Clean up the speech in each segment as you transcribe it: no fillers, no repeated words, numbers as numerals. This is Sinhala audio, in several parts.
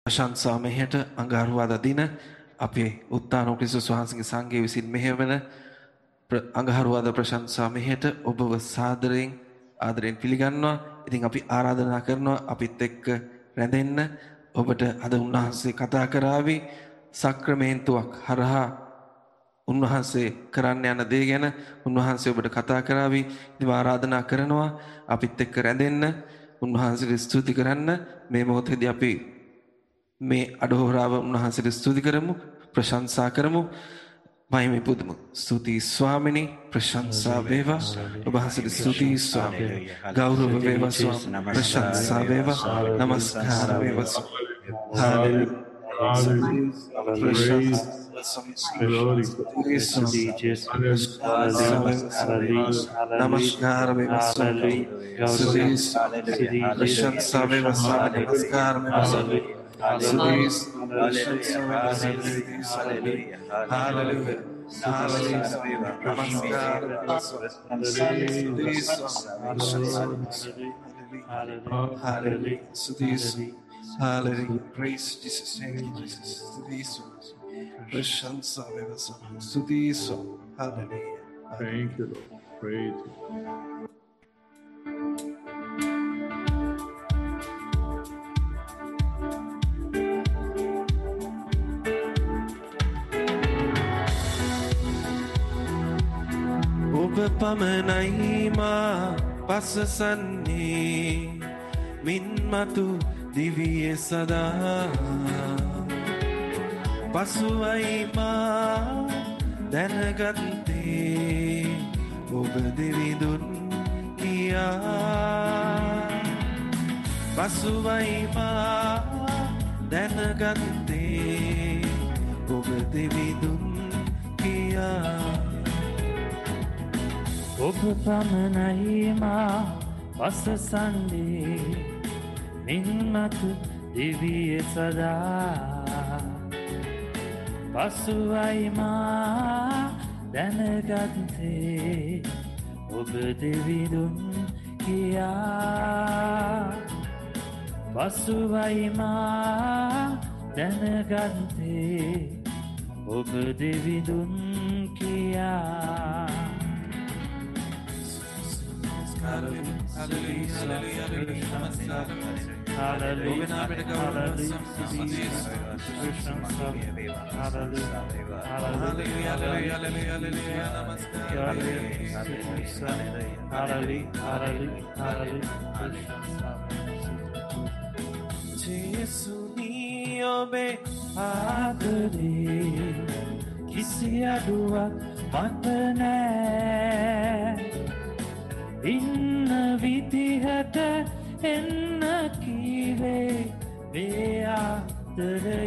ප්‍රශංසා මෙහෙට අඟහරුවාදා දින අපේ උත්තාන ක්‍රිස්තුස් වහන්සේගේ සංඝය විසින් මෙහෙවන අඟහරුවාදා ප්‍රශංසා මෙහෙට ඔබව ආදරයෙන් පිළිගන්නවා. ඉතින් අපි ආරාධනා කරනවා අපිත් එක්ක රැඳෙන්න. ඔබට අද උන්වහන්සේ කතා කරાવી සක්‍රමේන්තුවක් හරහා උන්වහන්සේ කරන්න යන දේ ගැන උන්වහන්සේ ඔබට කතා කරાવી. ඉතින් ආරාධනා කරනවා අපිත් එක්ක රැඳෙන්න, උන්වහන්සේට ස්තුති කරන්න. මේ මොහොතේදී අපි මේ අඩහෝරාව උන්වහන්සේට ස්තුති කරමු, ප්‍රශංසා කරමු, මහිමේ පුදමු. ස්තුතියි ස්වාමිනී, ප්‍රශංසා වේවා. ඔබ වහන්සේට ස්තුතියි ස්වාමිනී, ගෞරව වේවා ස්වාමිනී, ප්‍රශංසා වේවා, නමස්කාර වේවා. හාලෙලූයා. नमस्कार Hallelujah. Praise Jesus. Thank you, Jesus. Prashansa vevasa. Studiso. Hallelujah. Thank you, Lord. Praise you. ඔබ පමණයි මා පසසන්නේ මින්මතු දිවියේ සදා පසුවයි මා දැනගත්තේ ඔබ දෙවිඳුන් කියා පසුවයි මා දැනගත්තේ ඔබ දෙවිඳුන් කියා ඔබ පමණයි මා පසසන්නේ මින්මතු දිවියේ සදා පසුවයි මා දැනගත්තේ ඔබ දෙවිඳුන් කියා පසුවයි මා දැනගත්තේ ඔබ දෙවිඳුන් කියා ජේසුනී ඔබේ ආදරේ කිසි අඩුවක් මට නෑ ඉන්න විදිහට එන්න කීවේ මේ ආදරය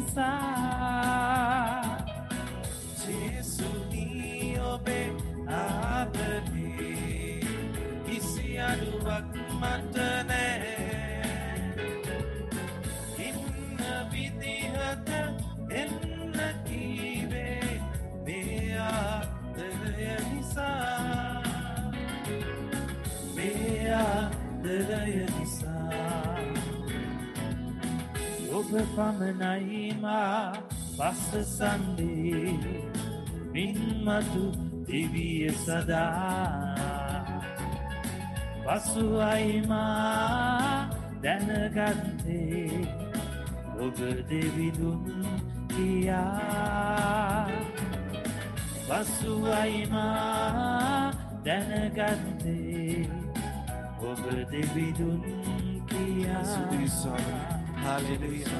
නිසා ජේසුනී ඔබේ ආදරේ කිසි අඩුවක් මට නෑ ඉන්න විදිහට එන්න කීවේ මේ ආදරය නිසා ආදරය නිසා ඔබ පමණයි මා පසසන්නේ මින්මතු දිවියේ සදා පසුවයි මා දැනගත්තේ ඔබ දෙවිඳුන් කියා පසුවයි මා දැනගත්තේ ඔබ දෙවිඳුන් කියා Hallelujah.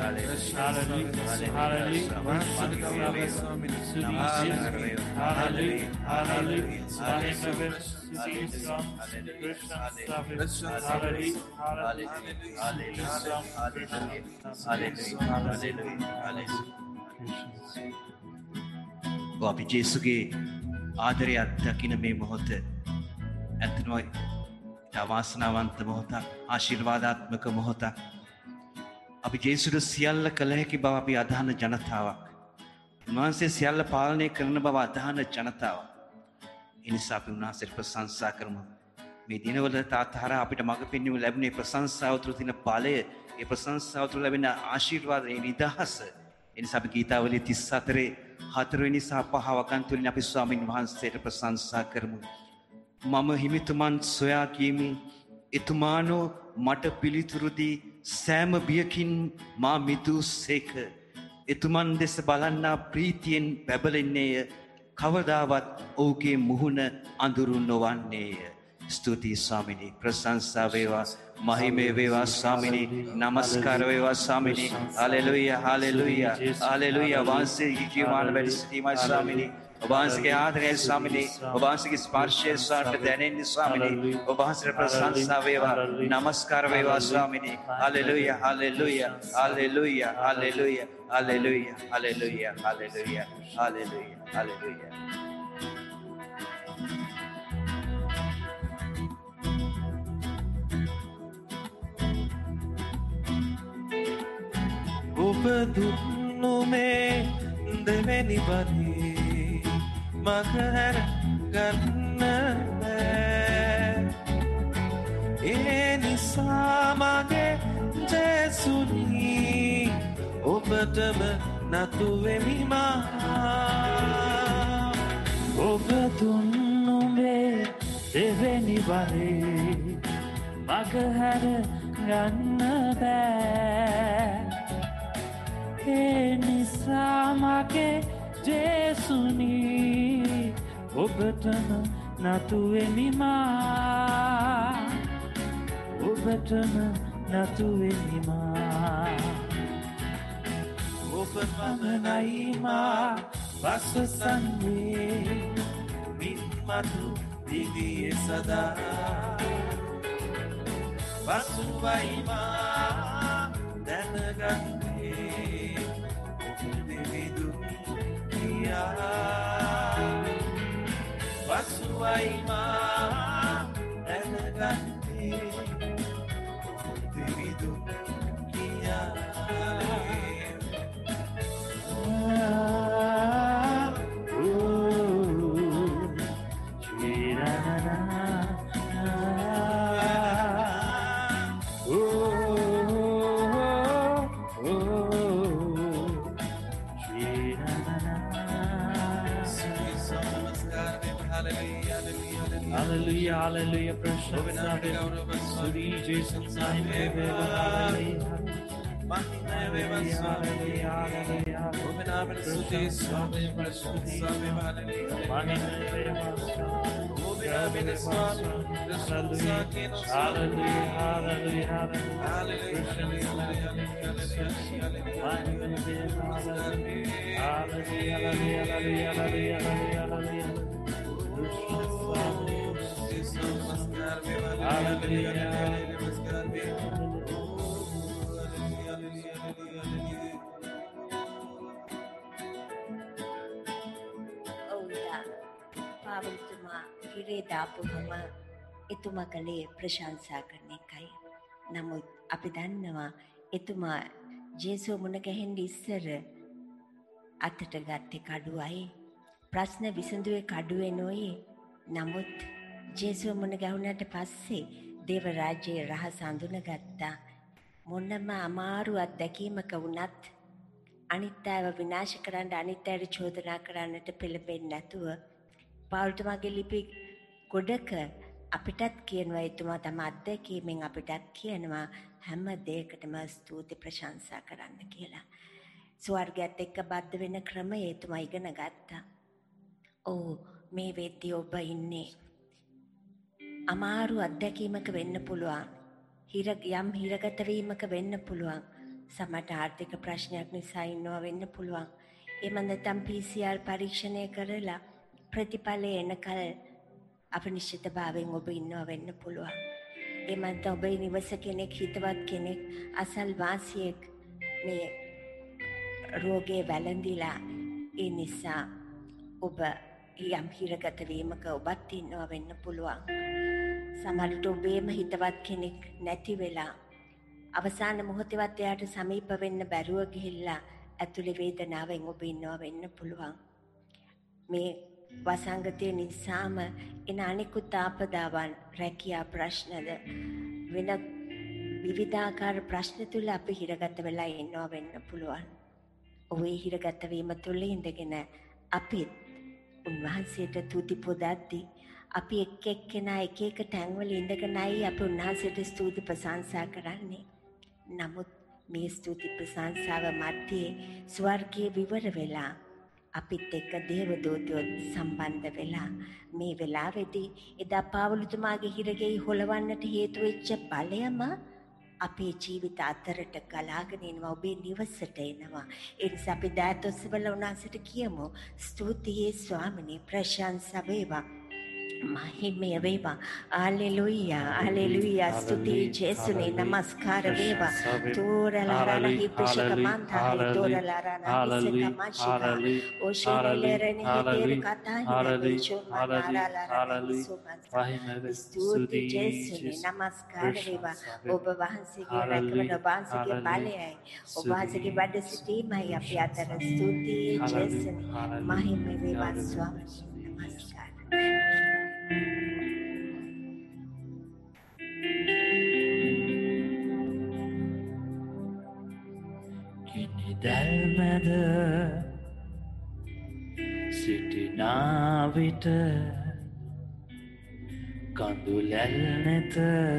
අපි ජේසුගේ ආදරය අත්දකින මේ මොහොත ඇත්තම වාසනාවන්ත මොහොතක්, ආශිර්වාදාත්මක මොහොතක්. අපි ජේසුට සියල්ල කළ හැකි බව අපි අදහන ජනතාවක්. උන්වහන්සේ සියල්ල පාලනය කරන බව අදහන ජනතාවක්. ඒ නිසා අපි උන්වහන්සේට ප්‍රශංසා කරමු. මේ දිනවල තාත්හරා අපිට මඟ පෙන්වීම ලැබුණේ ප්‍රශංසාව තුළ තියෙන බලය, ඒ ප්‍රශංසාව තුළ ලැබෙන ආශිර්වාද, ඒ නිදහස. ඒ නිසා අපි ගීතාවලිය 34 4වෙනි සහ 5 වකන් තුලින් අපි ස්වාමින් වහන්සේට ප්‍රශංසා කරමු. මම හිමිතුමන් සොයා ගියමි, එතුමානෝ මට පිළිතුරු දී සෑම බියකින් මා මිදූසේක. එතුමන් දෙස බලන්නා ප්‍රීතියෙන් බැබලෙන්නේය, කවදාවත් ඔහුගේ මුහුණ අඳුරු නොවන්නේය. ස්තුතියි ස්වාමිනී, ප්‍රශංසා වේවා, මහිමේ වේවා ස්වාමිනී, නමස්කාර වේවා ස්වාමිනී. හලෙලුයා හලෙලුයා හලෙලුයා. වහන්සේගේ ජීවමාන වැඩ සිටීමයි ස්වාමිනී. ඔබ වහන්සේගේ ආදරය ස්වාමිනී, ඔබ වහන්සේගේ ස්පර්ශය ස්වාමීට දැනෙන්නේ ස්වාමිනී. ඔබ වහන්සේට ප්‍රශංසා වේවා, නමස්කාර වේවා ස්වාමිනී. හලෙලුයා හලෙලුයා හලෙලුයා හලෙලුයා හලෙලුයා හලෙලුයා හලෙලුයා හලෙලුයා හලෙලුයා. ඔබ දුන්නු මේ දෙවැනි වරේ මගහැර ගන්න බෑ. ඒ නිසා මගේ ජේසුනී ඔබටම නතු වෙමි මා. ඔබ දුන්නු මේ දෙවැනි වරේ මගහැර ගන්න බෑ. ඒ නිසා මගේ ජේසුනී ඔබටම නතු වෙමි මා. ඔබටම නතු වෙමි මා. ඔබ පමණයි මා වසසන්නේ, මින් මතු දිවියේ සදා. පසුවයි මා දැනගන්නේ ඔබ දෙවිදු කියා. පසුවයි මා දැනගන්නේ ඔබ දෙවිදු කියා. Hallelujah, hallelujah, precious Suri Jesus name, hallelujah. පාවලතුමා හිරේ දාපුවම එතුමා කලේ ප්‍රශංසා කරන එකයි. නමුත් අපි දන්නවා එතුමා ජේසුව මුණ ගැහෙන්න ඉස්සර අතට ගත්තේ කඩුවයි. ප්‍රශ්න විසඳුවේ කඩුවේ නොයි. නමුත් ජේසුව මුණ ගැහුණාට පස්සේ දේව රාජ්‍යයේ රහස අඳුනගත්තා. මොනම අමාරු අත්දැකීමක වුණත් අනිත් අයව විනාශ කරන්න, අනිත් අයට චෝදනා කරන්නට පෙළඹෙන්නේ නැතුව පාවුල්තුමාගේ ලිපි ගොඩක අපිටත් කියනවා, එතුමා තම අත්දැකීමෙන් අපිටත් කියනවා හැම දෙයකටම ස්තුති ප්‍රශංසා කරන්න කියලා. ස්වර්ගයත් එක්ක බද්ධ වෙන ක්‍රමය එතුමා ඉගෙන ගත්තා. ඔව්, මේ වෙද්දී ඔබ ඉන්නේ අමාරු අත්දැකීමක වෙන්න පුළුවන්. යම් හිරගත වීමක වෙන්න පුළුවන්. සමහරට ආර්ථික ප්‍රශ්නයක් නිසා ඉන්නවා වෙන්න පුළුවන්. එහෙම නැත්නම් PCR පරීක්ෂණය කරලා ප්‍රතිඵලය එනකල් අපනිශ්චිතභාවයෙන් ඔබ ඉන්නවා වෙන්න පුළුවන්. එහෙම නැත්නම් ඔබේ නිවස කෙනෙක්, හිතවත් කෙනෙක්, අසල්වාසියෙක් මේ රෝගේ වැළඳිලා, ඒ නිසා ඔබ යම් හිරගත වීමක ඔබත් ඉන්නවා වෙන්න පුළුවන්. සමහරට ඔබේම හිතවත් කෙනෙක් නැති වෙලා අවසාන මොහොතේවත් එයාට සමීප වෙන්න බැරුව ගිහිල්ලා ඇතුළේ වේදනාවෙන් ඔබ ඉන්නවා වෙන්න පුළුවන්. මේ වසංගතය නිසාම එන අනිකුත් ආපදාවන් රැකියා ප්‍රශ්නද වෙන විවිධාකාර ප්‍රශ්න තුළ අපි හිරගත වෙලා ඉන්නවා වෙන්න පුළුවන්. ඔය හිරගත වීම තුළ ඉඳගෙන අපිත් උන්වහන්සේට තුති පුදද්දී අපි එක් එක්කෙනා එක එක තැන්වල ඉඳගෙනයි අපි උන්වහන්සේට ස්තුති ප්‍රශංසා කරන්නේ. නමුත් මේ ස්තුති ප්‍රශංසාව මැත්තේ ස්වර්ගයේ විවර වෙලා අපිත් එක්ක දේවදූතයෝ සම්බන්ධ වෙලා මේ වෙලාවේදී එදා පාවුලුතුමාගේ හිරගෙයි හොලවන්නට හේතු වෙච්ච බලයම අපේ ජීවිත අතරට ගලාගෙන එනවා, ඔබේ නිවසට එනවා. ඒ නිසා අපි දෑතොස්සවල උන්වහන්සේට කියමු ස්තුතියි ස්වාමිනේ, ප්‍රශංසා වේවා, මහිමය වේවා. Hallelujah hallelujah. ස්තුතියි ජේසුනේ, නමස්කාර වේවා. තෝරලාරණ හිපිෂක මන්තායි තෝරලාරණ හිසක මාෂිකා ඕෂිරලරණ හිතේ කතා හිතේ ස්තුතියි ජේසුනේ, නමස්කාර වේවා. ඔබ වහන්සේගේ රැකවන වහන්සේගේ බලයයි ඔබ වහන්සේගේ වැඩ සිටීමයි අපි අතර. ස්තුතියි ජේසුනේ, මහිමය වේවා ස්වාමී. නමස්කාර. දැල්මැද සිටිනා විට කඳුලැල් නැත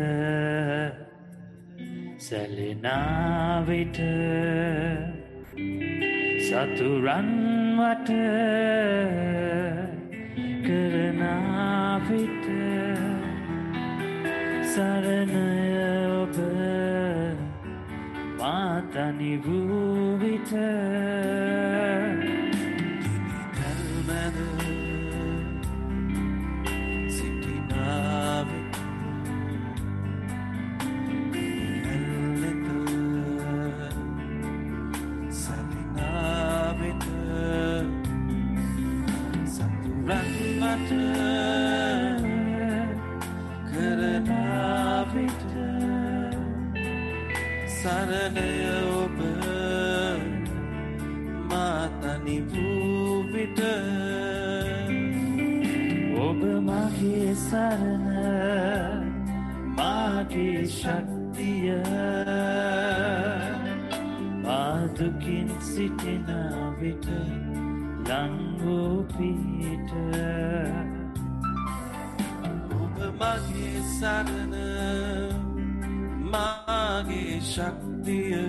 සැලෙනා විට සතුරන් වට කරනා විට සරණය ඔබ මාතනි වූ විට කල්මද සිටිනා විට ඇල්ලෙත සැලිනා විට සතුරන් මට කරනා විට සරණය ඔබ මාතනි වූ විට ඔබ මගේ සරණ මාගේ ශක්තිය පාදුකින් සිටින විට ලංගෝ පිට ඔබ මගේ සරණ මාගේ ශක්තිය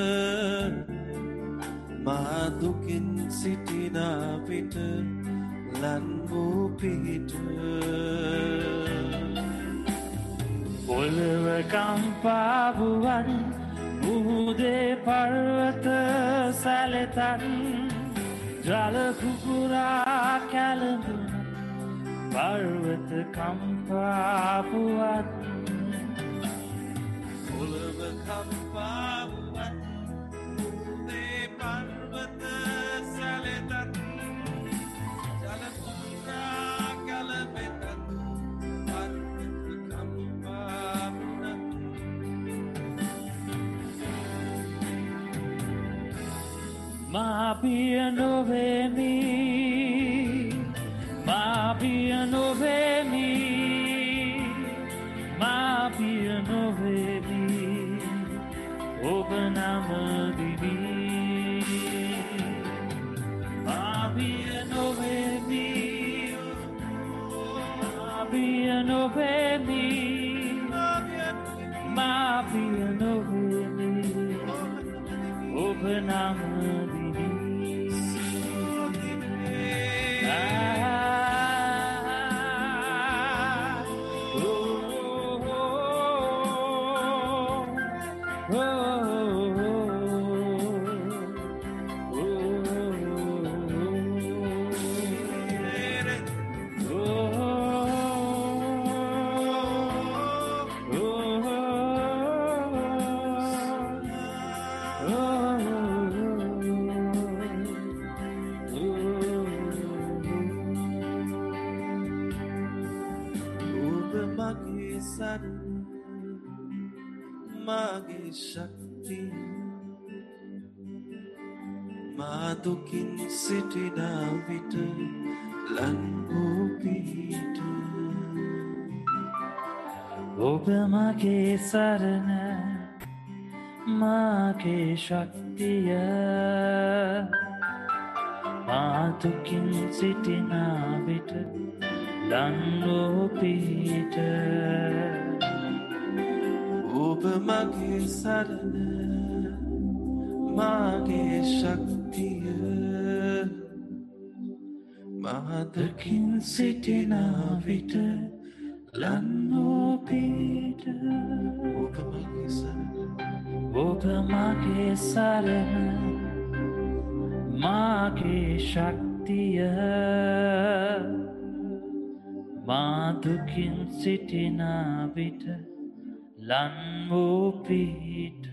මා දුකින් සිටින විට ලන් වූ පිහිට පොළව කම්පාවුවන් මුහුදේ පර්වත සැලෙතන් ජල කුකුරා කැළඹුන පර්වත කම්පාවුවත් පොළව කම්පාවුවත් මුහුදේ පර්වත සැලෙතත් ජල කුකුරා කැළඹෙතත් පර්වත කම්පාවුනත් මා පිය නොවේමි මා පිය නොවේමි මා පිය නොවේමි ඔබ නමදිවි මා පිය නොවේමි මා පිය නොවේමි මා පිය නොවේමි ඔබ නමදිවි මාගේ ශක්තිය මා දුකින් සිටින විට ලන්වූපීට ඔබ මගේ සරණ මාගේ ශක්තිය මාතුකින් සිටින විට ලන්වූපීට ඔබ මගේ සරණ මාගේ ශක්තිය මහදකින් සිටින විට ලන්වූපීට ඔබ මගේ සරණ මාගේ ශක්තිය මාදුකින් සිටින විට ලන්වූපීට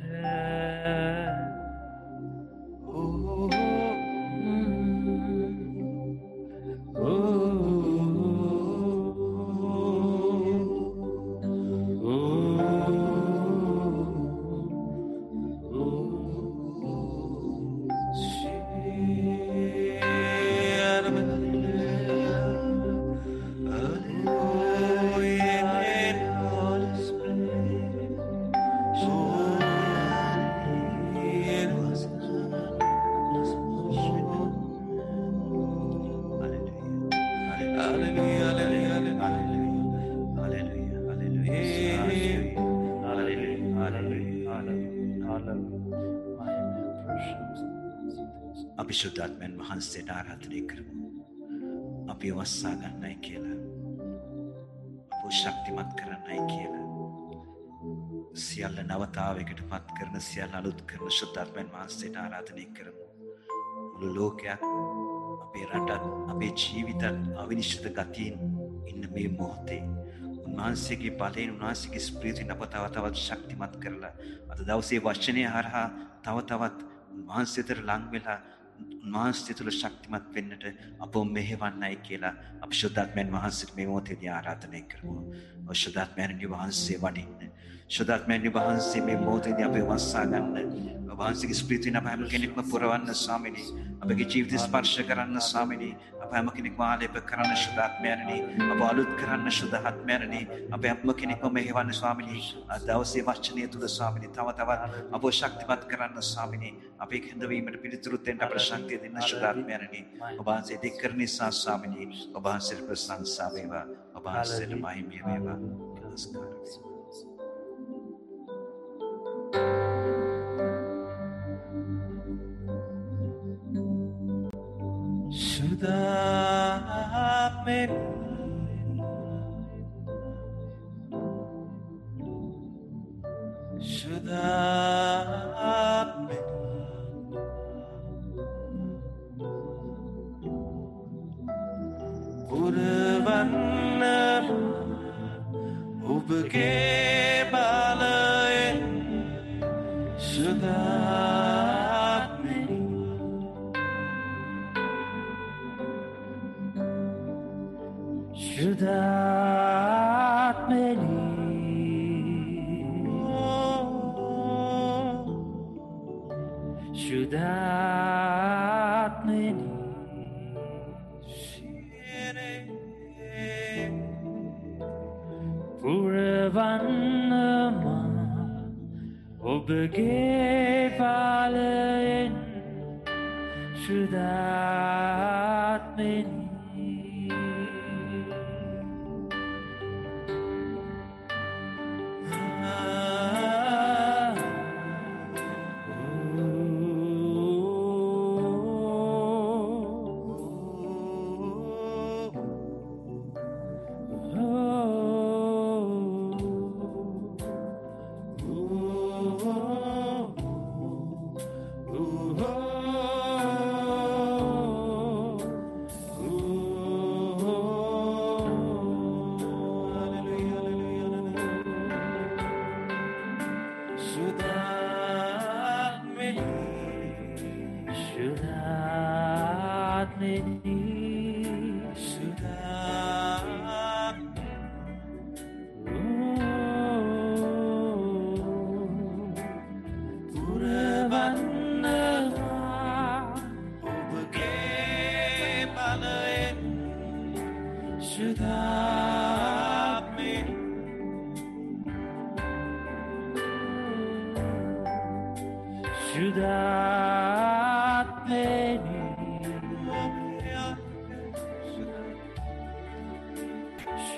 අපි ශුද්ධාත්මයන් වහන්සේට ආරාධනය කරමු. අපි වස්සා ගන්නයි කියලා. අපව ශක්තිමත් කරන්නයි කියලා. සියල්ල නවතාවයකට පත් කරන සියල්ල අලුත් කරන ශුද්ධාත්මයන් වහන්සේට ආරාධනය කරමු. මුළු ලෝකයක් අපේ රටත් අපේ ජීවිතත් අවිනිශ්චිත ගතියින් ඉන්න මේ මොහොතේ උන්වහන්සේගේ බලයෙන් උන්වහන්සේගේ ස්ප්‍රීතින් අප තවත් ශක්තිමත් කරලා අද දවසේ වචනය හරහා තවත් උන්වහන්සේට ලං වෙලා උන්වහන්සේ තුළ ශක්තිමත් වෙන්නට අපව මෙහෙවන්නයි කියලා අපි ශුද්ධාත්මයන් වහන්සේට මේ මොහොතේදී ආරාධනය කරමු. ඔය ශුද්ධාත්මයන් වහන්සේ වඩින්න. ශුද්ධාත්මයන් වහන්සේ මේ මොහොතේදී අපේ වස්සා ගන්න. වහන්සේගේ ස්ප්‍රීතින් අප හැම කෙනෙක්ම පුරවන්න ස්වාමිනී. අපගේ ජීවිත ස්පර්ශ කරන්න ස්වාමිනී. අප හැම කෙනෙක්ම ආලේප කරන්න ශුද්ධාත්මයන්නි. අප අලුත් කරන්න ශුද්ධාත්මයන්නි. අප හැම කෙනෙක්ම මෙහෙවන්න ස්වාමිනී. අද දවසේ වචනය තුල ස්වාමිනී තවත් අපව ශක්තිමත් කරන්න ස්වාමිනී. අපේ හිඳවීමට පිළිතුරු දෙන්න අපට ශක්තිය දෙන්න ශුද්ධාත්මයන්නි. ඔබ වහන්සේ දෙක් කරන නිසා ස්වාමිනී. ඔබ වහන්සේට ප්‍රශංසා වේවා. ඔබ වහන්සේට මහිමය වේවා. නමස්කාර. Shudhaatmen Puravanna Ubage Balayen Shudhaatmen Shudhaatmeni Shudhaatmeni Puravannama Obage Balayen Shudhaatmeni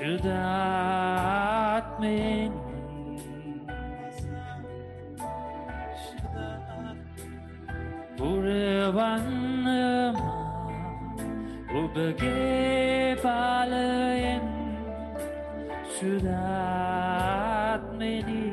Shudatmeni Purvannama Ubage Palayan Shudatmeni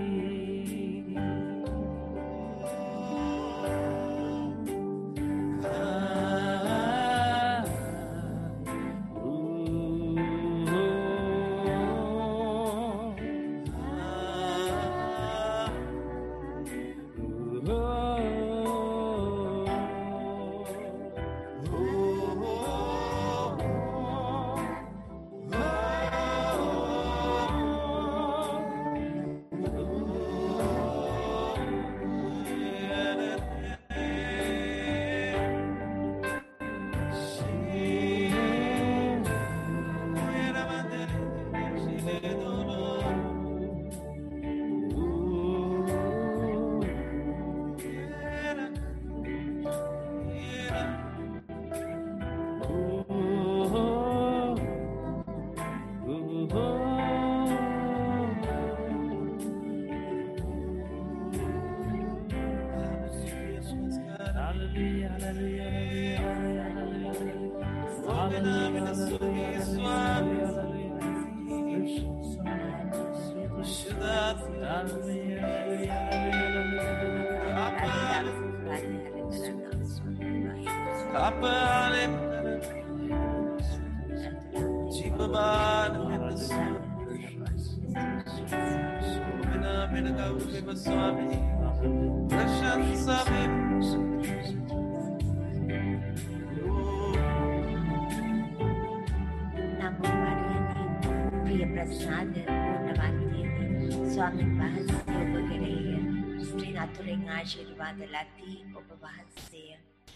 ආශිර්වාද ලති ඔබ වහන්සේ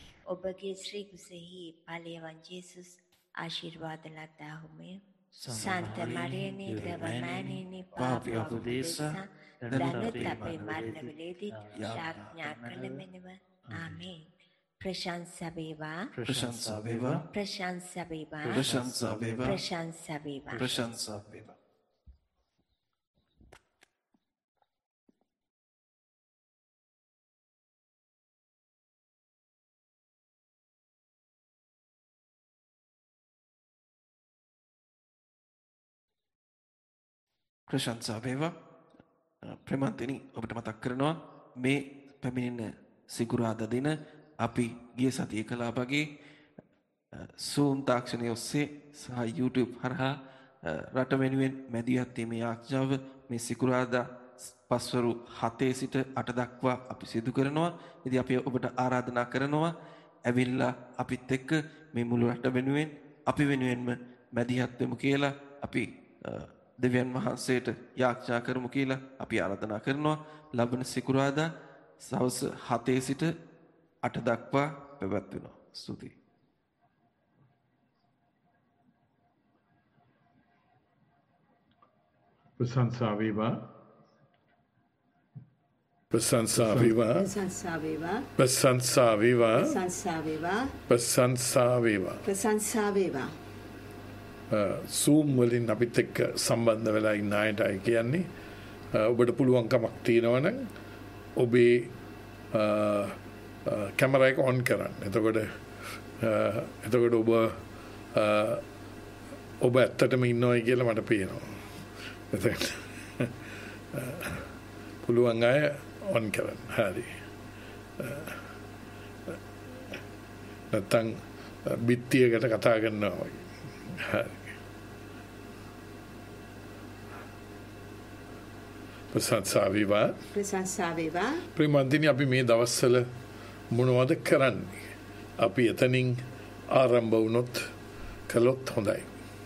ඔබගේ ශ්‍රී කුසෙහි ඵලයන් ජේසුස් ආශිර්වාද ලතාහුමේ සන්ත මරියනි දවමෑණිනි පාපී අපදේශ දනත අපේ මරණ වේලෙදී යාඥා කළ මෙනව ආමේන් ප්‍රශංසා වේවා ප්‍රශංසා වේවා ප්‍රශංසා වේවා ප්‍රශංසා වේවා ප්‍රශංසා වේවා ප්‍රශංසා වේවා ප්‍රශංසා වේවා ප්‍රේමන්තිනි ඔබට මතක් කරනවා මේ පැමිණෙන සිකුරාදා දින අපි ගිය සතියේ කළා වගේ Zoom තාක්ෂණය ඔස්සේ සහ YouTube හරහා රට වෙනුවෙන් මැදිහත් වීමේ යාඥාව මේ සිකුරාදා පස්වරු 7 සිට 8 දක්වා අපි සිදු කරනවා. ඉතින් අපි ඔබට ආරාධනා කරනවා ඇවිල්ලා අපිත් එක්ක මේ මුළු රට වෙනුවෙන් අපි වෙනුවෙන්ම මැදිහත් වෙමු කියලා අපි දෙවියන් වහන්සේට යාඥා කරමු කියලා අපි ආරාධනා කරනවා. ලබන සිකුරාදා සවස් 7 සිට 8 දක්වා පැවැත්වෙනවා. ස්තුතියි. ප්‍රශංසා වේවා. प्रशंसा विवाह प्रशंसा विवाह प्रशंसा विवाह प्रशंसा विवाह ප්‍රශංසා වේවා. प्रशंसा विवाह Zoom වලින් අපිත් එක්ක සම්බන්ධ වෙලා ඉන්න අයටයි කියන්නේ ඔබට පුළුවන්කමක් තියෙනවා නම් ඔබේ කැමරා එක ඔන් කරන්න. එතකොට ඔබ ඇත්තටම ඉන්නවයි කියලා මට පේනවා. එතකොට පුළුවන් අය ඔන් කරන්න. හරි. නැත්තම් බිත්තියකට කතා කරනවා වගේ. හරි. ප්‍රශංසා වේවා. प्रशंसा विवाह ප්‍රේමන්තිනි අපි මේ දවස්වල මොනවද කරන්නේ? අපි එතනින් ආරම්භ වුණොත් කළොත් හොඳයි.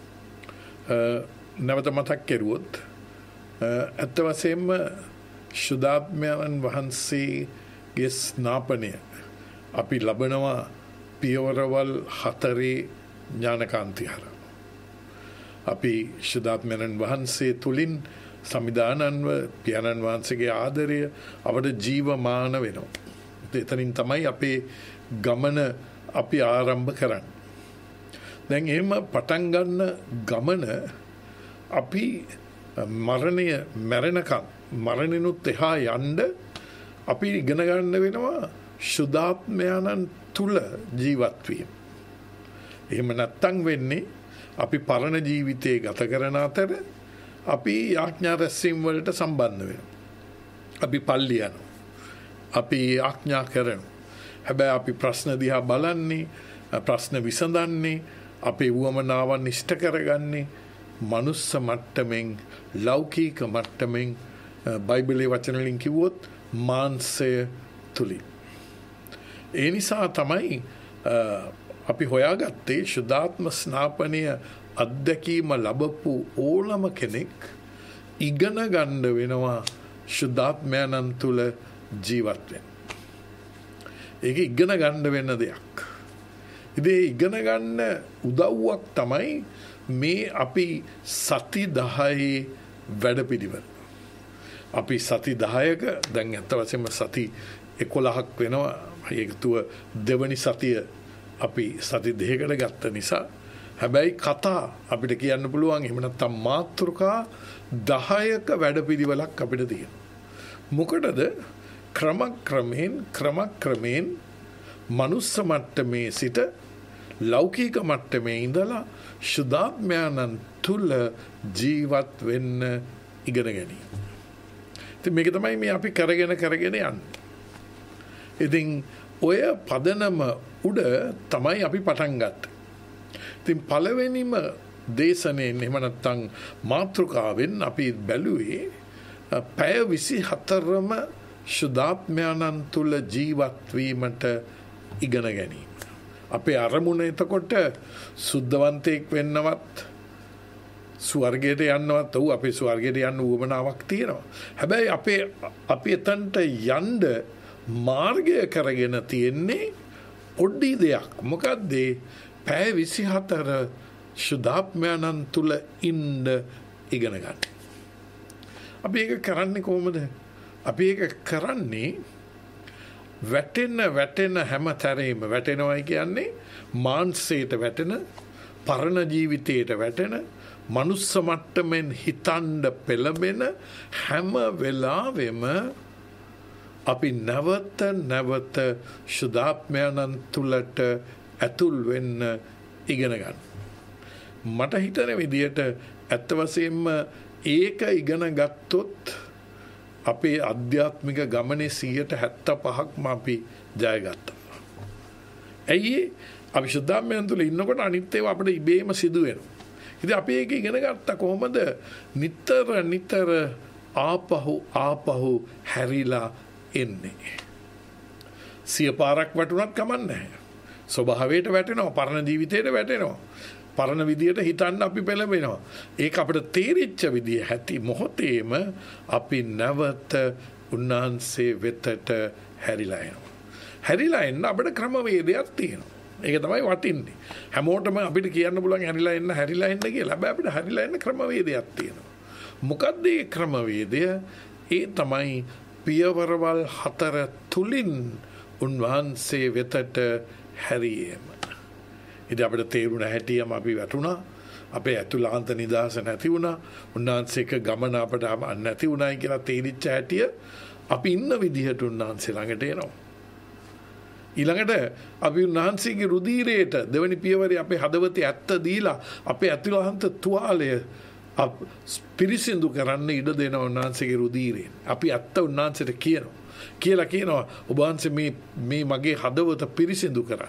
නැවත මතක් කෙරුවොත් ඇත්ත වශයෙන්ම ශුද්ධාත්මයන් වහන්සේගේ ස්නාපනය අපි ලබනවා පියවරවල් 4 ඥානකාන්ති හරහා. අපි ශුද්ධාත්මයන් වහන්සේ තුලින් සමිදානන්ව පියාණන් වහන්සේගේ ආදරය අපට ජීවමාන වෙනවා. එතනින් තමයි අපේ ගමන අපි ආරම්භ කරන්නේ. දැන් එහෙම පටන් ගන්න ගමන අපි මරණය මැරෙනකම් මරණිනුත් එහා යන්න අපි ඉගෙන ගන්න වෙනවා සුදාත්මයන්න් තුල ජීවත් වීම. එහෙම නැත්තම් වෙන්නේ අපි පරණ ජීවිතේ ගත කරන අතර අපි ආඥා රැස්වීම් වලට සම්බන්ධ වෙනවා. අපි පල්ලි යනවා. අපි ආඥා කරනවා. හැබැයි අපි ප්‍රශ්න දිහා බලන්නේ, ප්‍රශ්න විසඳන්නේ, අපේ වුවමනාවන් ඉෂ්ට කරගන්නේ මනුස්ස මට්ටමින්, ලෞකික මට්ටමින්, බයිබලයේ වචන වලින් කිව්වොත් මාංශය තුලින්. ඒ නිසා තමයි අපි හොයාගත්තේ සුදාත්ම ස්නාපනය අත්දැකීම ලැබපු ඕනම කෙනෙක් ඉගෙන ගන්න වෙනවා සුදාත්මයන්න් තුල ජීවත් වෙන්න. ඒක ඉගෙන ගන්න වෙන දෙයක්. ඉතින් ඉගෙන ගන්න උදව්වක් තමයි මේ අපි සති 10 වැඩපිළිවෙල. අපි සති 10ක දැන් අත වශයෙන්ම සති 11ක් වෙනවා. ඒක තුව දෙවනි සතිය අපි සති 2කට ගත්ත නිසා හැබැයි කතා අපිට කියන්න පුළුවන් එහෙම නැත්නම් මාතෘකා 10ක වැඩපිළිවෙලක් අපිට තියෙනවා. මොකටද? ක්‍රමක්‍රමයෙන් මනුස්ස මට්ටමේ සිට ලෞකික මට්ටමේ ඉඳලා සුදාත්මයන්න් තුල ජීවත් වෙන්න ඉගෙන ගැනීම. ඉතින් මේක තමයි මේ අපි කරගෙන යන්නේ. ඉතින් ඔය පදනම උඩ තමයි අපි පටන් ගත්තේ. ඉතින් පළවෙනිම දේශනෙන් එහෙම නැත්නම් මාතෘකාවෙන් අපි බැලුවේ පැය 24ම සුදාත්මයන්න් තුල ජීවත් වීමට ඉගෙන ගැනීම. අපේ අරමුණ එතකොට සුද්ධවන්තයෙක් වෙන්නවත් ස්වර්ගයට යන්නවත් අපේ ස්වර්ගයට යන්න උවමනාවක් තියෙනවා. හැබැයි අපි එතනට යන්න මාර්ගය කරගෙන තියෙන්නේ පොඩි දෙයක්. මොකද්ද? පැය 24 සුදාත්මයන්න් තුල ඉන්න ඉගෙන ගන්න. අපි ඒක කරන්නේ කොහොමද? අපි ඒක කරන්නේ වැටෙන හැම තැනේම වැටෙනවයි කියන්නේ මාංශයට වැටෙන, පරණ ජීවිතයට වැටෙන, මනුස්ස මට්ටමින් හිතන්න පෙළඹෙන හැම වෙලාවෙම අපි නැවත සුදාත්මයන්න් තුලට ඇතුල් වෙන්න ඉගෙන ගන්න. මට හිතන විදියට ඇත්ත වශයෙන්ම ඒක ඉගෙන ගත්තොත් අපේ ආධ්‍යාත්මික ගමනේ 75%ක්ම අපි ජය ගත්තා. ඇයි? අපි සුදාත්මයන් තුල ඉන්නකොට අනිත් ඒවා අපිට ඉබේම සිදු වෙනවා. ඉතින් අපි ඒක ඉගෙන ගත්තා කොහොමද? නිතර ආපහු හැරිලා එන්නේ. 100 පාරක් වටුණත් කමන්නේ නැහැ. ස්වභාවයට වැටෙනවා, පරණ ජීවිතයට වැටෙනවා. පරණ විදියට හිතන්න අපි පෙළඹෙනවා. ඒක අපිට තේරිච්ච විදිය ඇති මොහොතේම අපි නැවත උන්වහන්සේ වෙතට හැරිලා යනවා. හැරිලා එන්න අපිට ක්‍රමවේදයක් තියෙනවා. ඒක තමයි වටින්නේ. හැමෝටම අපිට කියන්න පුළුවන් හැරිලා එන්න කියලා. හැබැයි අපිට හැරිලා එන්න ක්‍රමවේදයක් තියෙනවා. මොකද්ද ඒ ක්‍රමවේදය? ඒ තමයි පියවරවල් 4 තුලින් උන්වහන්සේ වෙතට හැරීම. ඉතින් අපිට තේරුණ හැටියම අපි වැටුණා. අපේ ඇතුළාන්ත නිදහස නැති වුණා. උන්වහන්සේක ගමන අපට නැති වුණායි කියලා තේරිච්ච හැටිය අපි ඉන්න විදිහට උන්වහන්සේ ළඟට එනවා. ඊළඟට අපි උන්වහන්සේගේ රුධිරයට දෙවනි පියවරේ අපේ හදවතේ ඇත්ත දීලා අපේ ඇතුළාන්ත තුවාලය පිරිසිදු කරන්න ඉඩ දෙනවා උන්වහන්සේගේ රුධිරයෙන්. අපි ඇත්ත උන්වහන්සේට කියනවා ඔබ වහන්සේ මේ මගේ හදවත පිරිසිදු කරන්න.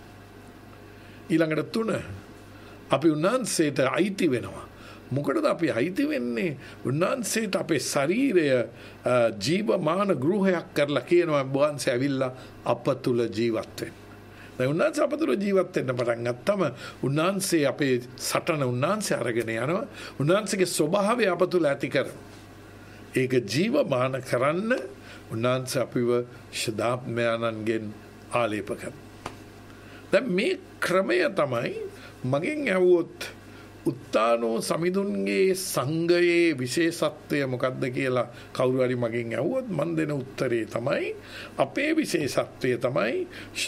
ඊළඟට 3 අපි උන්වහන්සේට අයිති වෙනවා. මොකටද අපි අයිති වෙන්නේ? උන්වහන්සේට අපේ ශරීරය ජීවමාන ගෘහයක් කරලා කියනවා ඔබ වහන්සේ ඇවිල්ලා අප තුල ජීවත් වෙන්න. දැන් උන්වහන්සේ අප තුල ජීවත් වෙන්න පටන් ගත්තම උන්වහන්සේ අපේ සටන උන්වහන්සේ අරගෙන යනවා. උන්වහන්සේගේ ස්වභාවය අප තුල ඇති කරනවා. ඒක ජීවමාන කරන්න උන්වහන්සේ අපිව සුදාත්මයන්ගෙන් ආලේප කරනවා. දැන් මේ ක්‍රමය තමයි මගෙන් ඇහුවොත් උත්තානෝ සමිඳුන්ගේ සංඝයේ විශේෂත්වය මොකක්ද කියලා කවුරු හරි මගෙන් ඇහුවොත් මන් දෙන උත්තරේ තමයි අපේ විශේෂත්වය තමයි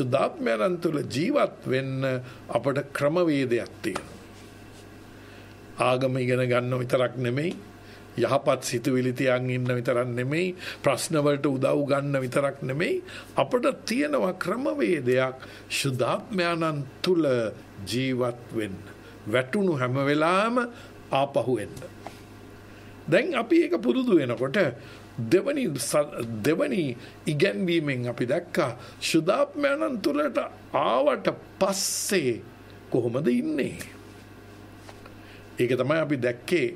සුදාත්මයන් තුළ ජීවත් වෙන්න අපට ක්‍රමවේදයක් තියෙනවා. ආගම ඉගෙන ගන්න විතරක් නෙමෙයි, යහපත් සිතුවිලි තියන් ඉන්න විතරක් නෙමෙයි, ප්‍රශ්න වලට උදව් ගන්න විතරක් නෙමෙයි, අපිට තියෙනවා ක්‍රමවේදයක් සුද්ධාත්මයන්න් තුල ජීවත් වෙන්න. වැටුණු හැම වෙලාවෙම ආපහු එන්න. දැන් අපි ඒක පුරුදු වෙනකොට දෙවනි ඉගැන්වීමෙන් අපි දැක්කා සුද්ධාත්මයන්න් තුලට ආවට පස්සේ කොහොමද ඉන්නේ? ඒක තමයි අපි දැක්කේ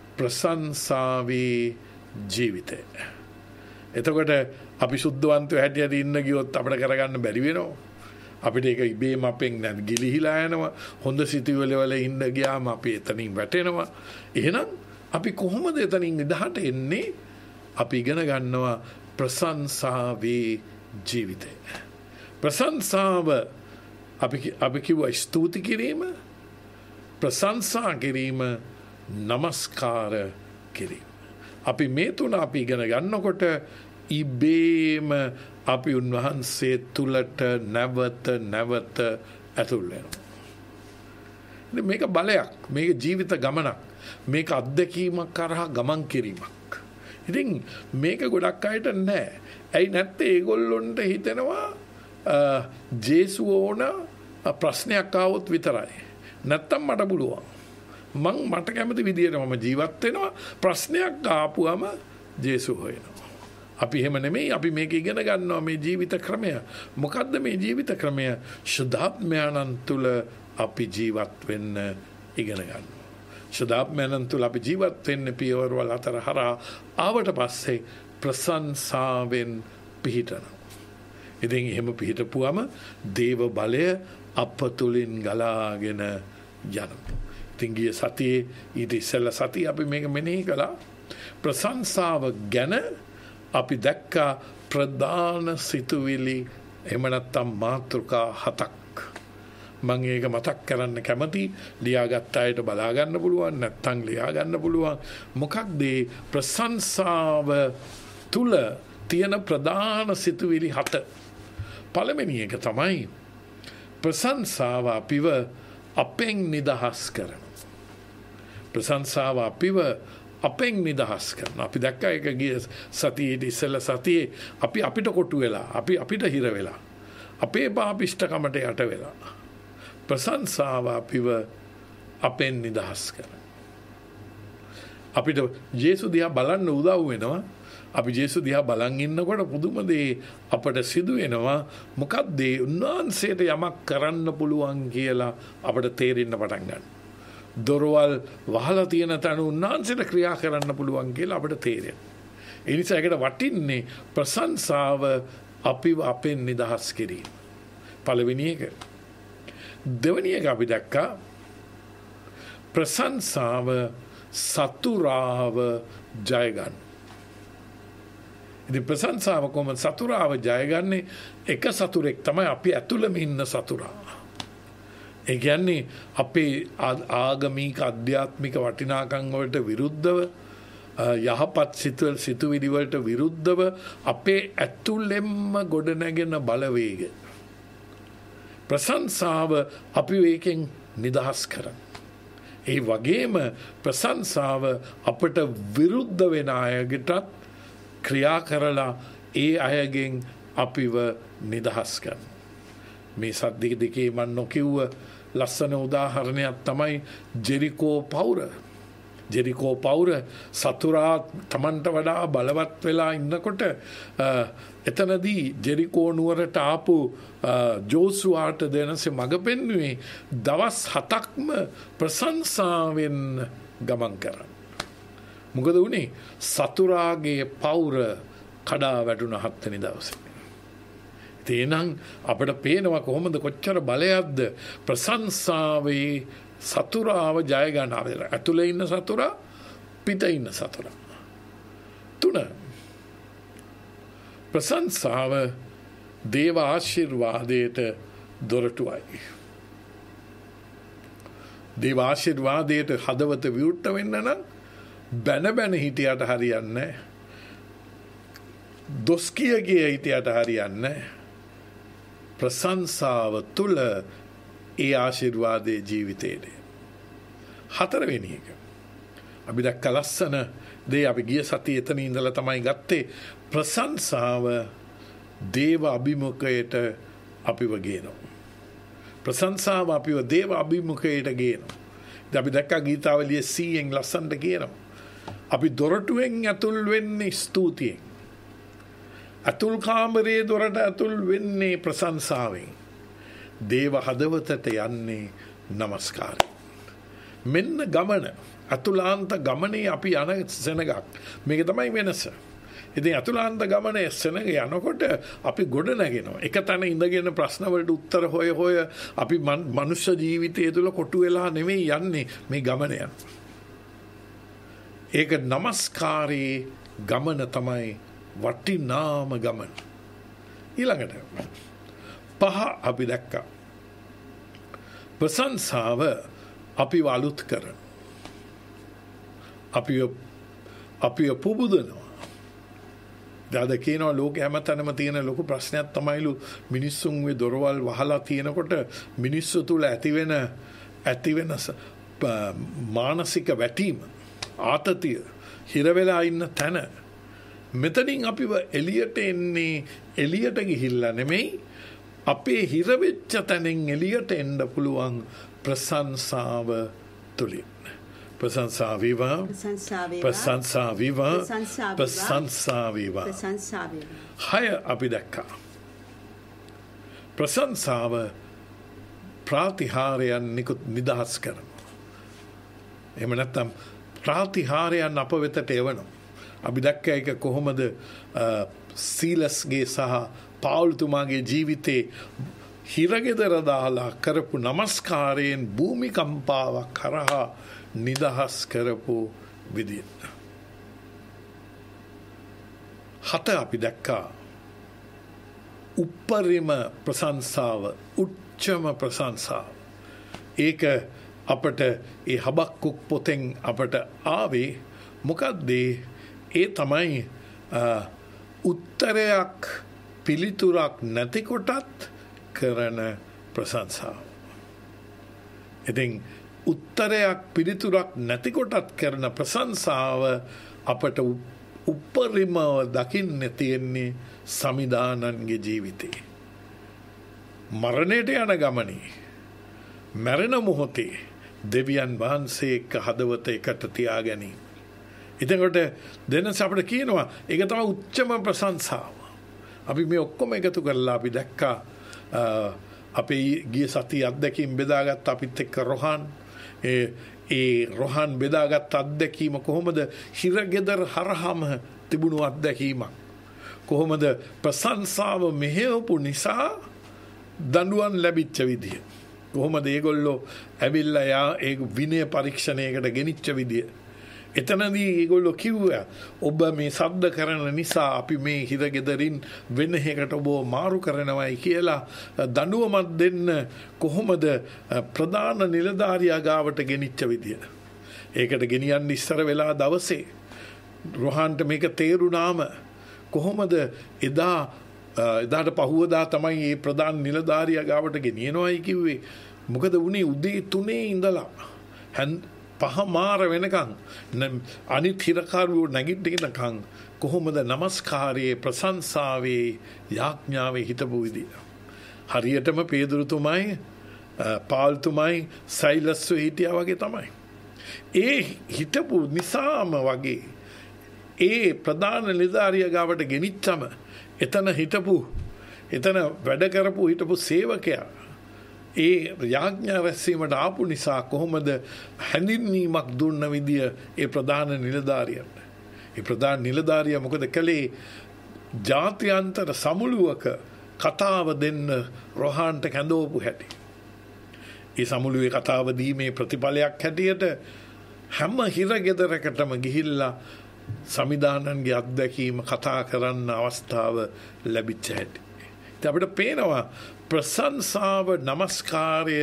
ප්‍රශංසාවේ ජීවිතය. එතකොට අපි සුද්ධවන්තයෝ හැටියට ඉන්න ගියොත් අපිට කරගන්න බැරි වෙනවා. අපිට ඒක ඉබේම අපෙන් නැත් ගිලිහිලා යනවා. හොඳ සිතුවිලි වල ඉන්න ගියාම අපි එතනින් වැටෙනවා. එහෙනම් අපි කොහොමද එතනින් ඉදහට එන්නේ? අපි ඉගෙන ගන්නවා ප්‍රශංසාවේ ජීවිතය. ප්‍රශංසාව අපි කිව්වා ස්තුති කිරීම, ප්‍රශංසා කිරීම, නමස්කාර කිරීම. අපි මේ තුන අපි ඉගෙන ගන්නකොට ඉබේම අපි උන්වහන්සේ තුලට නැවත ඇතුල් වෙනවා. මේක බලයක්, මේක ජීවිත ගමනක්, මේක අත්දැකීමක් කරහා ගමන් කිරීමක්. ඉතින් මේක ගොඩක් අයට නැහැ. ඇයි නැත්තේ? ඒගොල්ලොන්ට හිතෙනවා ජේසුව ඕන ප්‍රශ්නයක් ආවොත් විතරයි. නැත්තම් මට පුළුවන්. මට කැමති විදියට මම ජීවත් වෙනවා. ප්‍රශ්නයක් ආපුවම ජේසුව හොයනවා. අපි එහෙම නෙමෙයි. අපි මේක ඉගෙන ගන්නවා මේ ජීවිත ක්‍රමය. මොකද්ද මේ ජීවිත ක්‍රමය? සුද්ධාත්මයන්න් තුල අපි ජීවත් වෙන්න ඉගෙන ගන්නවා. සුද්ධාත්මයන්න් තුල අපි ජීවත් වෙන්න පියවරවල් අතර හරහා ආවට පස්සේ ප්‍රශංසාවෙන් පිහිටනවා. ඉතින් එහෙම පිහිටපුවම දේව බලය අප තුලින් ගලාගෙන යනවා. ඉතින් ගිය සතියේ ඊට ඉස්සෙල්ලා සතියේ අපි මේක මෙනෙහි කළා. ප්‍රශංසාව ගැන අපි දැක්කා ප්‍රධාන සිතුවිලි එහෙම නැත්නම් මාතෘකා 7ක්. මම ඒක මතක් කරන්න කැමති. ලියාගත්ත අයට බලා ගන්න පුළුවන්, නැත්නම් ලියා ගන්න පුළුවන්. මොකක්ද ප්‍රශංසාව තුල තියෙන ප්‍රධාන සිතුවිලි 7? පළවෙනි එක තමයි ප්‍රශංසාව අපිව අපෙන් නිදහස් කරන. ප්‍රශංසාව අපිව අපෙන් නිදහස් කරන. අපි දැක්කා ඒක ගිය සතියේ ඉස්සෙල්ලා සතියේ අපි අපිට කොටු වෙලා, අපි අපිට හිර වෙලා, අපේ පාපිෂ්ඨකමට යට වෙලා. ප්‍රශංසාව අපිව අපෙන් නිදහස් කරන. අපිට ජේසු දිහා බලන්න උදව් වෙනවා. අපි ජේසු දිහා බලන් ඉන්නකොට පුදුම දේ අපට සිදු වෙනවා. මොකක්ද උන්වහන්සේට යමක් කරන්න පුළුවන් කියලා අපට තේරෙන්න පටන් ගන්නවා. දොරවල් වහලා තියෙන තැන උන්වහන්සේට ක්‍රියා කරන්න පුළුවන් කියලා අපට තේරෙනවා. ඒ නිසා ඒකට වටින්නේ ප්‍රශංසාව අපිව අපෙන් නිදහස් කිරීම. පළවෙනි එක. දෙවෙනි එක අපි දැක්කා ප්‍රශංසාව සතුරාව ජය ගන්න. ඉතින් ප්‍රශංසාව කොහොමද සතුරාව ජයගන්නේ? එක සතුරෙක් තමයි අපි ඇතුළෙම ඉන්න සතුරා. ඒ කියන්නේ අපේ ආගමික අධ්‍යාත්මික වටිනාකම් වලට විරුද්ධව, යහපත් සිතුවිලි වලට විරුද්ධව අපේ ඇතුළෙන්ම ගොඩනැගෙන බලවේග. ප්‍රශංසාව අපි ඒකෙන් නිදහස් කරන. ඒ වගේම ප්‍රශංසාව අපට විරුද්ධ වෙන අයටත් ක්‍රියා කරලා ඒ අයගෙන් අපිව නිදහස් කරන. මේ සද්දික දෙකේ මම නොකියුව ලස්සන උදාහරණයක් තමයි ජෙරිකෝ පවුර. ජෙරිකෝ පවුර සතුරා තමන්ට වඩා බලවත් වෙලා ඉන්නකොට එතනදී ජෙරිකෝ නුවරට ආපු ජෝසුවාට දෙනසේ මඟ පෙන්වුවේ දවස් 7ක්ම ප්‍රශංසාවෙන් ගමන් කරන්න. මොකද උනේ? සතුරාගේ පවුර කඩා වැටුණ 7 වෙනි දවසේ. තේනම් අපිට පේනවා කොහොමද කොච්චර බලයක්ද ප්‍රශංසාවේ සතුරාව ජය ගන්න. ඇතුළේ ඉන්න සතුරා, පිට ඉන්න සතුරා. 3. ප්‍රශංසාව දේව ආශිර්වාදයට දොරටුවයි. දේව ආශිර්වාදයට හදවත විවෘත වෙන්න නම් බැන හිටියට හරියන්නේ. දොස් කිය හිටියට හරියන්නේ. ප්‍රශංසාව තුල ඒ ආශිර්වාදයේ ජීවිතේට හතරවෙනි එක. අපි දැක්ක ලස්සන දේ අපි ගිය සතියේ එතන ඉඳලා තමයි ගත්තේ. ප්‍රශංසාව දේව අභිමුඛයට අපිව ගේනවා. ප්‍රශංසාව අපිව දේව අභිමුඛයට ගේනවා. ඉතින් අපි දැක්ක ගීතාවලියේ 100න් ලස්සනට කියනවා. අපි දොරටුවෙන් ඇතුල් වෙන්නේ ස්තුතියෙන්. අතුල් කාමරයේ දොරට ඇතුල් වෙන්නේ ප්‍රශංසාවෙන්. දේව හදවතට යන්නේ නමස්කාරයෙන්. මෙන්න ගමන. අතුලාන්ත ගමනේ අපි යන සෙනගක්. මේක තමයි වෙනස. ඉතින් අතුලාන්ත ගමනේ සෙනග යනකොට අපි ගොඩ නැගෙනවා. එක තැන ඉඳගෙන ප්‍රශ්න වලට උත්තර හොය අපි මනුෂ්‍ය ජීවිතය තුළ කොටු වෙලා නෙමෙයි යන්නේ මේ ගමන යන. ඒක නමස්කාරයේ ගමන තමයි වටිනාම ගමන. ඊළඟට 5 අපි දැක්කා. ප්‍රශංසාව අපිව අලුත් කරන. අපිව පුබුදනවා. දාද කියනවා ලෝක හැමතැනම තියෙන ලොකු ප්‍රශ්නයක් තමයිලු මිනිස්සුන්ගේ දොරවල් වහලා තියෙනකොට මිනිස්සු තුළ ඇතිවෙන මානසික වැටීම ආතතිය හිරවෙලා ඉන්න තැන. මෙතනින් අපිව එළියට එන්නේ එළියට ගිහිල්ලා නෙමෙයි අපේ හිරවෙච්ච තැනින් එළියට එන්න පුළුවන් ප්‍රශංසාව තුලින්. प्रशंसा विवाह प्रशंसा विवाह प्रशंसा विवाह हाय අපි දැක්කා. ප්‍රශංසාව ප්‍රාතිහාරයන් නිදහස් කරනවා. එහෙම නැත්නම් ප්‍රාතිහාරයන් අප වෙතට එවනවා. අපි දැක්ක එක කොහොමද සීලස්ගේ සහ පාවුල්තුමාගේ ජීවිතේ හිරගෙදර දාලා කරපු නමස්කාරයෙන් භූමිකම්පාවක් කරහා නිදහස් කරපු විදිය. 7 අපි දැක්කා උපරිම ප්‍රශංසාව, උච්චම ප්‍රශංසාව. ඒක අපට ඒ හබක්කුක් පොතෙන් අපට ආවේ මොකද්ද? ඒ තමයි උත්තරයක් පිළිතුරක් නැති කොටත් කරන ප්‍රශංසාව. ඉතින් උත්තරයක් පිළිතුරක් නැති කොටත් කරන ප්‍රශංසාව අපට උපරිමව දකින්න තියෙන්නේ සමිදානන්ගේ ජීවිතේ. මරණයට යන ගමනේ මරණ මොහොතේ දෙවියන් වහන්සේ එක්ක හදවත එකට තියාගැනීම. ඉතින්කොට දෙන්නස අපිට කියනවා ඒක තමයි උච්චම ප්‍රශංසාව. අපි මේ ඔක්කොම එකතු කරලා අපි දැක්කා අපේ ගිය සතිය අත්දැකීම් බෙදාගත්ත අපිත් එක්ක රොහාන් ඒ රොහාන් බෙදාගත් අත්දැකීම කොහොමද හිරගෙදර හරහාම තිබුණු අත්දැකීමක්. කොහොමද ප්‍රශංසාව මෙහෙවපු නිසා දඬුවම් ලැබිච්ච විදිය. කොහොමද ඒගොල්ලෝ ඇවිල්ලා ඒ විනය පරීක්ෂණයකට ගෙනිච්ච විදිය. එතනදී ඒගොල්ලෝ කිව්වා ඔබ මේ සද්ද කරන නිසා අපි මේ හිරගෙදරින් වෙන එකකට ඔබ මාරු කරනවායි කියලා දඬුවමක් දෙන්න කොහොමද ප්‍රධාන නිලධාරියා ගාවට ගෙනිච්ච විදිය. ඒකට ගෙනියන්න ඉස්සර වෙලා දවසේ රොහාන්ට මේක තේරුණාම කොහොමද එදාට පහුවදා තමයි මේ ප්‍රධාන නිලධාරියා ගාවට ගෙනියනවායි කිව්වේ. මොකද උනේ උදේ 3 ඉඳලා 5 මාර වෙනකන් අනිත් හිරකාරුවෝ නැගිටිනකන් කොහොමද නමස්කාරයේ ප්‍රශංසාවේ යාඥාවේ හිටපු විදිය. හරියටම පේදුරුතුමයි පාල්තුමයි සයිලස්ව හිටියා වගේ තමයි. ඒ හිටපු නිසාම වගේ ඒ ප්‍රධාන නිලධාරියා ගාවට ගෙනිච්චම එතන වැඩ කරපු හිටපු සේවකයා ඒ යාඥා රැස්වීමට ආපු නිසා කොහොමද හැඳින්වීමක් දුන්න විදිය ඒ ප්‍රධාන නිලධාරියට. ඒ ප්‍රධාන නිලධාරියා මොකද කළේ? ජාත්‍යන්තර සමුළුවක කතාව දෙන්න රොහාන්ට කැඳවපු හැටි. ඒ සමුළුවේ කතාව දීමේ ප්‍රතිඵලයක් හැටියට හැම හිරගෙදරකටම ගිහිල්ලා සමිදානන්ගේ අත්දැකීම කතා කරන්න අවස්ථාව ලැබිච්ච හැටි. ඉතින් අපිට පේනවා ප්‍රශංසාව නමස්කාරය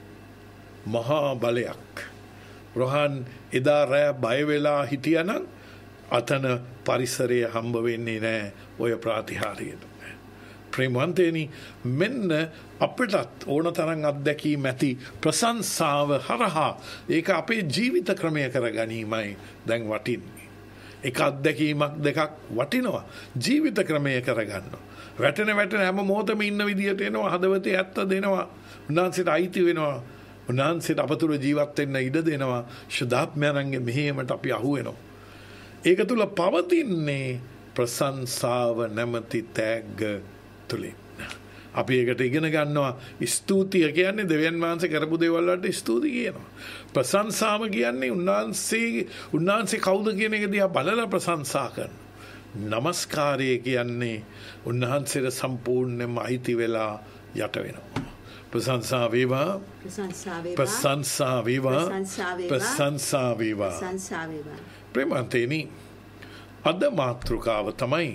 මහා බලයක්. රොහාන් එදා රෑ බය වෙලා හිටියනම් අතන පරිසරය හම්බ වෙන්නේ නැහැ ඔය ප්‍රාතිහාර්යයට. ප්‍රේමවන්තයනි මෙන්න අපිටත් ඕන තරම් අත්දැකීම් ඇති ප්‍රශංසාව හරහා ඒක අපේ ජීවිත ක්‍රමය කර ගැනීමයි දැන් වටින්නේ. එක අත්දැකීමක් දෙකක් වටිනවා ජීවිත ක්‍රමය කරගන්න. වැටෙන හැම මොහොතම ඉන්න විදියට එනවා හදවතේ ඇත්ත දෙනවා. උන්වහන්සේට අයිති වෙනවා. උන්වහන්සේට අපතුල ජීවත් වෙන්න ඉඩ දෙනවා. ශුද්ධාත්මයන්ගේ මෙහෙයමට අපි අහු වෙනවා. ඒක තුල පවතින්නේ ප්‍රශංසාව නැමැති තෑග්ග තුලින්. අපි ඒකට ඉගෙන ගන්නවා ස්තුතිය කියන්නේ දෙවියන් වහන්සේ කරපු දේවල් වලට ස්තුති කියනවා. ප්‍රශංසාව කියන්නේ උන්වහන්සේ කවුද කියන එක දිහා බලලා ප්‍රශංසා කරනවා. නමස්කාරය කියන්නේ උන්වහන්සේට සම්පූර්ණයෙන්ම අයිති වෙලා යට වෙනවා. ප්‍රශංසා වේවා ප්‍රශංසා වේවා ප්‍රශංසා වේවා ප්‍රේමවන්තයනි අද මාතෘකාව තමයි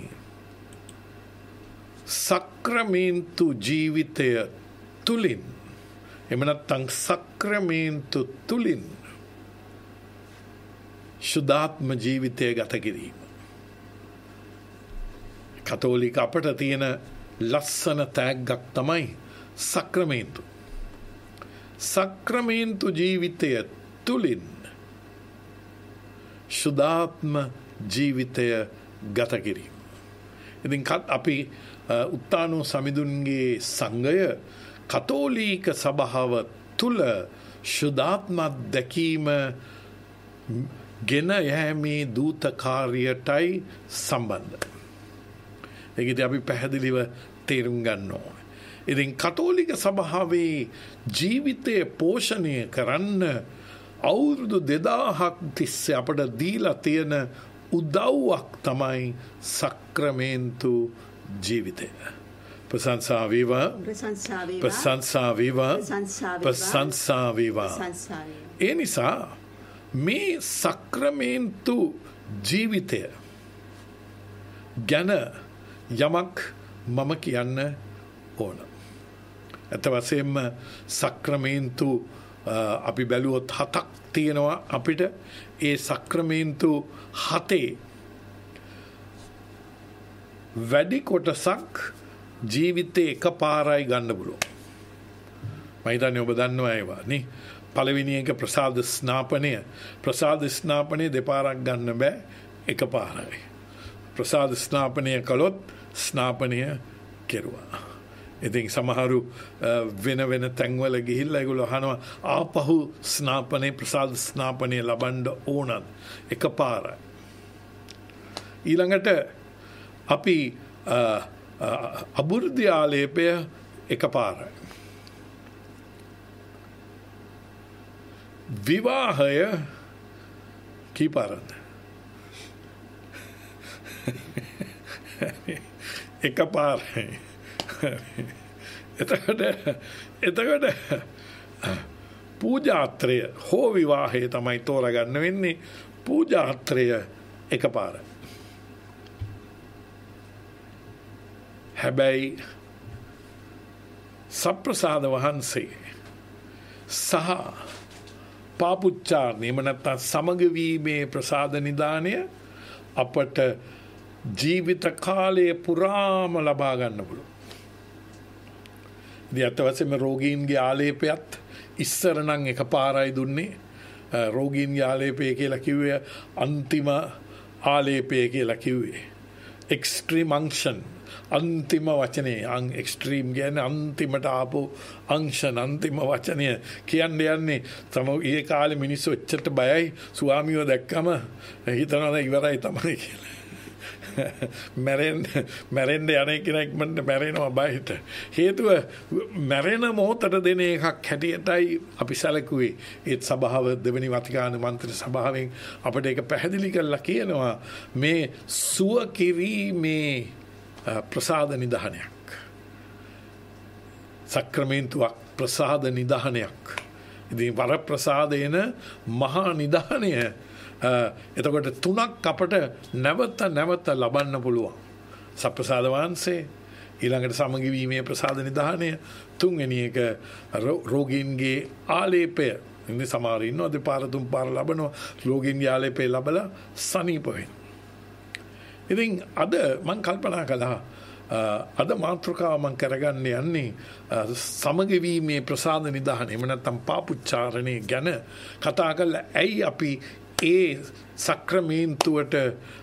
සක්‍රමේන්තු ජීවිතය තුලින් එහෙම නැත්නම් සක්‍රමේන්තු තුලින් සුදාත්ම ජීවිතය ගත කිරීම. කතෝලික අපට තියෙන ලස්සන තෑග්ගක් තමයි සක්‍රමේන්තු. සක්‍රමේන්තු ජීවිතය තුලින් සුදාත්ම ජීවිතය ගත කිරීම. ඉතින් අපි උත්තානෝ සමිඳුන්ගේ සංඝය කතෝලික සභාව තුල සුදාත්ම දැකීම ගෙන යෑමේ දූත කාර්යයටයි සම්බන්ධ. ඒකදී අපි පැහැදිලිව තේරුම් ගන්න ඕනේ. ඉතින් කතෝලික සභාවේ ජීවිතය පෝෂණය කරන්න අවුරුදු 2000ක් තිස්සේ අපට දීලා තියෙන උදව්වක් තමයි සක්‍රමේන්තු ජීවිතය. ප්‍රශංසා වේවා ප්‍රශංසා වේවා ප්‍රශංසා වේවා. ඒ නිසා මේ සක්‍රමේන්තු ජීවිතය ගැන යමක් මම කියන්න ඕන. ඇත්ත වශයෙන්ම සක්‍රමේන්තු අපි බැලුවොත් 7ක් තියෙනවා අපිට. ඒ සක්‍රමේන්තු 7 වැඩි කොටසක් ජීවිතේ එකපාරයි ගන්න පුළුවන්. මම හිතන්නේ ඔබ දන්නවා ඒවා නේ. පළවෙනි එක ප්‍රසාද ස්නාපනය. ප්‍රසාද ස්නාපනය දෙපාරක් ගන්න බෑ එකපාරයි. ප්‍රසාද ස්නාපනය කළොත් ස්නාපනය කෙරුවා. ඉතින් සමහරු වෙන තැන්වල ගිහිල්ලා ඒගොල්ලෝ අහනවා ආපහු ස්නාපනේ ප්‍රසාද ස්නාපනේ ලබන්න ඕනද එකපාරයි. ඊළඟට අපි අබුර්දි ආලේපය එකපාරයි. විවාහය කීපාරද? එකපාරයි. එතකොට පූජාත්‍රය හෝ විවාහය තමයි තෝරගන්න වෙන්නේ. පූජාත්‍රය එකපාරයි. හැබැයි සප්‍රසාද වහන්සේ සහ පාපුච්චාරණය එහෙම නැත්නම් සමග වීමේ ප්‍රසාද නිදානය අපට ජීවිත කාලයේ පුරාම ලබා ගන්න පුළුවන්. ඉතින් අත වශයෙන්ම රෝගීන්ගේ ආලේපයත් ඉස්සර නම් එකපාරයි දුන්නේ. රෝගීන්ගේ ආලේපය කියලා කිව්වේ අන්තිම ආලේපය කියලා කිව්වේ. එක්ස්ට්‍රීම් අන්ක්ෂන් අන්තිම වචනේ එක්ස්ට්‍රීම් කියන්නේ අන්තිමට ආපු අන්ක්ෂන් අන්තිම වචනය කියන්නේ යන්නේ ඒ කාලේ මිනිස්සු එච්චරට බයයි ස්වාමියෝ දැක්කම හිතනවා ඉවරයි තමයි කියලා. මැරෙන්න යන කෙනෙක් මන්ට මැරෙනවා බයට. හේතුව මැරෙන මොහොතට දෙන එකක් හැටියටයි අපි සැලකුවේ. ඒත් සභාව දෙවෙනි වතිකාන මන්ත්‍රී සභාවෙන් අපිට ඒක පැහැදිලි කරලා කියනවා මේ සුව කිරීමේ ප්‍රසාද නිධානයක්. සක්‍රමේන්තුවක් ප්‍රසාද නිධානයක්. ඉතින් වර ප්‍රසාදයන මහා නිධානය. එතකොට 3ක් අපට නැවත ලබන්න පුළුවන්. සප්‍රසාද වහන්සේ ඊළඟට සමගි වීමේ ප්‍රසාද නිධානය තුන්වෙනි එක රෝගීන්ගේ ආලේපය. ඉන්නේ සමහර ඉන්නවා දෙපාර තුන් පාර ලබනවා රෝගීන්ගේ ආලේපය ලබලා සනීප වෙනවා. ඉතින් අද මම කල්පනා කළා අද මාතෘකාව මම කරගන්න යන්නේ සමගවීමේ ප්‍රසාද නිදහන එහෙම නැත්නම් පාපුච්චාරණය ගැන කතා කරලා ඇයි අපි ඒ සක්‍රමේන්තුවට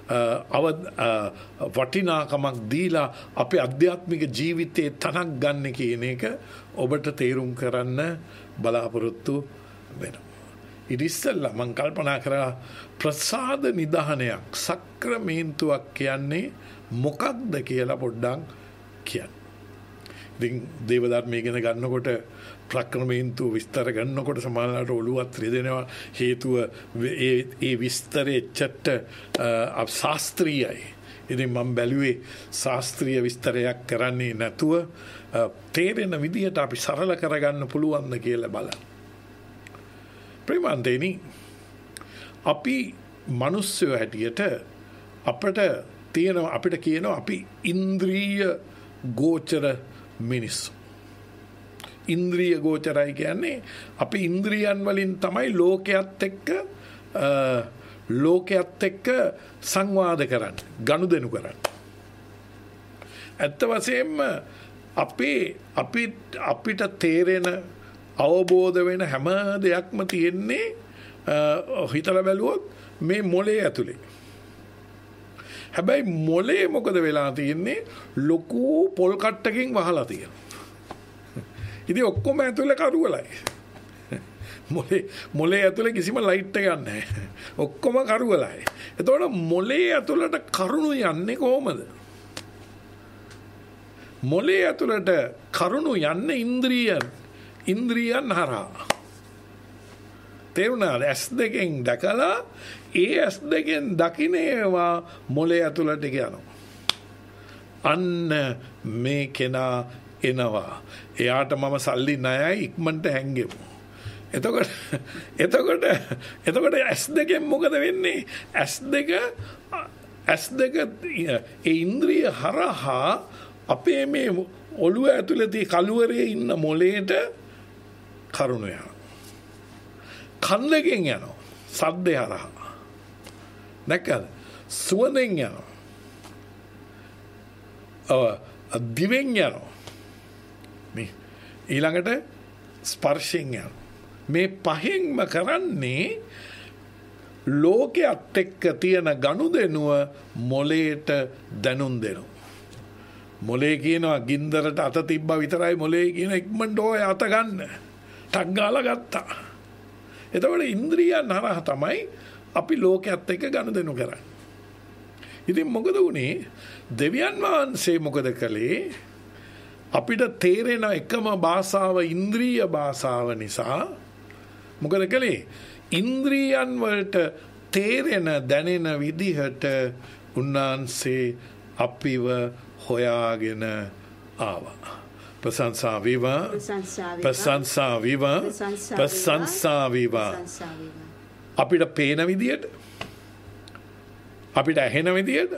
වටිනාකමක් දීලා අපේ අධ්‍යාත්මික ජීවිතයේ තනක් ගන්න කියන එක ඔබට තේරුම් කරන්න බලාපොරොත්තු වෙනවා. ඉතිස්සල්ලා මං කල්පනා කරා ප්‍රසාද නිදහනයක් සක්‍රමේන්තුවක් කියන්නේ මොකක්ද කියලා පොඩ්ඩක් කියන්න. ඉතින් දේවදත්ම ඉගෙන ගන්නකොට ප්‍රක්‍රමේන්තුව විස්තර ගන්නකොට සමහරවිට ඔළුවත් රිදෙනවා හේතුව ඒ විස්තරේ එච්චට ශාස්ත්‍රීයයි. ඉතින් මම බැලුවේ ශාස්ත්‍රීය විස්තරයක් කරන්නේ නැතුව තේරෙන විදිහට අපි සරල කරගන්න පුළුවන්ද කියලා බලන්න. ප්‍රේමන්තේනි අපි මිනිස්සු හැටියට අපිට කියනවා අපි ඉන්ද්‍රිය ගෝචර මිනිස්සු. ඉන්ද්‍රිය ගෝචරයි කියන්නේ අපි ඉන්ද්‍රියන් වලින් තමයි ලෝකයේත් එක්ක සංවාද කරන්නේ, ගනුදෙනු කරන්නේ. ඇත්ත වශයෙන්ම අපිට තේරෙන අවබෝධ වෙන හැම දෙයක්ම තියෙන්නේ හිතලා බැලුවොත් මේ මොලේ ඇතුලේ. හැබැයි මොලේ මොකද වෙලා තියෙන්නේ? ලොකු පොල් කට්ටකින් වහලා තියෙනවා. ඉතින් ඔක්කොම ඇතුලේ කරුවලයි. මොලේ ඇතුලේ කිසිම ලයිට් එකක් නැහැ. ඔක්කොම කරුවලයි. එතකොට මොලේ ඇතුලට කරුණු යන්නේ කොහමද? මොලේ ඇතුලට කරුණු යන්නේ ඉන්ද්‍රියන් හරහා. තේරුණාද? ඇස් දෙකෙන් දැකලා ඒ ඇස් දෙකෙන් දකින්නේවා මොලේ ඇතුලට යනවා. අන්න මේ කෙනා එනවා. එයාට මම සල්ලි ණයයි ඉක්මනට හැංගෙමු. එතකොට ඇස් දෙකෙන් මොකද වෙන්නේ? ඇස් දෙක ඒ ඉන්ද්‍රිය හරහා අපේ මේ ඔළුව ඇතුළේ කළුවරේ ඉන්න මොලේට කරුණ යනවා. කන් දෙකෙන් යනවා. සද්දේ හරහා. නැකද? සුවඳෙන් යනවා. දිවෙන් යනවා. මේ ඊළඟට ස්පර්ශයෙන් යනවා. මේ පහෙන්ම කරන්නේ ලෝකයේත් එක්ක තියෙන ගනුදෙනුව මොලේට දැනුම් දෙනවා. මොලේ කියනවා ගින්දරට අත තිබ්බා විතරයි මොලේ කියන ඉක්මනට ඔය අත ගන්න. ටක් ගාලා ගත්තා. එතකොට ඉන්ද්‍රියන් හරහා තමයි අපි ලෝකයේත් එක්ක ගනුදෙනු කරන්නේ. ඉතින් මොකද උනේ? දෙවියන් වහන්සේ මොකද කළේ? අපිට තේරෙන එකම භාෂාව ඉන්ද්‍රිය භාෂාව නිසා මොකද කළේ? ඉන්ද්‍රියන් වලට තේරෙන දැනෙන විදිහට උන්වහන්සේ අපිව හොයාගෙන ආවා. ප්‍රශංසා වේවා. ප්‍රශංසා වේවා. ප්‍රශංසා වේවා. අපිට පේන විදියට, අපිට ඇහෙන විදියට,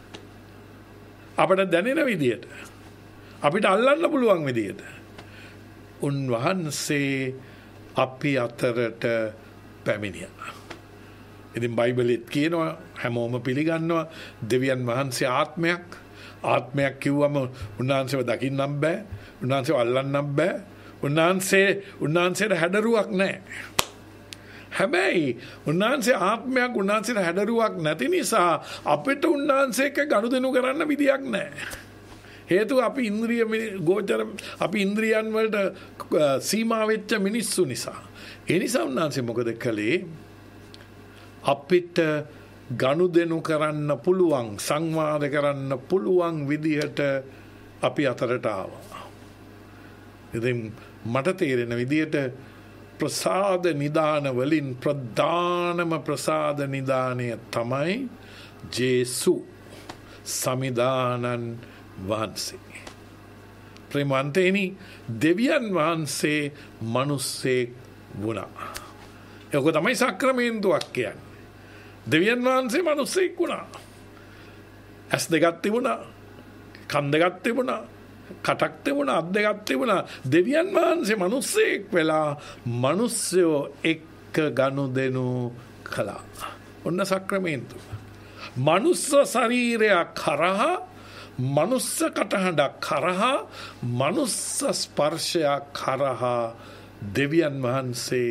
අපිට දැනෙන විදියට, අපිට අල්ලන්න පුළුවන් විදියට උන්වහන්සේ අපි අතරට පැමිණියා. ඉතින් බයිබලෙත් කියනවා හැමෝම පිළිගන්නවා දෙවියන් වහන්සේ ආත්මයක් කිව්වම උන්වහන්සේව දකින්නම් බෑ, උන්වහන්සේව අල්ලන්නම් බෑ, උන්වහන්සේට හැඩරුවක් නැහැ. හැබැයි උන්වහන්සේ ආත්මයක්, උන්වහන්සේට හැඩරුවක් නැති නිසා අපිට උන්වහන්සේ එක්ක ගනුදෙනු කරන්න විදියක් නැහැ. හේතුව අපි ඉන්ද්‍රිය ගෝචර, අපි ඉන්ද්‍රියන් වලට සීමා වෙච්ච මිනිස්සු නිසා. ඒ නිසා උන්වහන්සේ මොකද කළේ? අපිට ගනුදෙනු කරන්න පුළුවන්, සංවාද කරන්න පුළුවන් විදිහට අපි අතරට ආවා. ඉතින් මට තේරෙන විදිහට ප්‍රසාද නිදාන වලින් ප්‍රධානම ප්‍රසාද නිදානය තමයි ජේසු සමිදානන් වහන්සේ. ප්‍රේමන්තේනි, දෙවියන් වහන්සේ මිනිස්සෙක් වුණා. ඒක තමයි සක්‍රමේන්තුවක් කියන්නේ. දෙවියන් වහන්සේ මිනිස්සෙක් වුණා. ඇස් දෙකක් තිබුණා, කන් දෙකක් තිබුණා, කටක් තිබුණා, අත් දෙකක් තිබුණා. දෙවියන් වහන්සේ මිනිස්සෙක් වෙලා මිනිස්සයෝ එක්ක ගනුදෙනු කළා. ඔන්න සක්‍රමේන්තුව. මනුස්ස ශරීරයක් කරහා මනුස්ස කටහඬක් කරහා මනුස්ස ස්පර්ශයක් කරහා දෙවියන් වහන්සේ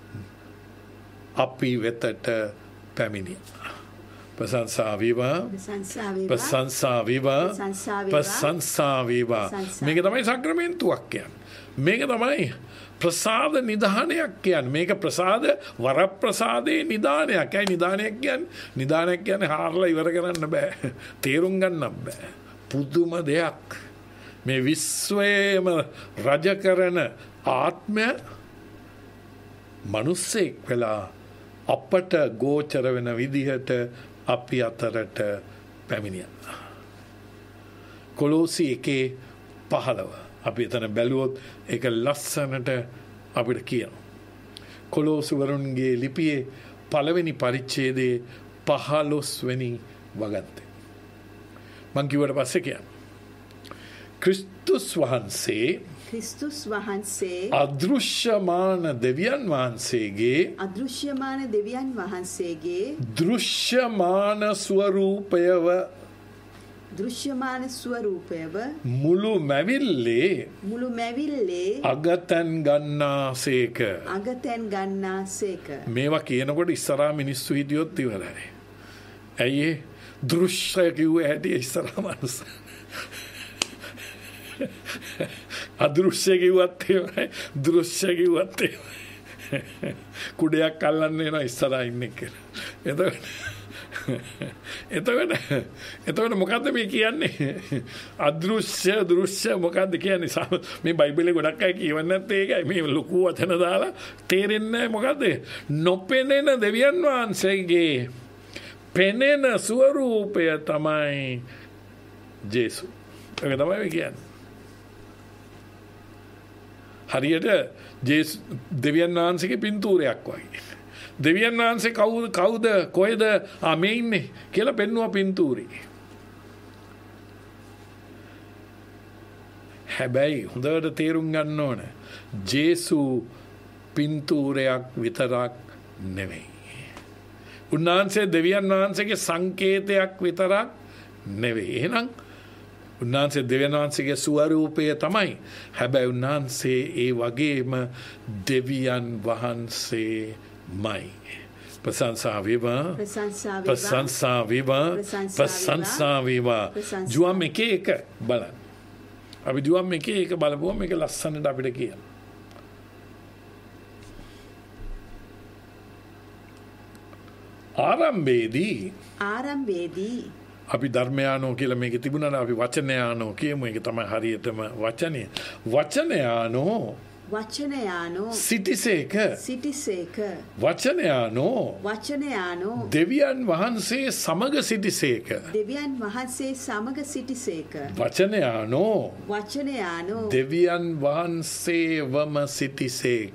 අපි වෙතට පැමිණියා. ප්‍රශංසා වේවා. ප්‍රශංසා වේවා. ප්‍රශංසා වේවා. මේක තමයි සක්‍රමෙන්තුවක් කියන්නේ. මේක තමයි ප්‍රසාද නිධානයක් කියන්නේ. මේක ප්‍රසාද වරප්‍රසාදේ නිධානයක්. ඇයි නිධානයක් කියන්නේ? නිධානයක් කියන්නේ හාරලා ඉවර කරන්න බෑ. තේරුම් ගන්න බෑ. පුදුම දෙයක්. මේ විශ්වයේම රජ කරන ආත්මය මිනිස්සෙක් වෙලා අපට ගෝචර වෙන විදිහට අපි අතරට පැමිණියා. කොලෝසි 1:15 අපි එතන බැලුවොත් ඒක ලස්සනට අපිට කියනවා. කොලෝසි වරුන්ගේ ලිපියේ 1වෙනි පරිච්ඡේදයේ 15 වෙනි වගන්තේ. මං කිව්වට පස්සේ කියනවා. ක්‍රිස්තුස් වහන්සේ අදෘශ්‍යමාන දෙවියන් වහන්සේගේ දෘශ්‍යමාන ස්වරූපයව මුළු මැවිල්ලේ අගතැන් ගන්නාසේක. මේවා කියනකොට ඉස්සරහා මිනිස්සු හිටියොත් ඉවරයි. ඇයි ඒ දෘශ්‍ය කිව්වේ හැටි ඉස්සරහා මනුස්ස අදෘශ්‍ය කිව්වත් එහෙමයි දෘශ්‍ය කිව්වත් එහෙමයි. කුඩයක් අල්ලන්න එනවා ඉස්සරහා ඉන්නේ කියලා. එතකොට මොකද්ද මේ කියන්නේ? අදෘශ්‍ය දෘශ්‍ය මොකද්ද කියන්නේ? මේ බයිබලේ ගොඩක් අය කියවන්නේ නැත්තේ ඒකයි. මේ ලොකු වචන දාලා තේරෙන්නේ මොකද්ද? නොපෙනෙන දෙවියන් වහන්සේගේ පෙනෙන ස්වරූපය තමයි ජේසු. ඒක තමයි කියන්නේ. හරියට දෙවියන් වහන්සේගේ පින්තූරයක් වගේ. දෙවියන් වහන්සේ කවුද කොහෙද මේ ඉන්නේ කියලා පෙන්වුවා පින්තූරේ. හැබැයි හොඳට තේරුම් ගන්න ඕන ජේසු පින්තූරයක් විතරක් නෙවෙයි. උන්වහන්සේ දෙවියන් වහන්සේගේ සංකේතයක් විතරක් නෙවෙයි. එහෙනම් උන්වහන්සේ දෙවියන් වහන්සේගේ ස්වරූපය තමයි. හැබැයි උන්වහන්සේ ඒ වගේම දෙවියන් වහන්සේමයි. ප්‍රශංසා වේවා. ප්‍රශංසා වේවා. ප්‍රශංසා වේවා. ජුවම් 1:1 බලන්න. අපි ජුවම් 1:1 බලපුවම මේක ලස්සනට අපිට කියනවා. ආරම්භයේදී අපි ධර්මයානෝ කියලා මේක තිබුණා. අපි වචනයානෝ කියමු. ඒක තමයි හරියටම වචනය. වචනයානෝ සිටිසේක. වචනයානෝ දෙවියන් වහන්සේ සමග සිටිසේක. වචනයානෝ දෙවියන් වහන්සේවම සිටිසේක.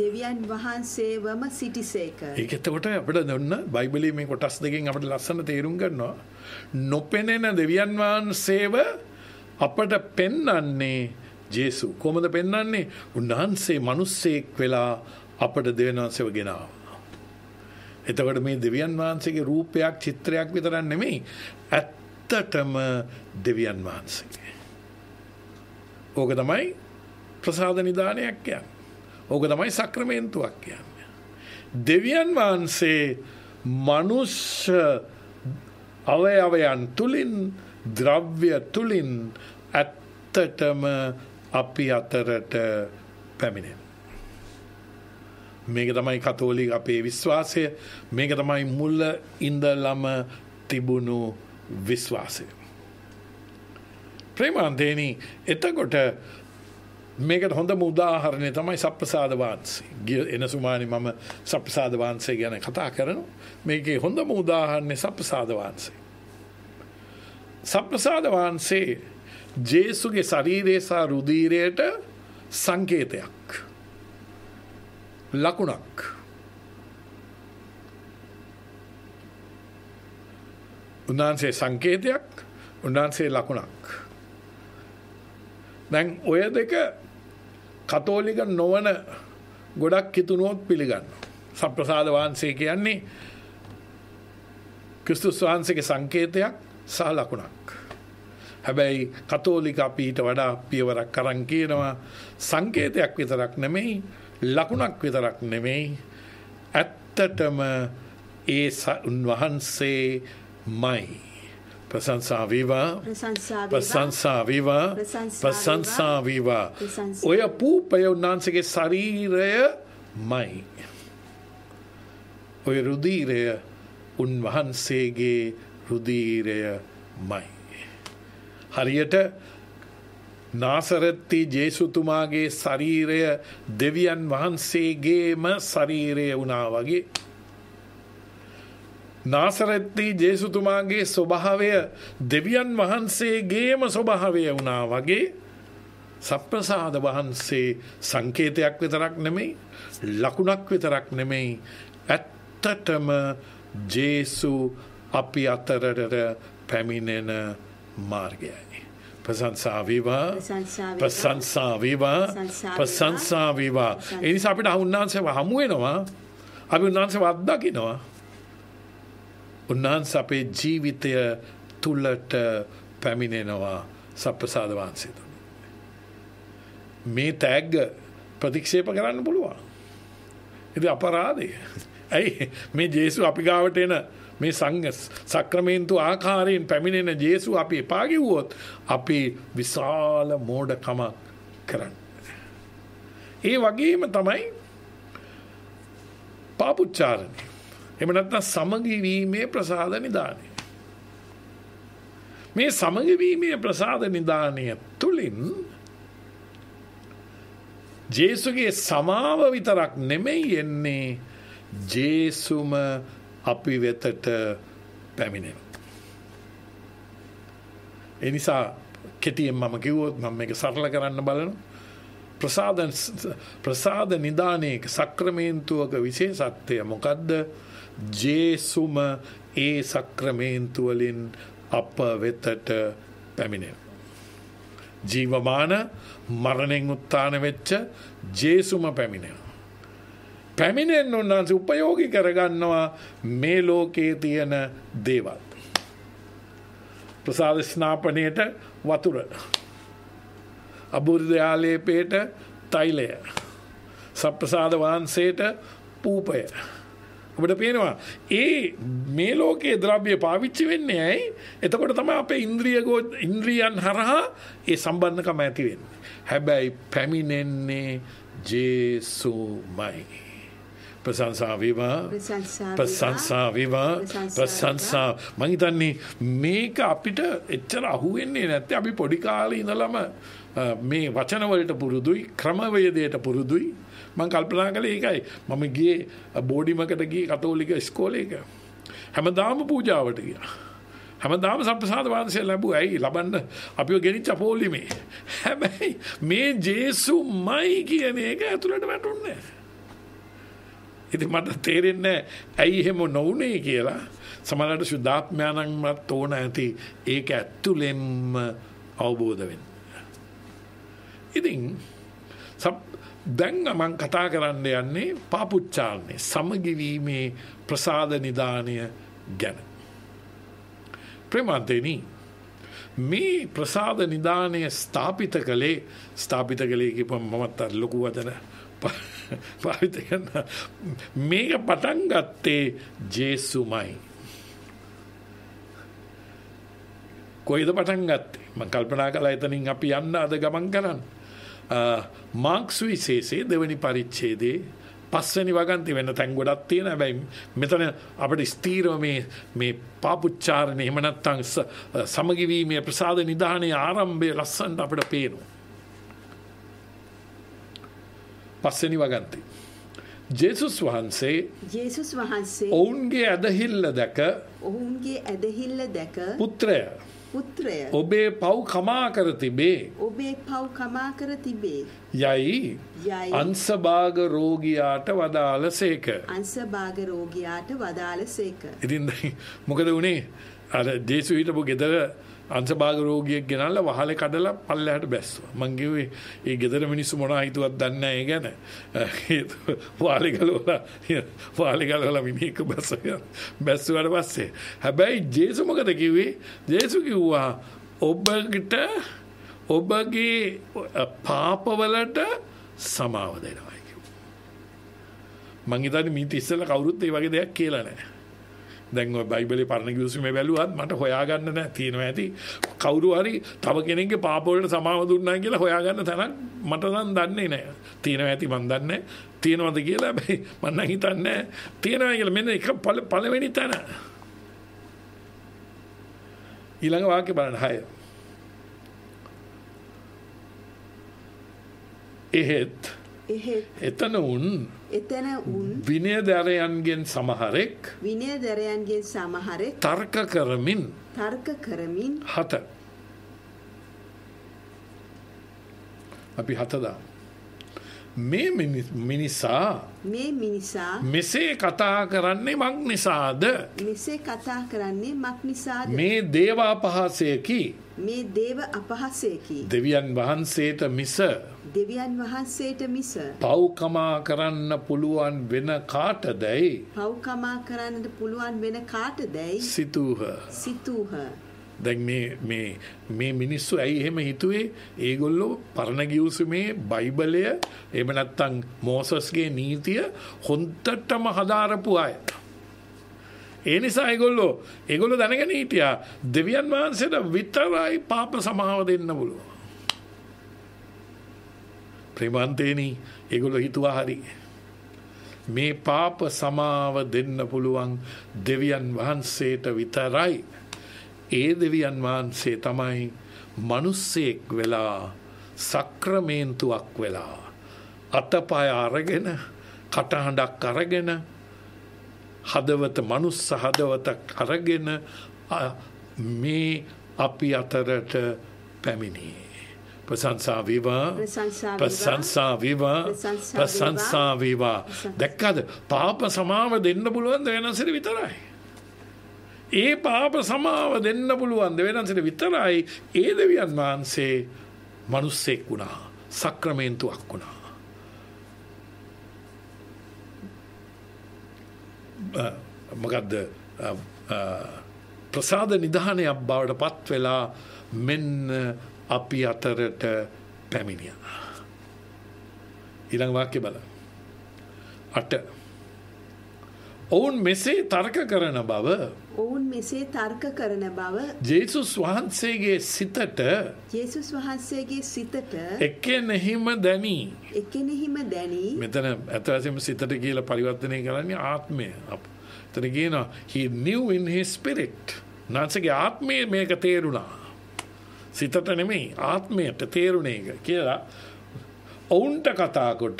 ඒක එතකොට අපිට දුන්න බයිබලයේ මේ කොටස් දෙකෙන් අපිට ලස්සන තේරුම් ගන්නවා. නොපෙනෙන දෙවියන් වහන්සේව අපට පෙන්වන්නේ ජේසු. කොහොමද පෙන්වන්නේ? උන්වහන්සේ මිනිස්සෙක් වෙලා අපට දෙවියන් වහන්සේව ගෙනාවා. එතකොට මේ දෙවියන් වහන්සේගේ රූපයක් චිත්‍රයක් විතරක් නෙමෙයි, ඇත්තටම දෙවියන් වහන්සේ. ඕක තමයි ප්‍රසාද නිදානයක් කියන්නේ. ඕක තමයි සක්‍රමේන්තුවක් කියන්නේ. දෙවියන් වහන්සේ මනුෂ්‍ය අවයවයන් තුලින් ද්‍රව්‍ය තුලින් ඇත්තටම අපි අතරට පැමිණෙන. මේක තමයි කතෝලික අපේ විශ්වාසය. මේක තමයි මුල ඉඳලම තිබුණු විශ්වාසය. ප්‍රේමාන්තේනි, එතකොට මේකට හොඳම උදාහරණය තමයි සප්‍රසාද වහන්සේ. එන සුමානේ මම සප්‍රසාද වහන්සේ ගැන කතා කරනවා. මේකේ හොඳම උදාහරණය සප්‍රසාද වහන්සේ. සප්‍රසාද වහන්සේ ජේසුගේ ශරීරය සහ රුධිරයට සංකේතයක්, ලකුණක්. උන්වහන්සේ සංකේතයක්, උන්වහන්සේ ලකුණක්. දැන් ඔය දෙක කතෝලික නොවන ගොඩක් හිතුනොත් පිළිගන්නවා. සප්‍රසාද වහන්සේ කියන්නේ ක්‍රිස්තුස් වහන්සේගේ සංකේතයක් සහ ලකුණක්. හැබැයි කතෝලික අපිට වඩා පියවරක් අරන් කියනවා සංකේතයක් විතරක් නෙමෙයි ලකුණක් විතරක් නෙමෙයි ඇත්තටම ඒ උන්වහන්සේමයි ප්‍රශංසා වේවා ප්‍රශංසා වේවා ප්‍රශංසා වේවා ඔය පූපය උන්වහන්සේගේ ශරීරයමයි ඔය රුධීරය උන්වහන්සේගේ රුධීරයමයි හරියට නාසරෙත්ති ජේසුතුමාගේ ශරීරය දෙවියන් වහන්සේගේම ශරීරය වුණා වගේ නාසරෙත්ති ජේසුතුමාගේ ස්වභාවය දෙවියන් වහන්සේගේම ස්වභාවය වුණා වගේ සප්‍රසාද වහන්සේ සංකේතයක් විතරක් නෙමෙයි ලකුණක් විතරක් නෙමෙයි ඇත්තටම ජේසු අපි අතරට පැමිණෙන මාර්ගයයි ප්‍රශංසා වේවා ප්‍රශංසා වේවා ප්‍රශංසා වේවා ඒ නිසා අපිට උන්වහන්සේව හමු වෙනවා අපි උන්වහන්සේව අත්දකිනවා උන්වහන්සේ අපේ ජීවිතය තුලට පැමිණෙනවා සප්‍රසාද වහන්සේ මේ තෑග්ග ප්‍රතික්ෂේප කරන්න පුළුවන් ඉතින් අපරාධය ඇයි මේ ජේසු අපි ගාවට එන මේ සක්‍රමේන්තු ආකාරයෙන් පැමිණෙන ජේසු අපි එපා කිව්වොත් අපි විශාල මෝඩකමක් කරන්නේ. ඒ වගේම තමයි පාපුච්චාරණය. එහෙම නැත්නම් සමගි වීමේ ප්‍රසාද නිදානය. මේ සමගි වීමේ ප්‍රසාද නිදානය තුලින් ජේසුගේ සමාව විතරක් නෙමෙයි එන්නේ ජේසුම අපි වෙතට පැමිණෙනවා. ඒ නිසා කෙටියෙන් මම කිව්වොත් මම මේක සරල කරන්න බලනවා. ප්‍රසාද නිදානයේ සක්‍රමේන්තුවක විශේෂත්වය මොකද්ද? ජේසුම ඒ සක්‍රමේන්තු වලින් අප වෙතට පැමිණෙනවා. ජීවමාන මරණයෙන් උත්ථාන වෙච්ච ජේසුම පැමිණෙනවා. පැමිණෙන්න උන්වහන්සේ උපයෝගී කරගන්නවා මේ ලෝකයේ තියෙන දේවල්. ප්‍රසාද ස්නාපනයේට වතුර. අබුර්දයාලේපේට තෛලය. සප්‍රසාද වහන්සේට පූපය. ඔබට පේනවා ඒ මේ ලෝකයේ ද්‍රව්‍ය පාවිච්චි වෙන්නේ ඇයි? එතකොට තමයි අපේ ඉන්ද්‍රියන් හරහා ඒ සම්බන්ධකම ඇති වෙන්නේ. හැබැයි පැමිණෙන්නේ ජේසුමයි. ප්‍රශංසා වේවා ප්‍රශංසා වේවා ප්‍රශංසා මම හිතන්නේ මේක අපිට එච්චර අහුවෙන්නේ නැත්නම් අපි පොඩි කාලේ ඉඳලම මේ වචන වලට පුරුදුයි ක්‍රමවේදයට පුරුදුයි මම කල්පනා කළේ ඒකයි මම ගියේ බෝඩිමකට ගියේ කතෝලික ඉස්කෝලේක හැමදාම පූජාවට ගියා හැමදාම සම්ප්‍රසාද වහන්සේ ලැබුවා ඇයි ලබන්න අපිව ගෙනිච්ච පොලිමේ හැබැයි මේ ජේසුමයි කියන එක ඇතුළට වැටුන්නේ ඉතින් මට තේරෙන්නේ ඇයි එහෙම නොවුනේ කියලා සමහරවිට සුද්ධාත්මයන්වත් ඕන ඇති ඒක ඇතුළෙන්ම අවබෝධ වෙන්න. ඉතින් දැන් මම කතා කරන්න යන්නේ පාපුච්චාරණය සමගි වීමේ ප්‍රසාද නිදානය ගැන. ප්‍රේමන්තේනි මේ ප්‍රසාද නිදානය ස්ථාපිත කළේ කියපුවම මමත් අර ලොකු වචන පාවිච්චි කරන මේක පටන් ගත්තේ ජේසුමයි. කොයිද පටන් ගත්තේ? මම කල්පනා කළා එතනින් අපි යන්න අද ගමන් කරන්න. මාක්ස් විශේෂයේ දෙවනි පරිච්ඡේදයේ 5 වෙනි වගන්ති වෙන තැන් ගොඩක් තියෙන හැබැයි මෙතන අපිට ස්ථීරව මේ පාපුච්චාරණය එහෙම නැත්නම් සමගි වීමේ ප්‍රසාද නිදානයේ ආරම්භය ලස්සනට අපිට පේනවා. 5 වෙනි වගන්ති. ජේසුස් වහන්සේ ඔවුන්ගේ ඇදහිල්ල දැක පුත්‍රය ඔබේ පව් කමා කර තිබේ යයි අංශභාග රෝගියාට වදාළසේක. ඉතින් මොකද වුණේ? අර ජේසු හිටපු ගෙදර අංශභාග රෝගියෙක් ගෙනල්ලා වහලේ කඩලා පල්ලෙහාට බැස්සුවා. මං කිව්වේ ඒ ගෙදර මිනිස්සු මොනවා හිතුවත් දන්නේ නැහැ ඒ ගැන. වාලේ ගලවලා මිනිහෙක් බැස්සුවාට පස්සේ හැබැයි ජේසු මොකද කිව්වේ? ජේසු කිව්වා ඔබට ඔබගේ පාපවලට සමාව දෙනවා කිව්වා. මං හිතන්නේ මීට ඉස්සෙල්ලා කවුරුත් ඒ වගේ දෙයක් කියලා නැහැ. දැන් ඔය බයිබලේ පරණ කිව්සුමේ බැලුවත් මට හොයාගන්න නැහැ. තියෙනවා ඇති. කවුරු හරි තව කෙනෙක්ගේ පාප වලට සමාව දුන්නා කියලා හොයාගන්න තරම් මට නම් දන්නේ නැහැ. තියෙනවා ඇති මන් දන්නේ. තියෙනවද කියලා හැබැයි මම නම් හිතන්නේ තියෙනවා කියලා. මෙන්න එක පළවෙනි තැන. ඊළඟ වාක්‍ය බලන්න 6. එහෙත් එතන උන් විනයදරයන්ගෙන් සමහරෙක් තර්ක කරමින් 7 අපි 7 දා මේ මිනිසා මෙසේ කතා කරන්නේ මක් නිසාද? මේ දේව අපහාසයකි. දෙවියන් වහන්සේට මිස පව්කමා කරන්න පුළුවන් වෙන කාටදයි සිතූහ. දැන් මේ මිනිස්සු ඇයි එහෙම හිතුවේ? ඒගොල්ලෝ පරණ ගිවිසුමේ බයිබලය එහෙම නැත්නම් මෝසස්ගේ නීතිය හොන්දටම හදාරපු අය. ඒ නිසා ඒගොල්ලෝ දැනගෙන හිටියා දෙවියන් වහන්සේට විතරයි පාප සමාව දෙන්න පුළුවන්. ප්‍රේමන්තේනි ඒගොල්ලෝ හිතුවා හරි මේ පාප සමාව දෙන්න පුළුවන් දෙවියන් වහන්සේට විතරයි. ඒ දෙවියන් වහන්සේ තමයි මිනිස්සෙක් වෙලා සක්‍රමේන්තුවක් වෙලා අතපය අරගෙන කටහඬක් අරගෙන හදවත මනුස්ස හදවතක් අරගෙන මේ අපි අතරට පැමිණේ. ප්‍රශංසා වේවා. දැක්කද පාප සමාව දෙන්න පුළුවන් දෙවියන්සට විතරයි. ඒ පාප සමාව දෙන්න පුළුවන් දෙවියන්සට විතරයි. ඒ දෙවියන් වහන්සේ මිනිස්සෙක් වුණා. සක්‍රමේන්තුවක් වුණා. මොකද්ද ප්‍රසාද නිධානයක් බවට පත් වෙලා මෙන්න අපි අතරට පැමිණියා. ඊළඟ වාක්‍ය බලන්න. 8 ඔවුන් මෙසේ තර්ක කරන බව ජේසුස් වහන්සේගේ සිතට එකෙනෙහිම දැනි. මෙතන ඇත්තටම සිතට කියලා පරිවර්තනය කරන්නේ ආත්මය. එතන කියනවා he knew in his spirit. නාසගේ ආත්මය මේක තේරුණා. සිතට නෙමෙයි ආත්මයට තේරුණේ කියලා. ඔවුන්ට කතා කොට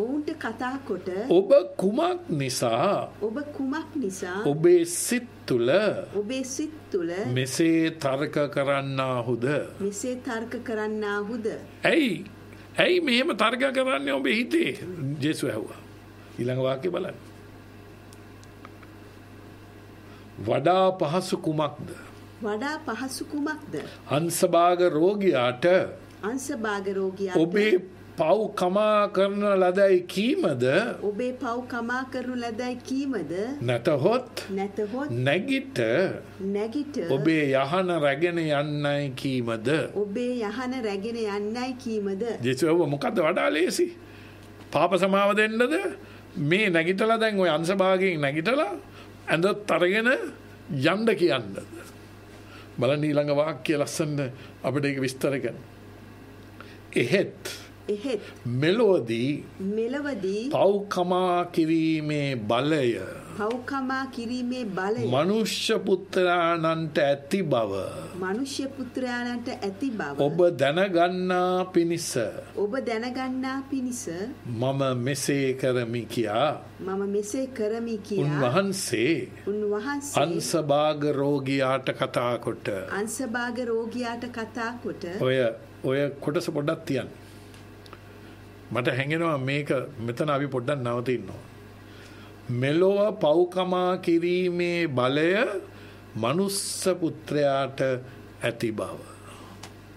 ඔබ කුමක් නිසා ඔබේ සිත් තුළ මෙසේ තර්ක කරන්නාහුද? ඇයි මෙහෙම තර්ක කරන්නේ ඔබේ හිතේ? ජේසුස් ඇහුවා. ඊළඟ වාක්‍ය බලන්න. වඩා පහසු කුමක්ද? අංශභාග රෝගියාට ඔබේ පව් කමා කරන ලදයි කීමද? නැතහොත් නැගිට ඔබේ යහන රැගෙන යන්නයි කීමද? ජේසුස් මොකද්ද වඩා ලේසි? පාප සමාව දෙන්නද? මේ නැගිටලා දැන් ওই අංශභාගයෙන් නැගිටලා ඇඳත් අරගෙන යන්න කියන්නද? බලන්න ඊළඟ වාක්‍ය ලස්සන අපිට ඒක විස්තර කරන්න. එහෙත් මෙලොවදී පව්කමා කිරීමේ බලය මනුෂ්‍ය පුත්‍රයාණන්ට ඇති බව ඔබ දැනගන්නා පිණිස මම මෙසේ කරමි කියා උන්වහන්සේ අංශභාග රෝගියාට කතා කොට ඔය කොටස පොඩ්ඩක් තියන්න. මට හැඟෙනවා මේක මෙතන අපි පොඩ්ඩක් නවතිනවා. මෙලොව පව්කමා කිරීමේ බලය මනුස්ස පුත්‍රයාට ඇති බව.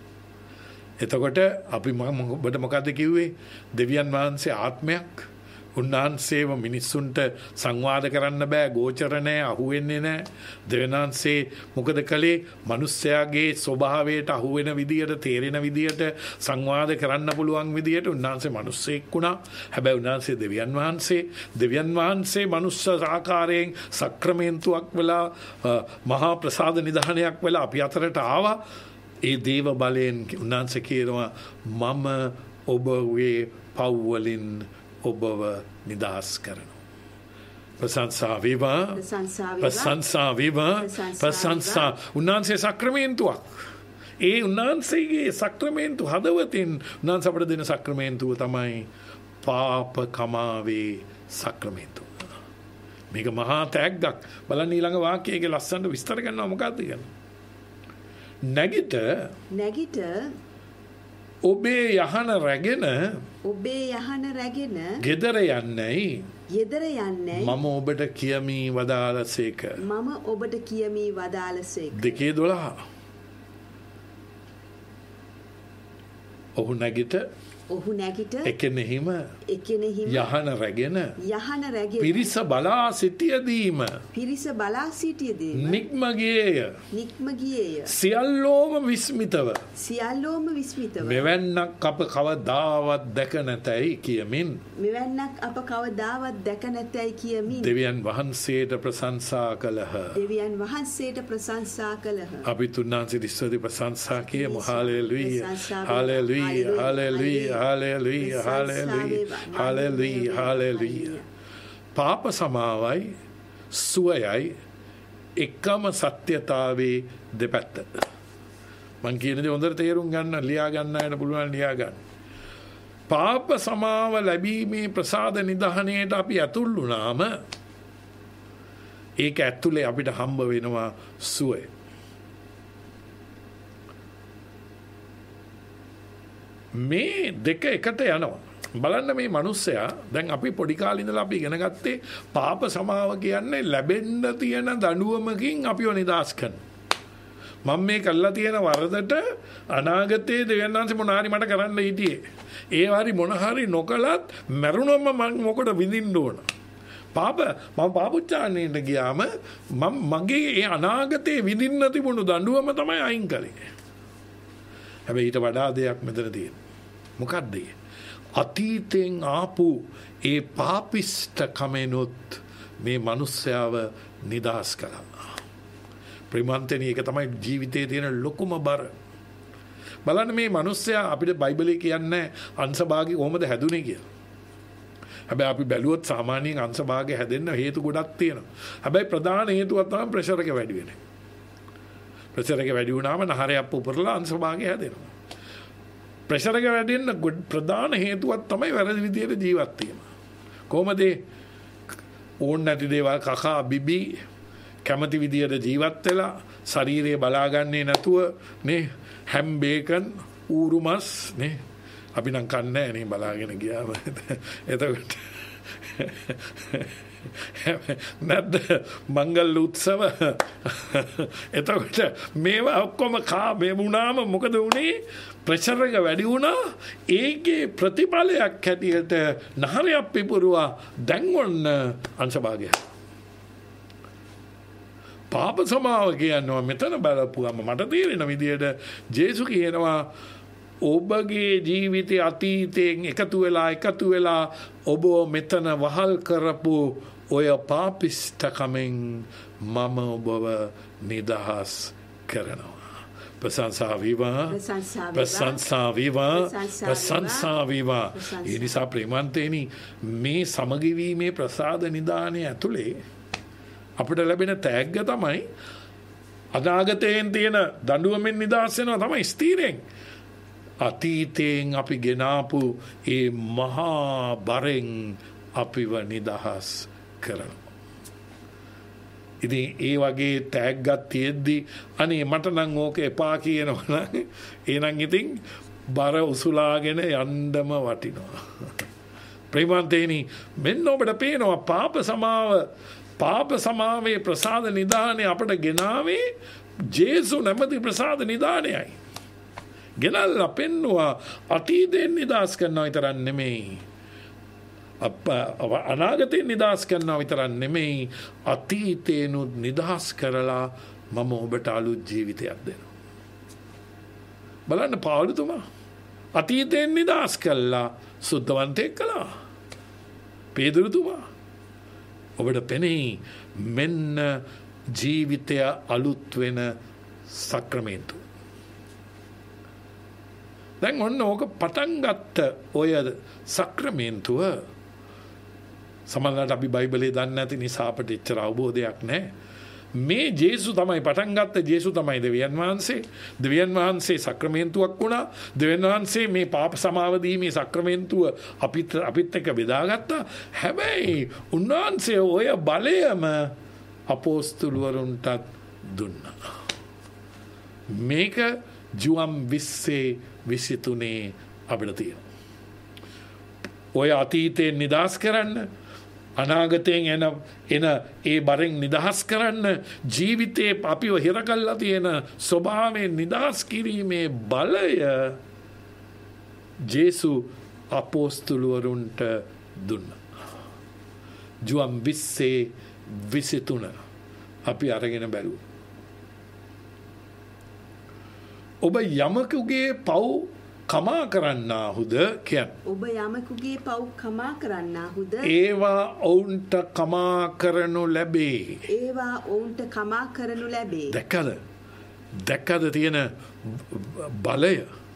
එතකොට අපි ඔබට මොකද්ද කිව්වේ? දෙවියන් වහන්සේ ආත්මයක් උන්වහන්සේව මිනිස්සුන්ට සංවාද කරන්න බෑ, ගෝචර නෑ, අහුවෙන්නේ නෑ. දෙවියන්වහන්සේ මොකද කළේ? මිනිස්යාගේ ස්වභාවයට අහුවෙන විදියට, තේරෙන විදියට සංවාද කරන්න පුළුවන් විදියට උන්වහන්සේ මිනිස්සෙක් වුණා. හැබැයි උන්වහන්සේ දෙවියන් වහන්සේ මනුස්ස ආකාරයෙන් සක්‍රමේන්තුවක් වෙලා මහා ප්‍රසාද නිධානයක් වෙලා අපි අතරට ආවා. ඒ දේව බලයෙන් උන්වහන්සේ කියනවා මම ඔබගේ පව් වලින් ඔබව නිදහස් කරනවා. ප්‍රශංසා වේවා. උන්වහන්සේ සක්‍රමේන්තුවක්. ඒ උන්වහන්සේගේ සක්‍රමේන්තු හදවතින් උන්වහන්සේ අපට දෙන සක්‍රමේන්තුව තමයි පාප කමාවේ සක්‍රමේන්තුව. මේක මහා තෑග්ගක්. බලන්න ඊළඟ වාක්‍යයේ ලස්සනට විස්තර කරනවා මොකක්ද කියන්නේ. නැගිට ඔබේ යහන රැගෙන ගෙදර යන්නයි මම ඔබට කියමී වදාළසේක. 2:12 ඔහු නැගිට එකෙනෙහිම යහන රැගෙන පිරිස බලා සිටියදීම නික්ම ගියේය. සියල්ලෝම විස්මිතව මෙවැන්නක් අප කවදාවත් දැක නැතැයි කියමින් දෙවියන් වහන්සේට ප්‍රශංසා කළහ. අපි තුන්වහන්සේ දිස්වදී ප්‍රශංසා කියමු. Hallelujah, hallelujah, hallelujah, hallelujah, hallelujah, hallelujah, hallelujah. පාප සමාවයි සුවයයි එකම සත්‍යතාවේ දෙපැත්ත. මං කියන දේ හොඳට තේරුම් ගන්න, ලියා ගන්න අයට පුළුවන් ලියා ගන්න. පාප සමාව ලැබීමේ ප්‍රසාද නිධානයට අපි ඇතුල් වුණාම ඒක ඇතුලේ අපිට හම්බ වෙනවා සුවය. මේ දෙක එකට යනවා. බලන්න මේ මිනිස්සයා දැන් අපි පොඩි කාලේ ඉඳලා අපි ඉගෙන ගත්තේ පාප සමාව කියන්නේ ලැබෙන්න තියෙන දඬුවමකින් අපිව නිදහස් කරනවා. මම මේ කළා තියෙන වරදට අනාගතයේ දෙවියන් වහන්සේ මොන හරි මට කරන්න හිටියේ. ඒ හරි මොන හරි නොකලත් මරුණොම මම මොකට විඳින්න ඕන. මම පාපුච්චාන්නේට ගියාම මගේ ඒ අනාගතයේ විඳින්න තිබුණු දඬුවම තමයි අයින් කළේ. හැබැයි ඊට වඩා දෙයක් මෙතන තියෙනවා. මොකක්ද ඒ? අතීතෙන් ආපු ඒ පාපිෂ්ඨ කමෙනුත් මේ මිනිස්යාව නිදහස් කළා. ප්‍රේමන්තනි ඒක තමයි ජීවිතයේ තියෙන ලොකුම බර. බලන්න මේ මිනිස්සයා අපිට බයිබලයේ කියන්නේ අංශභාගී කොහොමද හැදුනේ කියලා. හැබැයි අපි බැලුවොත් සාමාන්‍යයෙන් අංශභාගය හැදෙන්න හේතු ගොඩක් තියෙනවා. හැබැයි ප්‍රධාන හේතුව තමයි ප්‍රෙෂර් එක වැඩි වෙන එක. ප්‍රෙෂර් එක වැඩි වුණාම නහරයක් පුපුරලා අංශභාගය හැදෙනවා. ප්‍රෙෂර් එක වැඩි වෙන ප්‍රධාන හේතුවක් තමයි වැරදි විදියට ජීවත් වීම. කොහොමද ඕන් නැති දේවල් කකා බිබි කැමති විදියට ජීවත් වෙලා ශරීරය බලාගන්නේ නැතුව නේ හැම් බේකන් ඌරු මස් නේ අපි නම් කන්නේ නැහැ නේ බලාගෙන ගියාම. එතකොට නැද්ද මංගල උත්සව. එතකොට මේවා ඔක්කොම මේ වුණාම මොකද වුනේ? ප්‍රෙෂර් එක වැඩි වුණා. ඒකේ ප්‍රතිඵලයක් හැටියට නහරයක් පිපුරුවා. දැන් ඔන්න අංශභාගය. පාප සමාව කියනවා මෙතන බලපුවම මට තේරෙන විදියට ජේසුස් කියනවා ඔබගේ ජීවිතයේ අතීතයෙන් එකතු වෙලා ඔබ මෙතන වහල් කරපු ඔය පාපිෂ්ඨකමෙන් මම ඔබව නිදහස් කරනවා. ප්‍රශංසා වේවා. ඒ නිසා ප්‍රේමන්තේනි මේ සමගි වීමේ ප්‍රසාද නිදානය ඇතුලේ අපිට ලැබෙන තෑග්ග තමයි අනාගතයෙන් තියෙන දඬුවමෙන් නිදහස් වෙනවා තමයි ස්ථීරයෙන්. අතීතයෙන් අපි ගෙනාපු ඒ මහා බරෙන් අපිව නිදහස් කරනවා. ඉතින් ඒ වගේ තෑග්ගක් තියෙද්දි අනේ මට නම් ඕක එපා කියනවා නම් එහෙනම් ඉතින් බර උසුලාගෙන යන්නම වටිනවා. ප්‍රේමන්තේනි මෙන්න ඔබට පේනවා පාප සමාවේ ප්‍රසාද නිදානය අපට ගෙනාවේ ජේසු නැමැති ප්‍රසාද නිදානයයි. ගෙනල්ලා පෙන්නවා අතීතයෙන් නිදහස් කරනවා විතරක් නෙමෙයි අනාගතයෙන් නිදහස් කරනවා විතරක් නෙමෙයි අතීතේනුත් නිදහස් කරලා මම ඔබට අලුත් ජීවිතයක් දෙනවා. බලන්න පාවුලතුමා අතීතයෙන් නිදහස් කළා සුද්ධවන්තයෙක් කළා. පේදුරුතුමා ඔබට පෙනෙයි මෙන්න ජීවිතය අලුත් වෙන සක්‍රමේන්තු. දැන් ඔන්න ඕක පටන් ගත්ත ඔය සක්‍රමේන්තුව සමහරවිට අපි බයිබලේ දන්නේ නැති නිසා අපට එච්චර අවබෝධයක් නැහැ. මේ ජේසු තමයි පටන් ගත්ත ජේසු තමයි දෙවියන් වහන්සේ. දෙවියන් වහන්සේ සක්‍රමේන්තුවක් වුණා. දෙවියන් වහන්සේ මේ පාප සමාව දීමේ සක්‍රමේන්තුව අපිත් එක්ක බෙදාගත්තා. හැබැයි උන්වහන්සේ ඔය බලයම අපෝස්තුලවරුන්ටත් දුන්නා. මේක ජුවම් 20:23 අපිට තියෙනවා. ඔය අතීතයෙන් නිදහස් කරන්න අනාගතයෙන් එන ඒ බරෙන් නිදහස් කරන්න ජීවිතේ අපිව හිර කල්ලා තියෙන ස්වභාවයෙන් නිදහස් කිරීමේ බලය ජේසු අපෝස්තුලවරුන්ට දුන්නා. ජුවම් 20:23 අපි අරගෙන බැලුවා. ඔබ යමකුගේ පව් කමා කරන්නාහුද කියන්න. ඔබ යමකුගේ පව් කමා කරන්නාහුද ඒවා ඔවුන්ට කමා කරනු ලැබේ. ඒවා ඔවුන්ට කමා කරනු ලැබේ. දැක්කද තියෙන බලය.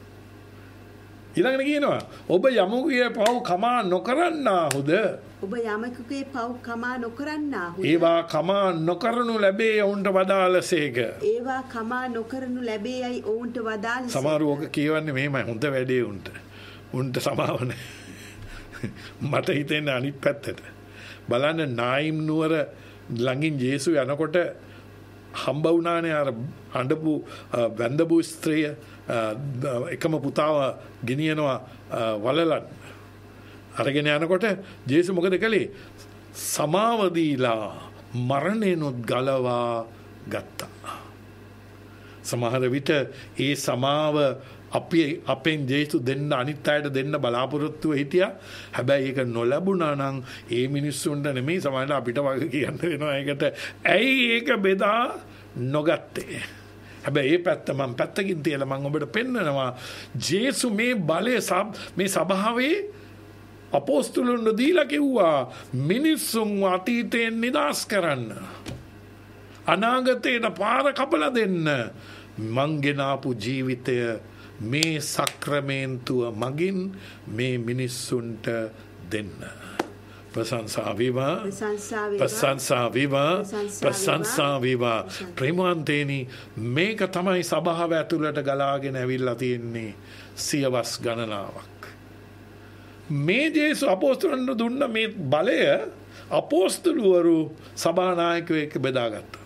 ඊළඟට කියනවා ඔබ යමකුගේ පව් කමා නොකරන්නාහුද ඔබ යමකුගේ පව් කමා නොකරන්නාහුද ඒවා කමා නොකරනු ලැබේ ඔවුන්ට වදාළසේක. ඒවා කමා නොකරනු ලැබේ යයි ඔවුන්ට වදාළසේක. සමහර ඕක කියවන්නේ මෙහෙමයි හොඳ වැඩේ උන්ට සමාව නැහැ. මට හිතෙන්නේ අනිත් පැත්තට. බලන්න නායිම් නුවර ළඟින් ජේසු යනකොට හම්බ වුණානේ අර අඬපු වැඳපු ස්ත්‍රිය එකම පුතාව ගෙනියනවා වලලන්. අරගෙන යනකොට ජේසු මොකද කළේ? සමාව දීලා මරණයනොත් ගලවා ගත්තා. සමහර විට ඒ සමාව අපෙන් ජේසු දෙන්න අනිත් අයට දෙන්න බලාපොරොත්තුව හිටියා. හැබැයි ඒක නොලැබුණා නම් ඒ මිනිස්සුන්ට නෙමෙයි සමහරවිට අපිට වගේ කියන්න වෙනවා ඒකට. ඇයි ඒක බෙදා නොගත්තේ? හැබැයි ඒ පැත්ත මම පැත්තකින් තියලා මම ඔබට පෙන්නනවා ජේසු මේ බලය මේ සභාවේ අපෝස්තුලුන්ට දීලා කිව්වා මිනිස්සුන් අතීතයෙන් නිදහස් කරන්න. අනාගතයට පාර කපලා දෙන්න. මං ගෙනාපු ජීවිතය මේ සක්‍රමේන්තුව මගින් මේ මිනිස්සුන්ට දෙන්න. ප්‍රශංසා වේවා. ප්‍රශංසා වේවා. ප්‍රශංසා වේවා. ප්‍රේමවන්තේනි මේක තමයි සභාව ඇතුළට ගලාගෙන ඇවිල්ලා තියෙන්නේ සියවස් ගණනාවක්. මේ ජේසු අපෝස්තුලන්ට දුන්න මේ බලය අපෝස්තුලවරු සභානායකයෝ එක්ක බෙදාගත්තා.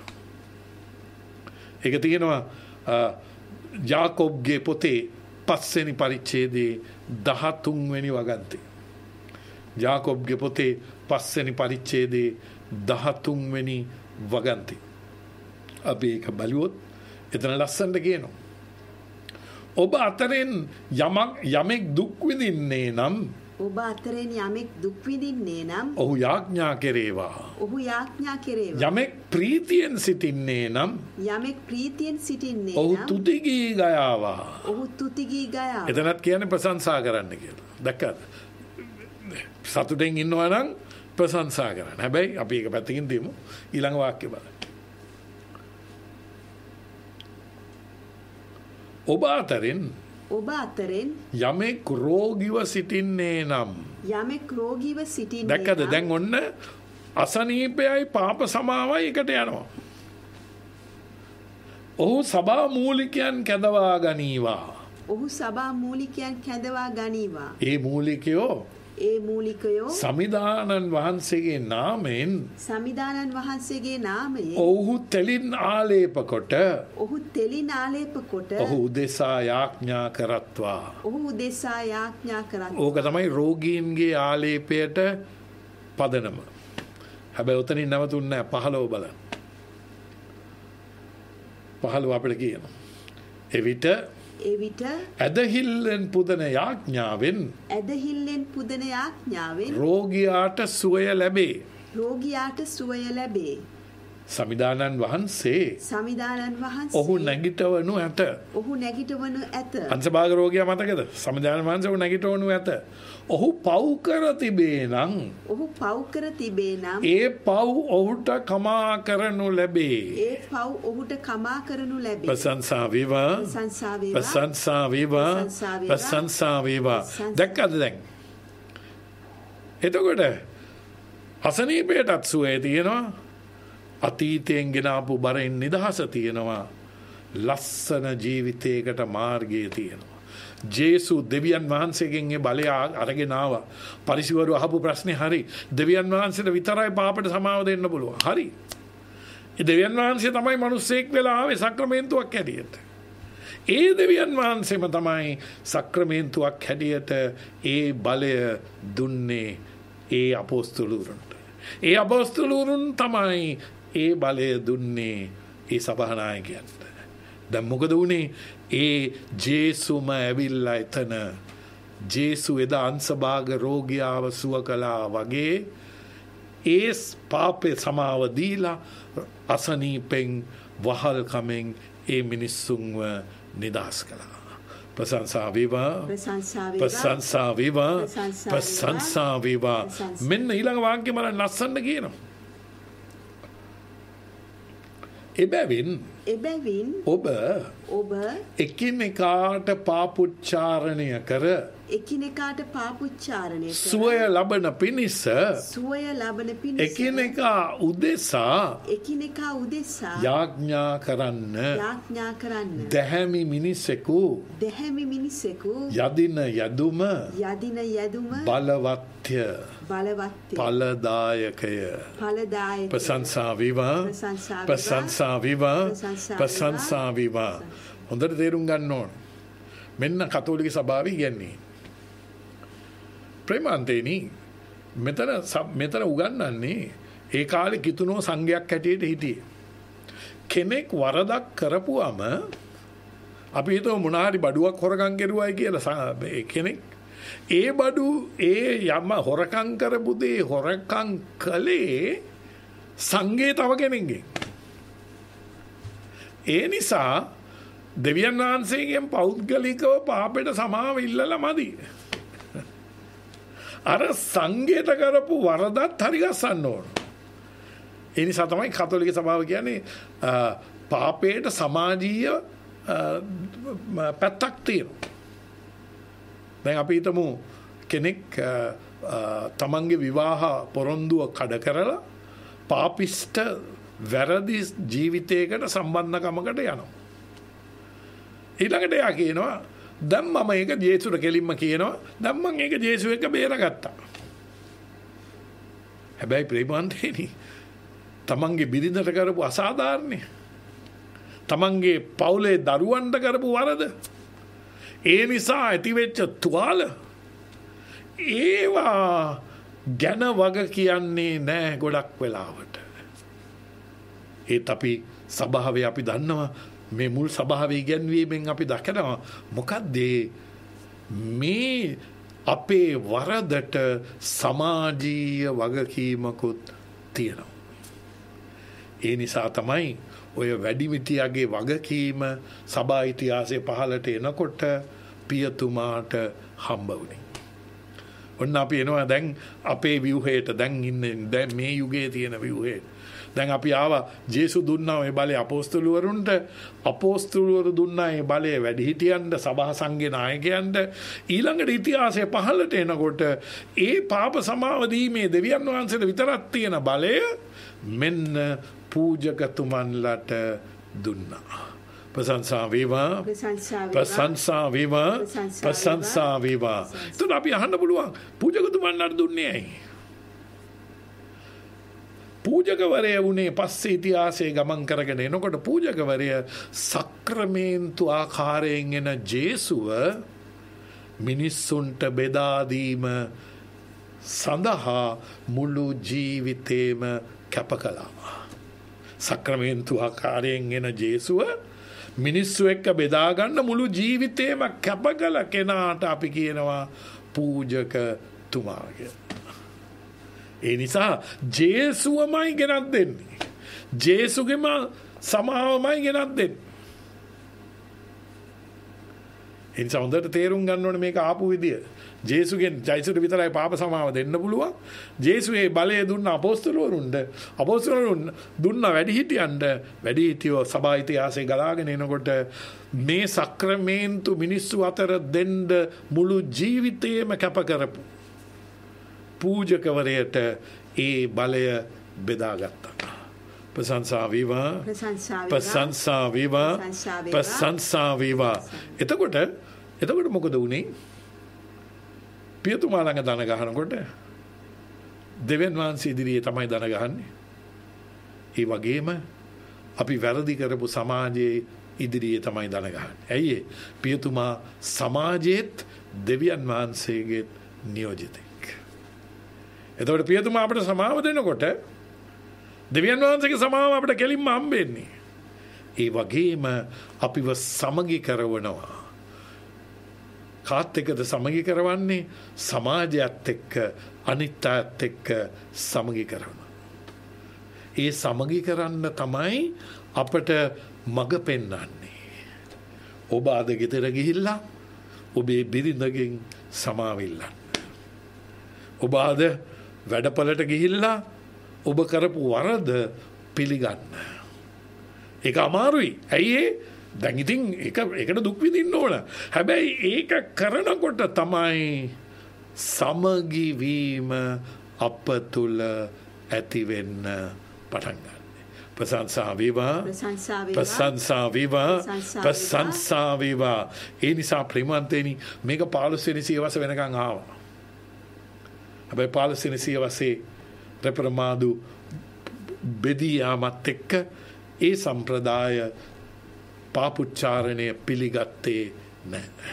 ඒක තියෙනවා යාකෝබ්ගේ පොතේ 5 වෙනි පරිච්ඡේදයේ 13 වෙනි වගන්තේ. යාකෝබ්ගේ පොතේ 5 වෙනි පරිච්ඡේදයේ 13 වෙනි වගන්තේ. අපි ඒක බලුවොත් එතන ලස්සනට කියනවා. ඔබ අතරින් යමෙක් දුක් විඳින්නේ නම් ඔබ අතරින් යමෙක් දුක් විඳින්නේ නම් ඔහු යාඥා කෙරේවා. ඔහු යාඥා කෙරේවා. යමෙක් ප්‍රීතියෙන් සිටින්නේ නම් යමෙක් ප්‍රීතියෙන් සිටින්නේ ඔහු නම් තුති ගී ගයාවා. ඔහු තුති ගී ගයාවා. එතනත් කියන්නේ ප්‍රශංසා කරන්න කියලා. දැක්කද? සතුටෙන් ඉන්නවා නම් ප්‍රශංසා කරන්න. හැබැයි අපි ඒක පැත්තකින් තියමු. ඊළඟ වාක්‍ය බලන්න. ඔබ අතරින් යමෙක් රෝගීව සිටින්නේ නම් යමෙක් රෝගීව සිටින්නේ දැක්කද? දැන් ඔන්න අසනීපයයි පාප සමාවයි එකට යනවා. ඔහු සභා මූලිකයන් කැඳවා ගනීවා. ඔහු සභා මූලිකයන් කැඳවා ගනීවා. ඒ මූලිකයෝ සමිදානන් වහන්සේගේ නාමයෙන් ඔහු තෙලින් ආලේප කොට ඔහු උදෙසා යාඥා කරත්වා. ඕක තමයි රෝගීන්ගේ ආලේපයට පදනම. හැබැයි උතනින් නැවතුන්නේ නැහැ. 15 බලන්න. 15 අපිට කියනවා. එවිට එවිට ඇදහිල්ලෙන් පුදන යාඥාවෙන් ඇදහිල්ලෙන් පුදන යාඥාවෙන් රෝගියාට සුවය ලැබේ. රෝගියාට සුවය ලැබේ. සමිදානන් වහන්සේ සමිදානන් වහන්සේ ඔහු නැගිටවනු ඇත. ඔහු නැගිටවනු ඇත. අංශභාග රෝගියා මතකද? සමිදානන් වහන්සේ ඔහු නැගිටවනු ඇත. ඔහු පව් කර තිබේ නම් ඔහු පව් කර තිබේ නම් ඒ පව් ඔහුට කමා කරනු ලැබේ. ඒ පව් ඔහුට කමා කරනු ලැබේ. ප්‍රශංසා වේවා. ප්‍රශංසා වේවා. ප්‍රශංසා වේවා. ප්‍රශංසා වේවා. දැක්කද දැන්? එතකොට අසනීපයටත් සුවය තියෙනවා. අතීතයෙන් ගෙන ආපු බරෙන් නිදහස තියෙනවා. ලස්සන ජීවිතයකට මාර්ගය තියෙනවා. ජේසු දෙවියන් වහන්සේගෙන් ඒ බලය අරගෙන ආවා. පරිසවරු අහපු ප්‍රශ්නේ හරි. දෙවියන් වහන්සේට විතරයි පාපට සමාව දෙන්න පුළුවන්. හරි. ඒ දෙවියන් වහන්සේ තමයි මිනිස්සෙක් වෙලා ආවේ සක්‍රමේන්තුවක් හැටියට. ඒ දෙවියන් වහන්සේම තමයි සක්‍රමේන්තුවක් හැටියට ඒ බලය දුන්නේ ඒ අපොස්තලවරුන්ට. ඒ අපොස්තලවරුන් තමයි ඒ බලය දුන්නේ ඒ සභානායකයන්ට. දැන් මොකද වුනේ? ඒ ජේසුම ඇවිල්ලා එතන ජේසු එදා අංශභාග රෝගියාව සුව කළා වගේ ඒ පාපේ සමාව දීලා අසනීපෙන් වහල්කමෙන් ඒ මිනිස්සුන්ව නිදහස් කළා. ප්‍රශංසා වේවා. ප්‍රශංසා වේවා. ප්‍රශංසා වේවා. මෙන්න ඊළඟ වාක්‍යය මම ලස්සනට කියනවා. එබැවින් ඔබ එකිනෙකාට පාපුච්චාරණය කර සුවය ලබන පිණිස එකිනෙකා උදෙසා යාඥා කරන්න. දැහැමි මිනිසෙකු යදින යදුම බලවත්ය ඵලදායකය. ප්‍රශංසා වේවා. ප්‍රශංසා වේවා. ප්‍රශංසා වේවා. හොඳට තේරුම් ගන්න ඕන. මෙන්න කතෝලික සභාවේ කියන්නේ. ප්‍රේමාන්තේනි මෙතන උගන්වන්නේ ඒ කාලේ කිතුනෝ සංඝයක් හැටියට හිටියේ. කෙනෙක් වරදක් කරපුවම අපි හිතුව මොනාරි බඩුවක් හොරකම් කරුවයි කියලා කෙනෙක් ඒ බඩු ඒ යම හොරකම් කරපු දේ හොරකම් කළේ සංඝේ තව කෙනෙක්ගෙන්. ඒ නිසා දෙවියන් වහන්සේගෙන් පෞද්ගලිකව පාපයට සමාව ඉල්ලලා මදි. අර සංඝයට කරපු වරදත් හරි ගස්සන්න ඕන. ඒ නිසා තමයි කතෝලික සභාව කියන්නේ පාපයට සමාජීය පැත්තක් තියෙනවා. දැන් අපි හිතමු කෙනෙක් තමන්ගේ විවාහ පොරොන්දුව කඩ කරලා පාපිෂ්ට වැරදි ජීවිතයකට සම්බන්ධකමකට යනවා. ඊළඟට එයා කියනවා දැන් මම ඒක ජේසුට කෙලින්ම කියනවා දැන් මම ඒක ජේසු එක්ක බේරගත්තා. හැබැයි ප්‍රේමාන්තේනි තමන්ගේ බිරිඳට කරපු අසාධාරණේ තමන්ගේ පවුලේ දරුවන්ට කරපු වරද ඒ නිසා ඇතිවෙච්ච තුවාල ඒවා ගැන වග කියන්නේ නෑ ගොඩක් වෙලාවට. ඒත් අපි සභාවේ අපි දන්නවා මේ මුල් සභාවේ ඉගැන්වීමෙන් අපි දකිනවා මොකක්ද මේ අපේ වරදට සමාජීය වගකීමකුත් තියෙනවා. ඒ නිසා තමයි ඔය වැඩිමිටියගේ වගකීම සභා ඉතිහාසයේ පහළට එනකොට පියතුමාට හම්බ වුණේ. ඔන්න අපි එනවා දැන් අපේ ව්‍යුහයට දැන් ඉන්නේ දැන් මේ යුගයේ තියෙන ව්‍යුහයට. දැන් අපි ආවා ජේසු දුන්නා ඒ බලය අපොස්තලවරුන්ට අපොස්තලවරු දුන්නා ඒ බලය වැඩිහිටියන්ට සභා සංඝේ නායකයන්ට ඊළඟට ඉතිහාසයේ පහළට එනකොට ඒ පාප සමාව දීමේ දෙවියන් වහන්සේට විතරක් තියෙන බලය මෙන්න පූජකතුමන්ලට දුන්නා. ප්‍රශංසා වේවා. ප්‍රශංසා වේවා. ප්‍රශංසා වේවා. එතකොට අපි අහන්න පුළුවන් පූජකතුමන්ලට දුන්නේ ඇයි? පූජකවරය වුණේ පස්සේ ඉතිහාසයේ ගමන් කරගෙන එනකොට පූජකවරය සක්‍රමේන්තු ආකාරයෙන් එන ජේසුව මිනිස්සුන්ට බෙදා දීම සඳහා මුළු ජීවිතේම කැප කළා. සක්‍රමේන්තු ආකාරයෙන් එන ජේසුව මිනිස්සු එක්ක බෙදා ගන්න මුළු ජීවිතේම කැප කළ කෙනාට අපි කියනවා පූජකතුමා කියලා. ඒ නිසා ජේසුවමයි ගෙනත් දෙන්නේ. ජේසුගේම සමාවමයි ගෙනත් දෙන්නේ. ඒ නිසා හොඳට තේරුම් ගන්න ඕනේ මේක ආපු විදිය. ජේසුගෙන් ජයසුට විතරයි පාප සමාව දෙන්න පුළුවන්. ජේසු ඒ බලය දුන්න අපොස්තලවරුන්ට. අපොස්තලවරුන් දුන්න වැඩිහිටියන්ට. වැඩිහිටියෝ සභා ඉතිහාසයේ ගලාගෙන එනකොට මේ සක්‍රමේන්තු මිනිස්සු අතර දෙන්න මුළු ජීවිතේම කැප කරපු පූජකවරයට ඒ බලය බෙදාගත්තා. ප්‍රශංසා වේවා. ප්‍රශංසා වේවා. ප්‍රශංසා වේවා. එතකොට මොකද වුනේ? පියතුමා ළඟ දන ගහනකොට දෙවියන් වහන්සේ ඉදිරියේ තමයි දන ගහන්නේ. ඒ වගේම අපි වැරදි කරපු සමාජයේ ඉදිරියේ තමයි දන ගහන්නේ. ඇයි ඒ? පියතුමා සමාජයේත් දෙවියන් වහන්සේගේ නියෝජිතෙක්. එතකොට පියතුමා අපිට සමාව දෙනකොට දෙවියන් වහන්සේගේ සමාව අපිට කෙලින්ම හම්බෙන්නේ. ඒ වගේම අපිව සමගි කරවනවා. කාත් එක්කද සමගි කරවන්නේ? සමාජයත් එක්ක අනිත් අයත් එක්ක සමගි කරනවා. ඒ සමගි කරන්න තමයි අපට මඟ පෙන්වන්නේ. ඔබ අද ගෙදර ගිහිල්ලා ඔබේ බිරිඳගෙන් සමාව ඉල්ලන්න. ඔබ අද වැඩපළට ගිහිල්ලා ඔබ කරපු වරද පිළිගන්න. ඒක අමාරුයි. ඇයි ඒ? දැන් ඉතින් ඒකට දුක් විඳින්න ඕන. හැබැයි ඒක කරනකොට තමයි සමගි වීම අප තුල ඇති වෙන්න පටන් ගන්න. ප්‍රශංසා වේවා. ප්‍රශංසා වේවා. ප්‍රශංසා වේවා. ඒ නිසා ප්‍රේමන්තේනි මේක 15 වෙනි සියවස වෙනකන් ආවා. හැබැයි 15 වෙනි සියවසේ රෙපරමාදු බෙදියාමත් එක්ක ඒ සම්ප්‍රදාය පාපුච්චාරණය පිළිගත්තේ නැහැ.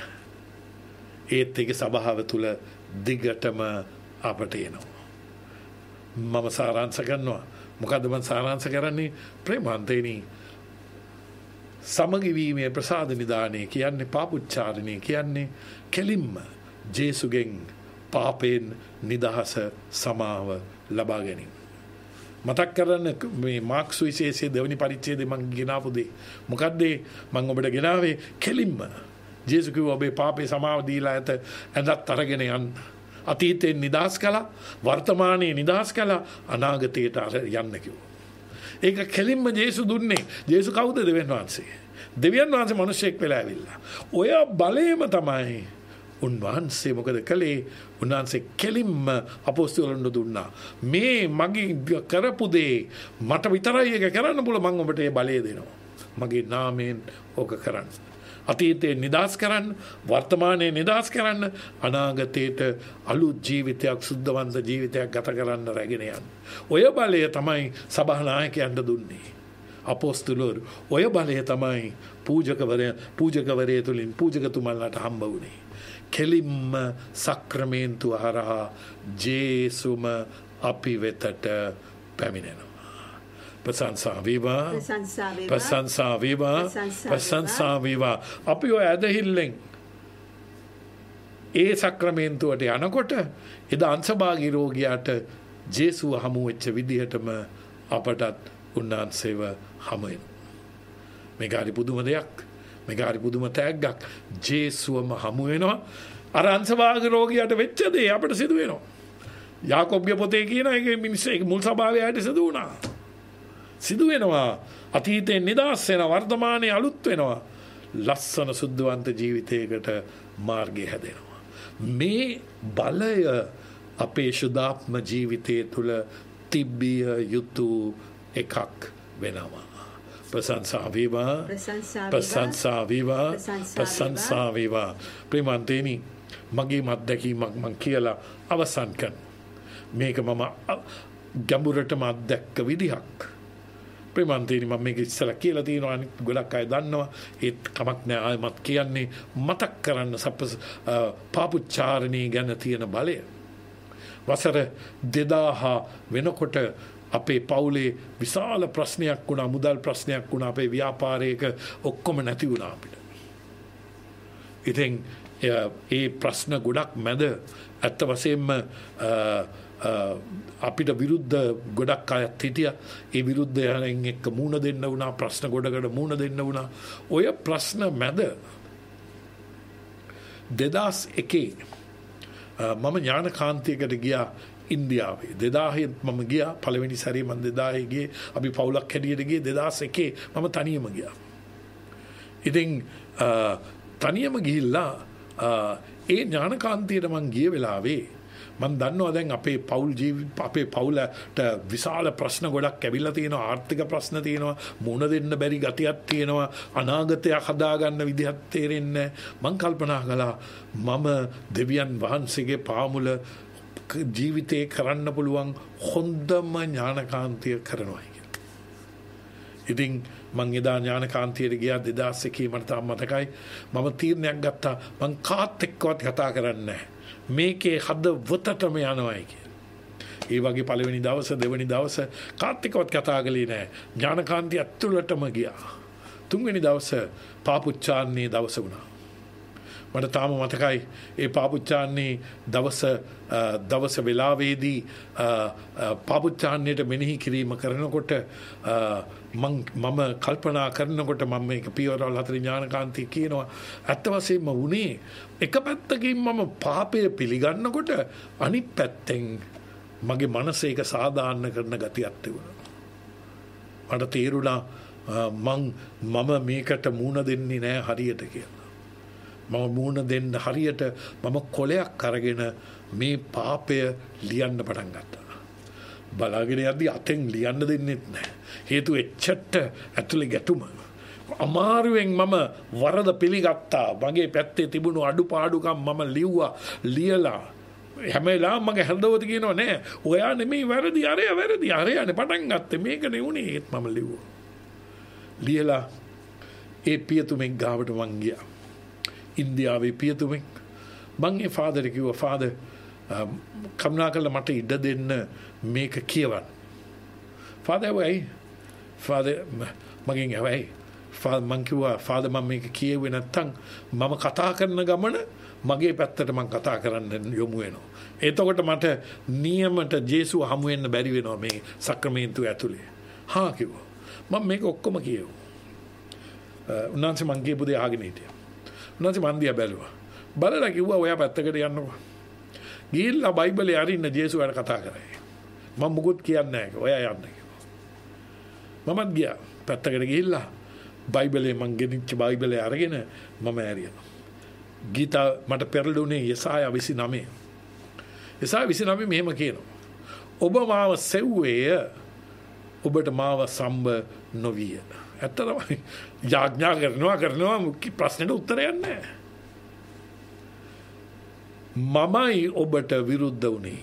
ඒත් ඒක සභාව තුල දිගටම අපට එනවා. මම සාරාංශ කරනවා. මොකද්ද මම සාරාංශ කරන්නේ? ප්‍රේමන්තේනි සමගි වීමේ ප්‍රසාද නිදානේ කියන්නේ පාපුච්චාරණය කියන්නේ කෙලින්ම ජේසුගෙන් පාපෙන් නිදහස සමාව ලබා ගැනීම. මතක් කරන්න මේ මාක්ස් විශේෂයේ දෙවනි පරිච්ඡේදයේ මම ගෙනාවු දේ. මොකද්ද මම ඔබට ගෙනාවේ? කෙලින්ම ජේසු කිව්වා ඔබේ පාපේ සමාව දීලා ඇත ඇඳත් අරගෙන යන්න. අතීතේ නිදහස් කළා, වර්තමානයේ නිදහස් කළා, අනාගතයට යන්න කිව්වා. ඒක කෙලින්ම ජේසු දුන්නේ. ජේසු කවුද? දෙවියන් වහන්සේ. දෙවියන් වහන්සේ මිනිසෙක් වෙලා ඇවිල්ලා. ඔය බලයම තමයි උන්වහන්සේ මොකද කළේ? උන්වහන්සේ කෙලින්ම අපොස්තලයන්ට දුන්නා. මේ මගේ කරපු දේ මට විතරයි ඒක කරන්න පුළුවන්. මම ඔබට ඒ බලය දෙනවා. මගේ නාමයෙන් ඕක කරන්න. අතීතේ නිදහස් කරන්න, වර්තමානයේ නිදහස් කරන්න, අනාගතයට අලුත් ජීවිතයක්, සුද්ධවන්ත ජීවිතයක් ගත කරන්න රැගෙන යන්න. ඔය බලය තමයි සභානායකයන්ට දුන්නේ. අපොස්තලවරු ඔය බලය තමයි පූජකවරය තුලින් පූජකතුමන්ලාට හම්බ වුණේ. කෙලින්ම සක්‍රමේන්තුව හරහා ජේසුම අපි වෙතට පැමිණෙනවා. ප්‍රශංසා වේවා. ප්‍රශංසා වේවා. ප්‍රශංසා වේවා. අපි ඔය ඇදහිල්ලෙන් ඒ සක්‍රමේන්තුවට යනකොට එදා අංශභාගී රෝගියාට ජේසුව හමු වෙච්ච විදිහටම අපටත් උන්වහන්සේව හමු වෙනවා. මේක හරි පුදුම දෙයක්. මේක හරි පුදුම තෑග්ගක්. ජේසුවම හමු වෙනවා. අර අංශභාගී රෝගියාට වෙච්ච දේ අපට සිදු වෙනවා. යාකොබ්ගේ පොතේ කියන එක මිනිස්සු මුල් සභාවේ ආයත සිදු වුණා. සිදු වෙනවා. අතීතයෙන් නිදහස් වෙනවා. වර්තමානයේ අලුත් වෙනවා. ලස්සන සුද්ධවන්ත ජීවිතයකට මාර්ගය හැදෙනවා. මේ බලය අපේ ශුද්ධාත්ම ජීවිතය තුළ තිබිය යුතු එකක් වෙනවා. ප්‍රශංසා වේවා. ප්‍රශංසා වේවා. ප්‍රශංසා වේවා. ප්‍රේමන්තේනි මගේ අත්දැකීමක් මං කියලා අවසන් කරනවා. මේක මම ගැඹුරටම අත්දැක්ක විදිහක්. ප්‍රේමන්තේනි මම මේක ඉස්සලා කියලා තියෙනවා. අනිත් ගොඩක් අය දන්නවා. ඒත් කමක් නෑ ආයෙමත් කියන්නේ මතක් කරන්න පාපුච්චාරණී ගැන තියෙන බලය. වසර 2000 වෙනකොට අපේ පවුලේ විශාල ප්‍රශ්නයක් වුණා, මුදල් ප්‍රශ්නයක් වුණා, අපේ ව්‍යාපාරයක ඔක්කොම නැති වුණා අපිට. ඉතින් ඒ ප්‍රශ්න ගොඩක් මැද ඇත්ත වශයෙන්ම අපිට විරුද්ධ ගොඩක් අයත් හිටියා. ඒ විරුද්ධයන් එක්ක මුහුණ දෙන්න වුණා, ප්‍රශ්න ගොඩකට මුහුණ දෙන්න වුණා. ඔය ප්‍රශ්න මැද 2001 මම ඥානකාන්තියකට ගියා ඉන්දියාවේ. 2000 මම ගියා පළවෙනි සැරේ. මම 2000 ගියේ අපි පවුලක් හැටියට ගියේ. 2001 මම තනියම ගියා. ඉතින් තනියම ගිහිල්ලා ඒ ඥානකාන්තියට මං ගිය වෙලාවේ මම දන්නවා දැන් අපේ පවුලට විශාල ප්‍රශ්න ගොඩක් ඇවිල්ලා තියෙනවා. ආර්ථික ප්‍රශ්න තියෙනවා, මුණ දෙන්න බැරි ගතියක් තියෙනවා, අනාගතයක් හදාගන්න විදිහක් තේරෙන්නේ නැහැ. මම කල්පනා කළා මම දෙවියන් වහන්සේගේ පාමුල ජීවිතේ කරන්න පුළුවන් හොඳම ඥානකාන්තිය කරනවා කියලා. ඉතින් මං එදා ඥානකාන්තියට ගියා 2001 මට තාම මතකයි. මම තීරණයක් ගත්තා මං කාත් එක්කවත් කතා කරන්නේ නැහැ. මේකේ හදවතටම යනවායි කියලා. ඒ වගේ පළවෙනි දවස දෙවෙනි දවස කාත් එක්කවත් කතා කළේ නැහැ. ඥානකාන්තිය ඇතුළටම ගියා. තුන්වෙනි දවස පාපුච්චාන්නේ දවස වුණා. මට තාම මතකයි ඒ පාපුච්චාන්නේ දවස වෙලාවේදී පාපුච්චාන්නයට මෙනෙහි කිරීම කරනකොට මම කල්පනා කරනකොට මම මේක පියවරවල් 4 ඥානකාන්තිය කියනවා ඇත්ත වශයෙන්ම වුණේ එක පැත්තකින් මම පාපය පිළිගන්නකොට අනිත් පැත්තෙන් මගේ මනස ඒක සාධාරණ කරන ගතියක් තිබුණා. මට තේරුණා මම මේකට මුණ දෙන්නේ නැහැ හරියට කියලා. මම මුණ දෙන්න හරියට මම කොලයක් අරගෙන මේ පාපය ලියන්න පටන් ගත්තා. බලාගෙන යද්දි අතෙන් ලියන්න දෙන්නෙත් නැහැ. හේතුව එච්චට ඇතුලේ ගැටුම. අමාරුවෙන් මම වරද පිළිගත්තා. මගේ පැත්තේ තිබුණු අඩුපාඩුකම් මම ලියලා හැම වෙලාවම මගේ හදවත කියනවා නෑ ඔයා නෙමෙයි වැරදි අරයානේ පටන් ගත්තේ මේකනේ උනේ ඒත් මම ලියලා ඒ පියතුමෙක් ගාවට මං ගියා. ඉන්දියාවේ පියතුමෙක්. මං ඒ ෆාදර් කිව්වා ෆාදර් කරුණා කරලා මට ඉඩ දෙන්න මේක කියවන්න. ෆාදර් මගෙන් ඇවයි මං කිව්වා ෆාදර් මම මේක කියෙව්වේ නැත්තම් මම කතා කරන ගමන මගේ පැත්තට මං කතා කරන්න යොමු වෙනවා. එතකොට මට නියමට ජේසුව හමු වෙන්න බැරි වෙනවා මේ සක්‍රමේන්තුව ඇතුලේ. හා කිව්වා. මම මේක ඔක්කොම කියෙව්වා. උන්වහන්සේ මං කියපු දේ අහගෙන හිටියා. උන්වහන්සේ මන් දිහා බැලුවා. බලලා කිව්වා ඔයා පැත්තකට යන්නකෝ. ගිහිල්ලා බයිබලේ අරින්න ජේසුවට කතා කරයි. මම මුකුත් කියන්නේ නැහැ. ඔයා යන්න කිව්වා. මමත් ගියා. පැත්තකට ගිහිල්ලා බයිබලේ මං ගෙනිච්ච බයිබලේ අරගෙන මම ඇරියා. ගීතා මට පෙරළුනේ යෙසායා 29. යෙසායා 29 මෙහෙම කියනවා. ඔබ මාව සෙව්වේ ඔබට මාව සම්බ නොවිය. ඇත්තටම යාඥා කරනවා ප්‍රශ්නෙට උත්තරයක් නැහැ. මමයි ඔබට විරුද්ධ වුණේ.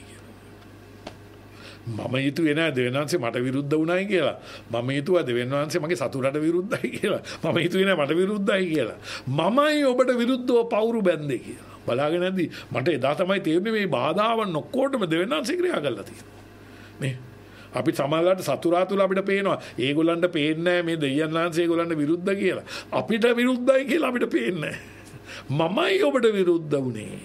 මම හිතුවේ නෑ දෙවියන් වහන්සේ මට විරුද්ධ වුණායි කියලා. මම හිතුවා දෙවියන් වහන්සේ මගේ සතුටට විරුද්ධයි කියලා. මම හිතුවේ නෑ මට විරුද්ධයි කියලා. මමයි ඔබට විරුද්ධව පවුරු බැන්දේ කියලා. බලාගෙන නැද්දි මට එදා තමයි තේරුනේ මේ බාධාවන් ඔක්කොටම දෙවියන් වහන්සේ ක්‍රියා කරලා තියෙනවා. නේ අපි සමාජලට සතුරා තුල අපිට පේනවා ඒගොල්ලන්ට පේන්නේ මේ දෙවියන් වහන්සේ ඒගොල්ලන්ට විරුද්ධ කියලා. අපිට විරුද්ධයි කියලා අපිට පේන්නේ මමයි ඔබට විරුද්ධ වුණේ.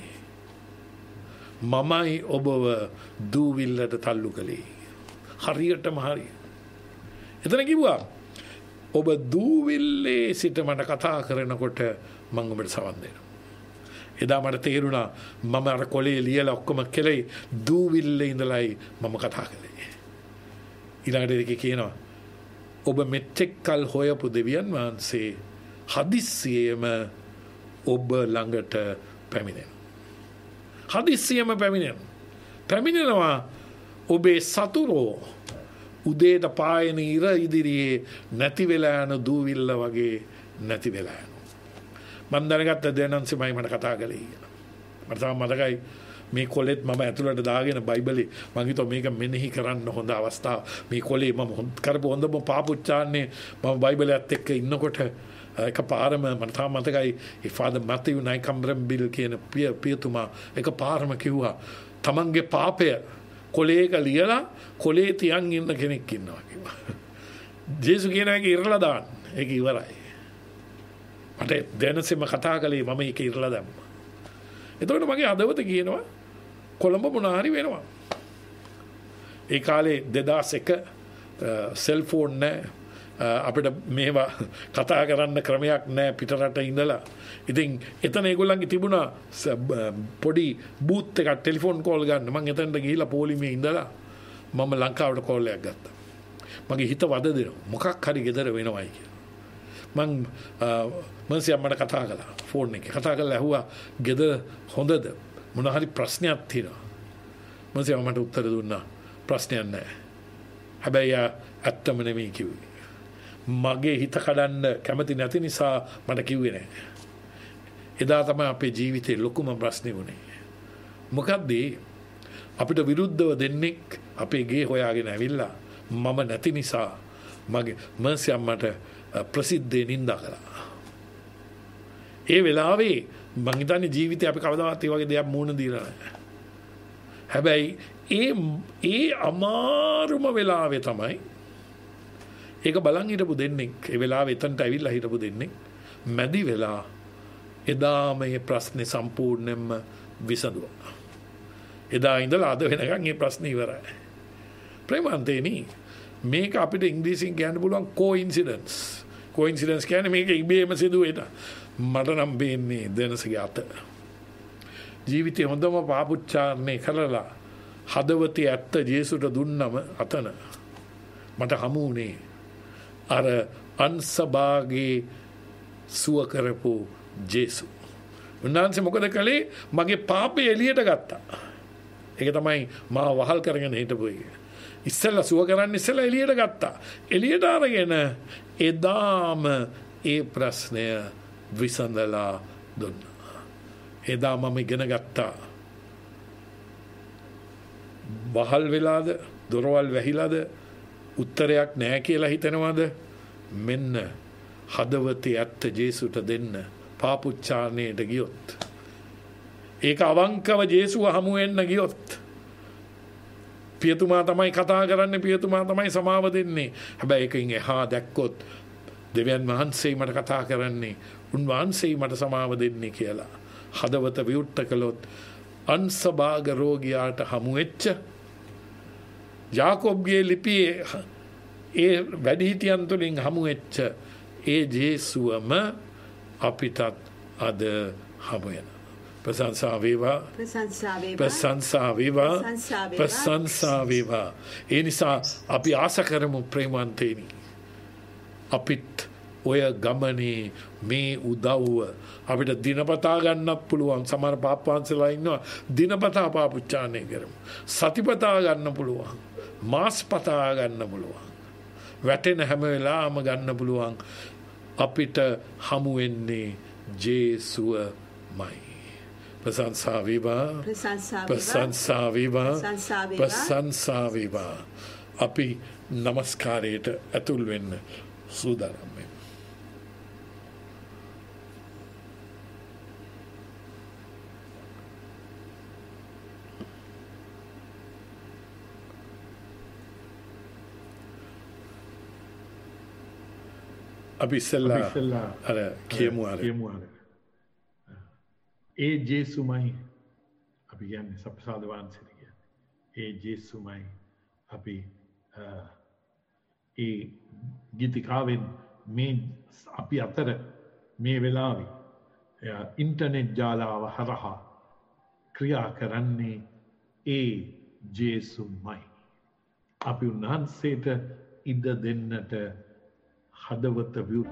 මමයි ඔබව දූවිල්ලට තල්ලු කළේ. හරියටම හරි. එතන කිව්වා ඔබ දූවිල්ලේ සිට මට කතා කරනකොට මම ඔබට සවන් දෙනවා. එදා මට තේරුණා මම අර කොලේ ලියලා ඔක්කොම කෙලේ දූවිල්ලේ ඉඳලායි මම කතා කළේ. ඊළඟට කියනවා ඔබ මෙතෙක් කල් හොයපු දෙවියන් වහන්සේ හදිස්සියෙම ඔබ ළඟට පැමිණෙනවා. හදිස්සියෙම පැමිණෙනවා ඔබේ සතුරෝ උදේට පායන ඉර ඉදිරියේ නැති වෙලා යන දූවිල්ල වගේ නැති වෙලා යනවා. මම දැනගත්ත දෙනන්සෙමයි මට කතා කළේ කියලා. මට තාම මතකයි මේ කොලෙත් මම ඇතුළට දාගෙන බයිබලේ මම හිතුවා මේක මෙනෙහි කරන්න හොඳ අවස්ථාව. මේ කොලේ මම කරපු හොඳම පාපුච්චාන්නේ මම බයිබලයත් එක්ක ඉන්නකොට එකපාරම මට තාම මතකයි ඒ ෆාදර් මැතිව් නයිකම්බ්‍රම් බිල් කියන පියතුමා එකපාරම කිව්වා තමන්ගේ පාපය කොලේක ලියලා කොලේ තියන් ඉන්න කෙනෙක් ඉන්නවා කිව්වා. ජේසුස් කියන එක ඉරලා දාන්න. ඒක ඉවරයි. මට දැනසෙම කතා කළේ මම ඒක ඉරලා දැම්මා. එතකොට මගේ හදවත කියනවා කොළඹ මොනාරි වෙනවා. ඒ කාලේ 2001 සෙල්ෆෝන් නැහැ. අපිට මේවා කතා කරන්න ක්‍රමයක් නැහැ පිටරට ඉඳලා. ඉතින් එතන ඒගොල්ලන්ගේ තිබුණා පොඩි බූත් එකක් ටෙලිෆෝන් කෝල් ගන්න. මම එතනට ගිහිල්ලා පොලිමේ ඉඳලා මම ලංකාවට කෝල් එකක් ගත්තා. මගේ හිත වද දෙනවා. මොකක් හරි ගෙදර වෙනවයි කියලා. මං මට කතා කළා ෆෝන් එකේ. කතා කරලා ඇහුවා ගෙදර හොඳද? මොන හරි ප්‍රශ්නයක් තියෙනවා. මට උත්තර දුන්නා ප්‍රශ්නයක් නැහැ. හැබැයි ඇත්තම නෙමෙයි කිව්වේ. මගේ හිත කඩන්න කැමති නැති නිසා මට කිව්වේ නැහැ. එදා තමයි අපේ ජීවිතේ ලොකුම ප්‍රශ්නේ වුණේ. මොකද්ද? අපිට විරුද්ධව දෙන්නෙක් අපේ ගේ හොයාගෙන ඇවිල්ලා මම නැති නිසා මගේ මර්සි අම්මට ප්‍රසිද්ධයෙන් නින්දා කළා. ඒ වෙලාවේ මං හිතන්නේ ජීවිතේ අපි කවදාවත් ඒ වගේ දෙයක් මුණ දීලා නැහැ. හැබැයි ඒ අමාරුම වෙලාවේ තමයි ඒක බලන් හිටපු දෙන්නෙක් ඒ වෙලාවේ එතනට ඇවිල්ලා හිටපු දෙන්නෙක් මැදි වෙලා එදා මේ ප්‍රශ්නේ සම්පූර්ණයෙන්ම විසඳුවා. එදා ඉඳලා අද වෙනකන් මේ ප්‍රශ්නේ ඉවරයි. ප්‍රේමන්තේනි මේක අපිට ඉංග්‍රීසියෙන් කියන්න පුළුවන් කොයින්සිඩන්ස්. කොයින්සිඩන්ස් කියන්නේ මේක ඉබේම සිදුවෙන. මට නම් වෙන්නේ දෙනසගේ අත. ජීවිතේ හොඳම පාපුච්චාරණය කරලා හදවතේ ඇත්ත ජේසුට දුන්නම අතන මට හමු වුණේ අර අන්සභාගේ සුව කරපු ජේසු. උන්වහන්සේ මොකද කළේ? මගේ පාපය එළියට ගත්තා. ඒක තමයි මාව වහල් කරගෙන හිටපු එක. ඉස්සෙල්ලා සුව කරන්න ඉස්සෙල්ලා එළියට ගත්තා. එළියට අරගෙන එදාම ඒ ප්‍රශ්නය විසඳලා දුන්නා. එදා මම ඉගෙන ගත්තා. වහල් වෙලාද දොරවල් වැහිලාද උත්තරයක් නැහැ කියලා හිතනවාද? මෙන්න හදවතේ ඇත්ත ජේසුට දෙන්න පාපුච්චාරණයට ගියොත්, ඒක අවංකව ජේසුව හමු වෙන්න ගියොත්, පියතුමා තමයි කතා කරන්නේ, පියතුමා තමයි සමාව දෙන්නේ. හැබැයි එකකින් එහා දැක්කොත් දෙවියන් වහන්සේ මට කතා කරන්නේ, උන්වහන්සේ මට සමාව දෙන්නේ කියලා හදවත විවුර්ත කළොත් අන්සභාග රෝගියාට හමු වෙච්ච යාකොබ්ගේ ලිපියේ ඒ වැඩිහිටියන් තුළින් හමු වෙච්ච ඒ ජේසුවම අපිටත් අද හමු වෙනවා. ප්‍රශංසා වේවා, ප්‍රශංසා වේවා, ප්‍රශංසා වේවා. ඒ නිසා අපි ආස කරමු ප්‍රේමන්තේනි, අපිත් ඔය ගමනේ මේ උදව්ව අපිට දිනපතා ගන්නත් පුළුවන්. සමහර පාපවංශලා ඉන්නවා දිනපතා පාපුච්චාරණය කරමු. සතිපතා ගන්න පුළුවන්, මාස්පතා ගන්න පුළුවන්, වැටෙන හැම වෙලාවම ගන්න පුළුවන්. අපිට හමු වෙන්නේ ජේසුවමයි. ප්‍රශංසා වේවා, ප්‍රශංසා වේවා, ප්‍රශංසා වේවා. අපි නමස්කාරයට ඇතුල් වෙන්න සූදානම් වෙමු. අපි ඉස්සෙල්ලා අර කියමු අර ඒ ජේසුමයි අපි කියන්නේ සප්‍රසාද වහන්සේට කියන්නේ. ඒ ජේසුමයි අපි ඒ ගීතිකාවෙන් මේ අපි අතර මේ වෙලාවේ ඉන්ටර්නෙට් ජාලාව හරහා ක්‍රියා කරන්නේ ඒ ජේසුමයි. අපි උන්වහන්සේට ඉඩ දෙන්නට හදවත විවුර්ත.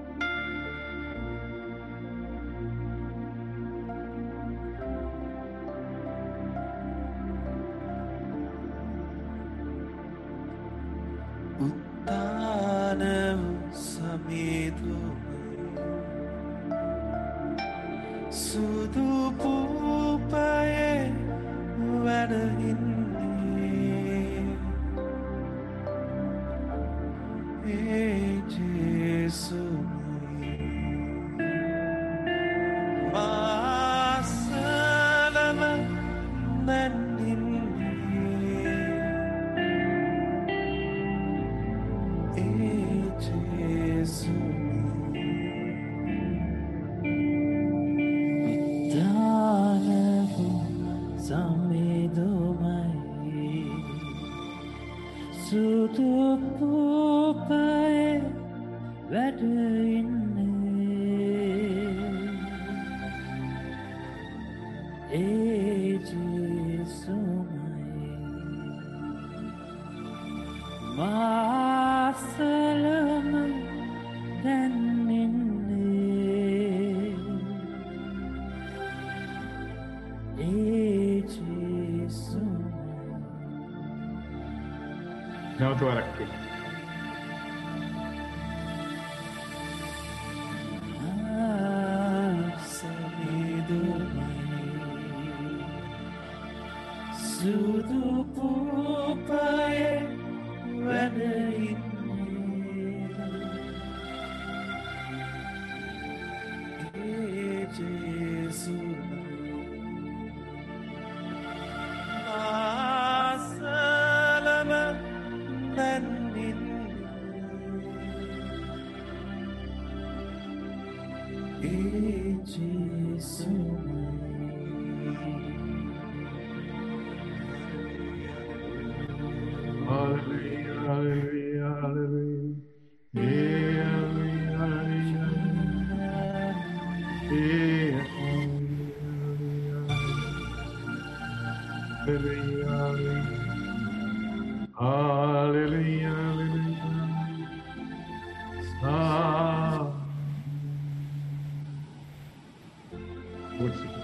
උත්තාන සමේතු සුදු පූපයේ වැඩහින්නේ ඒ ජේසුයි මාසලම දැන් සුදු පූපයේ වැඩ ඉන්නේ ඒ ජේසුමයි මාසලම දැන් ඉන්නේ ඒ ජේසුමයි නැවත වරක් කියන්න. සුදු පූපයේ වැඩ ඉන්නේ ඒ ජේසුමයි ආසලම දැන් ඉන්නේ ඒ ජේසුමයි Hallelujah, hallelujah, hallelujah. Yeah, hallelujah, hallelujah. Yeah, hallelujah, hallelujah. Hallelujah, hallelujah. Ah. What's it?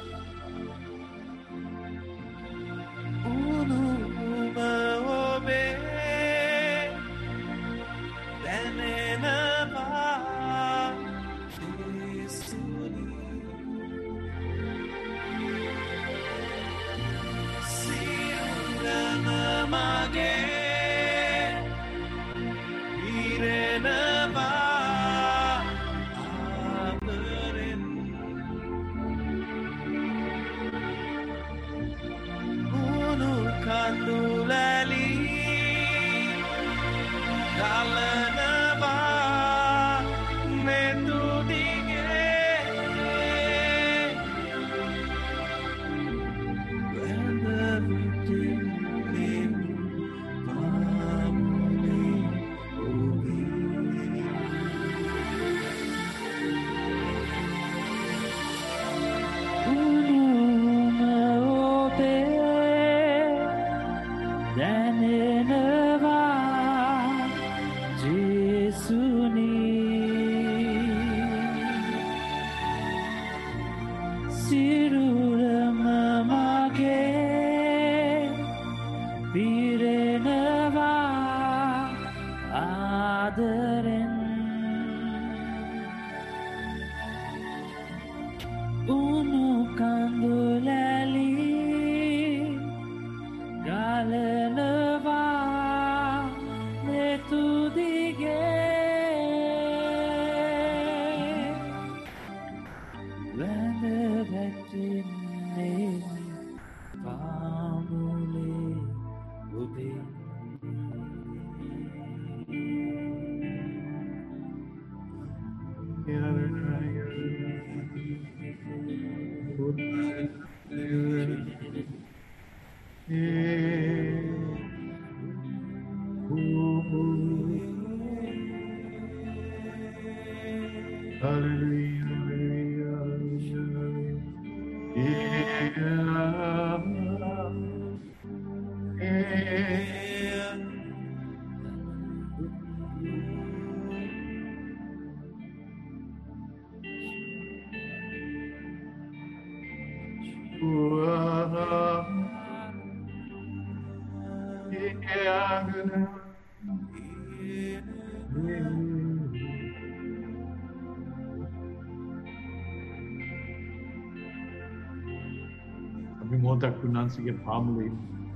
අපි මොහොතක් උන්වහන්සේගේ පාමුලේ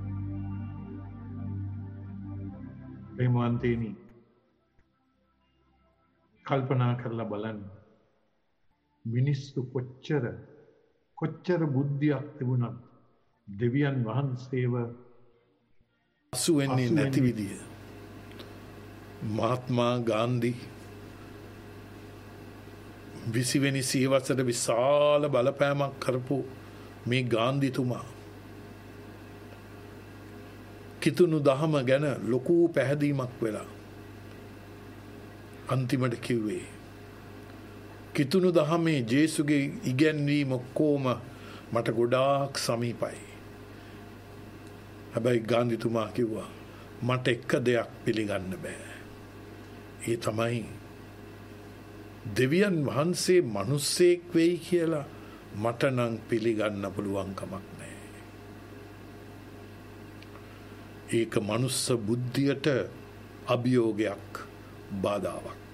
ප්‍රේමවන්තේනි කල්පනා කරලා බලන්න මිනිස්සු කොච්චර බුද්ධියක් තිබුණත් දෙවියන් වහන්සේව අසු වෙන්නේ නැති විදිය මහත්මා ගාන්ධි 20 වෙනි සියවසට විශාල බලපෑමක් කරපු මේ ගාන්ධිතුමා කිතුුණු දහම ගැන ලොකූ පැහැදීමක් වෙලා. අන්තිමට කිව්වේ. කිතුුණු දහමේ ජේසුගේ ඉගැන්වීම ඔක්කෝම මට ගොඩාක් සමීපයි. හැබැයි ගාන්ධිතුමා කිව්වා මට එක දෙයක් පිළිගන්න බෑ. ඒ තමයි දෙවියන් වහන්සේ මනුස්සයෙක් වෙයි කියලා මට නම් පිළිගන්න පුළුවන්කමක් නෑ. ඒක මනුස්ස බුද්ධියට අභියෝගයක් බාධාවක්.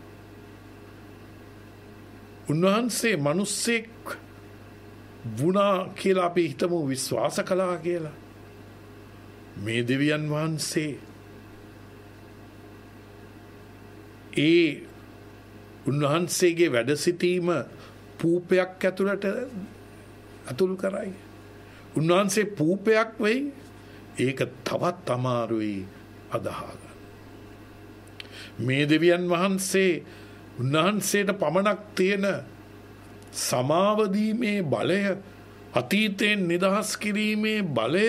උන්වහන්සේ මනුස්සෙක් වුණා කියලා අපි හිතමු විශ්වාස කළා කියලා. මේ දෙවියන් වහන්සේ ඒ උන්වහන්සේගේ වැඩ සිටීම පූපයක් ඇතුළට ඇතුල් කරයි. උන්වහන්සේ පූපයක් වෙයි ඒක තවත් අමාරුයි අදහාගන්න. මේ දෙවියන් වහන්සේ උන්වහන්සේට පමණක් තියෙන සමාවදීමේ බලය අතීතයෙන් නිදහස් කිරීමේ බලය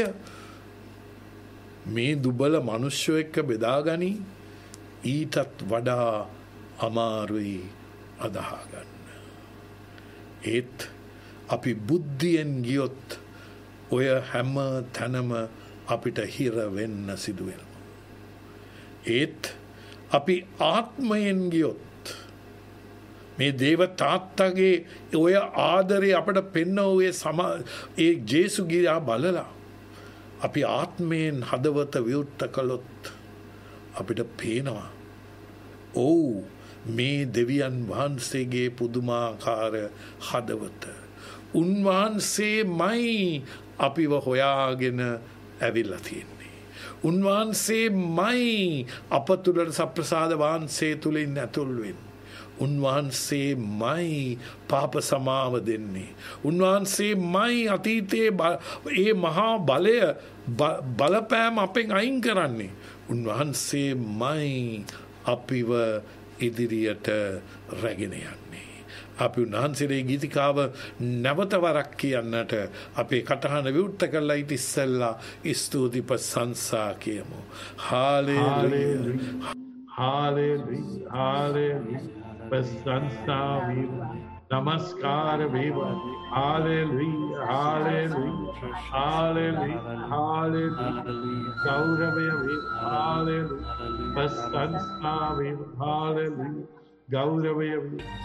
මේ දුබල මනුෂ්‍යය එක්ක බෙදාගනි ඊටත් වඩා අමාරුයි අදහාගන්න. ඒත් අපි බුද්ධියෙන් ගියොත් ඔය හැම තැනම අපිට හිරවෙන්න සිදුවෙන. ඒත් අපි ආත්මයෙන් ගියොත් මේ දේව තාත්තගේ ඔය ආදරය අපට පෙන්න ඔය ඒ ජේසු ගියා බලලා අපි ආත්මයෙන් හදවත විවෘත කළොත් අපිට පේනවා ඔව් මේ දෙවියන් වහන්සේගේ පුදුමාකාර හදවත උන්වහන්සේමයි අපිව හොයාගෙන ඇවිල්ලා තියෙන්නේ. උන්වහන්සේමයි අප තුළට සප්‍රසාද වහන්සේ තුළින් ඇතුල් වෙන්නේ. උන්වහන්සේමයි පාප සමාව දෙන්නේ. උන්වහන්සේමයි අතීතයේ ඒ මහා බලය බලපෑම අපෙන් අයින් කරන්නේ. උන්වහන්සේමයි අපිව ඉදිරියට රැගෙන යන්නේ. අපි උන්වහන්සේගේ ගීතිකාව නැවතවරක් කියන්නට අපේ කටහඬ විවෘත කරලා ඉතිස්සෙල්ලා ස්තුති ප්‍රශංසා කියමු. හාලෙලූයා Hallelujah, hallelujah, ප්‍රශංසා වේවා, නමස්කාර වේවා, hallelujah, hallelujah, hallelujah, hallelujah, ගෞරවය වේවා, hallelujah, ප්‍රශංසා වේවා, hallelujah, ගෞරවය වේවා.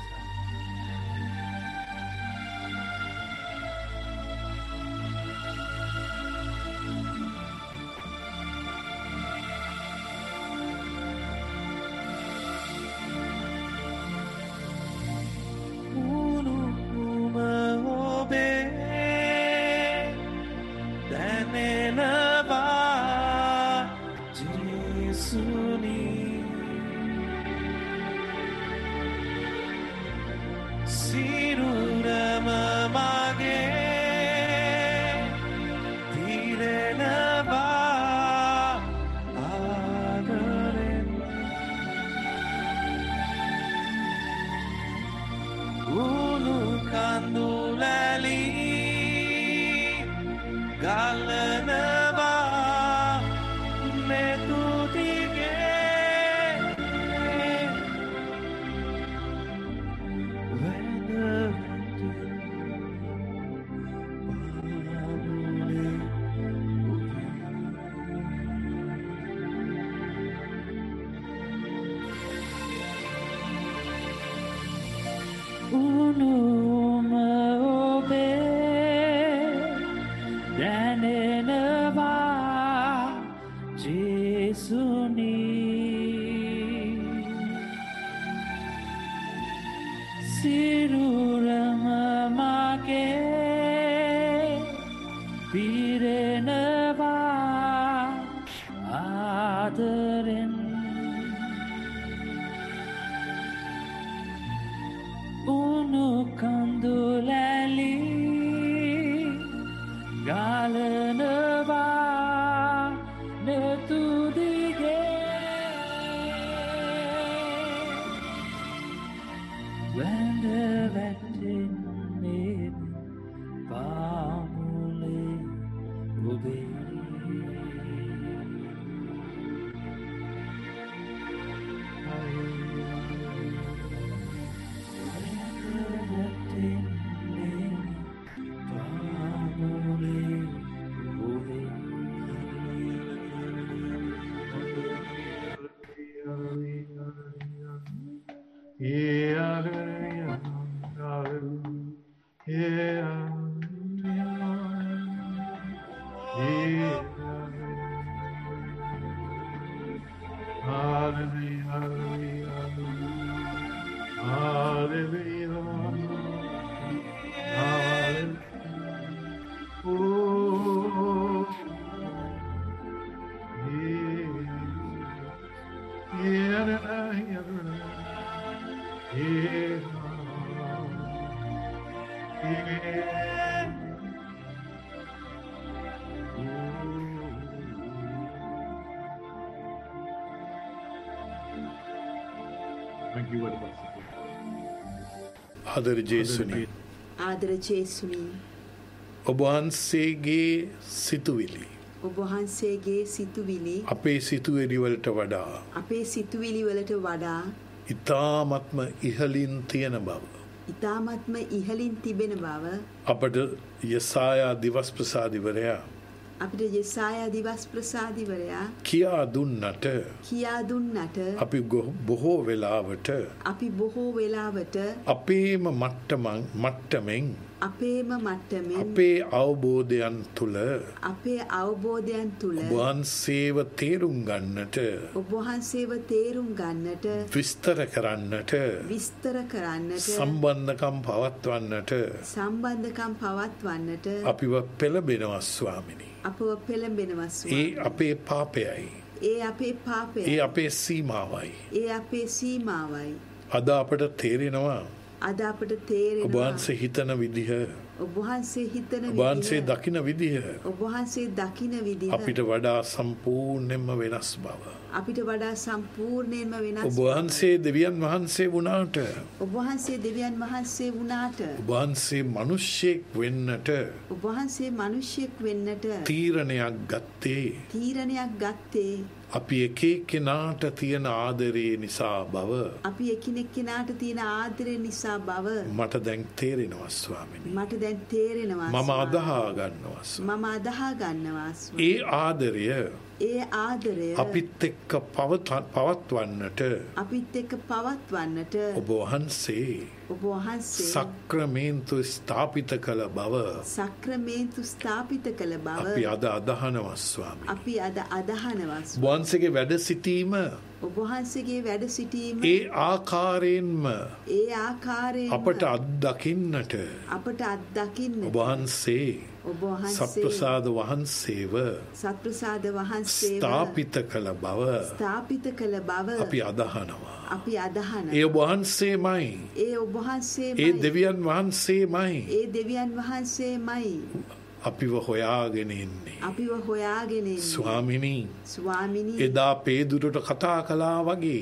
Hallelujah. Thank you very much. ආදර ජේසුනි ආදර ජේසුනි ඔබ වහන්සේගේ සිතුවිලි ඔබ වහන්සේගේ සිතුවිලි අපේ සිතුවිලි වලට වඩා අපේ සිතුවිලි වලට වඩා ඊ타ත්ම ඉහළින් තියෙන බව ඊ타ත්ම ඉහළින් තිබෙන බව අපට යසායා දිවස් ප්‍රසාදිවරයා අපිට යසායා දිවස් ප්‍රසාදිවරයා කියා දුන්නට අපි බොහෝ වෙලාවට අපේම මට්ටමෙන් අපේ අවබෝධයන් තුල ඔබ වහන්සේව තේරුම් ගන්නට විස්තර කරන්නට සම්බන්ධකම් පවත්වන්නට අපිව පෙළඹෙනවා ස්වාමිනී ඒ අපේ පාපයයි ඒ අපේ සීමාවයි අද අපට තේරෙනවා ඔබ වහන්සේ හිතන විදිහ ඔබ වහන්සේ දකින විදිහ අපිට වඩා සම්පූර්ණයෙන්ම වෙනස් බව ඔබ වහන්සේ දෙවියන් වහන්සේ වුණාට ඔබ වහන්සේ මිනිසෙක් වෙන්නට තීරණයක් ගත්තේ අපි එක එක්කෙනාට තියෙන ආදරේ නිසා බව මට දැන් තේරෙනවා ස්වාමිනී මම අදහා ගන්නවා ඒ ආදරය අපිත් එක්ක පවත්වන්නට ඔබ වහන්සේ සක්‍රමේන්තු ස්ථාපිත කළ බව අපි අද අදහනවා ස්වාමී වහන්සේගේ වැඩ සිටීම ඒ ආකාරයෙන්ම අපට අත්දකින්නට ඔබ වහන්සේ සත්ප්‍රසාද වහන්සේව ස්ථාපිත කළ බව අපි අදහනවා ඒ ඔබ වහන්සේමයි ඒ දෙවියන් වහන්සේමයි අපිව හොයාගෙන ඉන්නේ ස්වාමිනී එදා පේදුරුට කතා කළා වගේ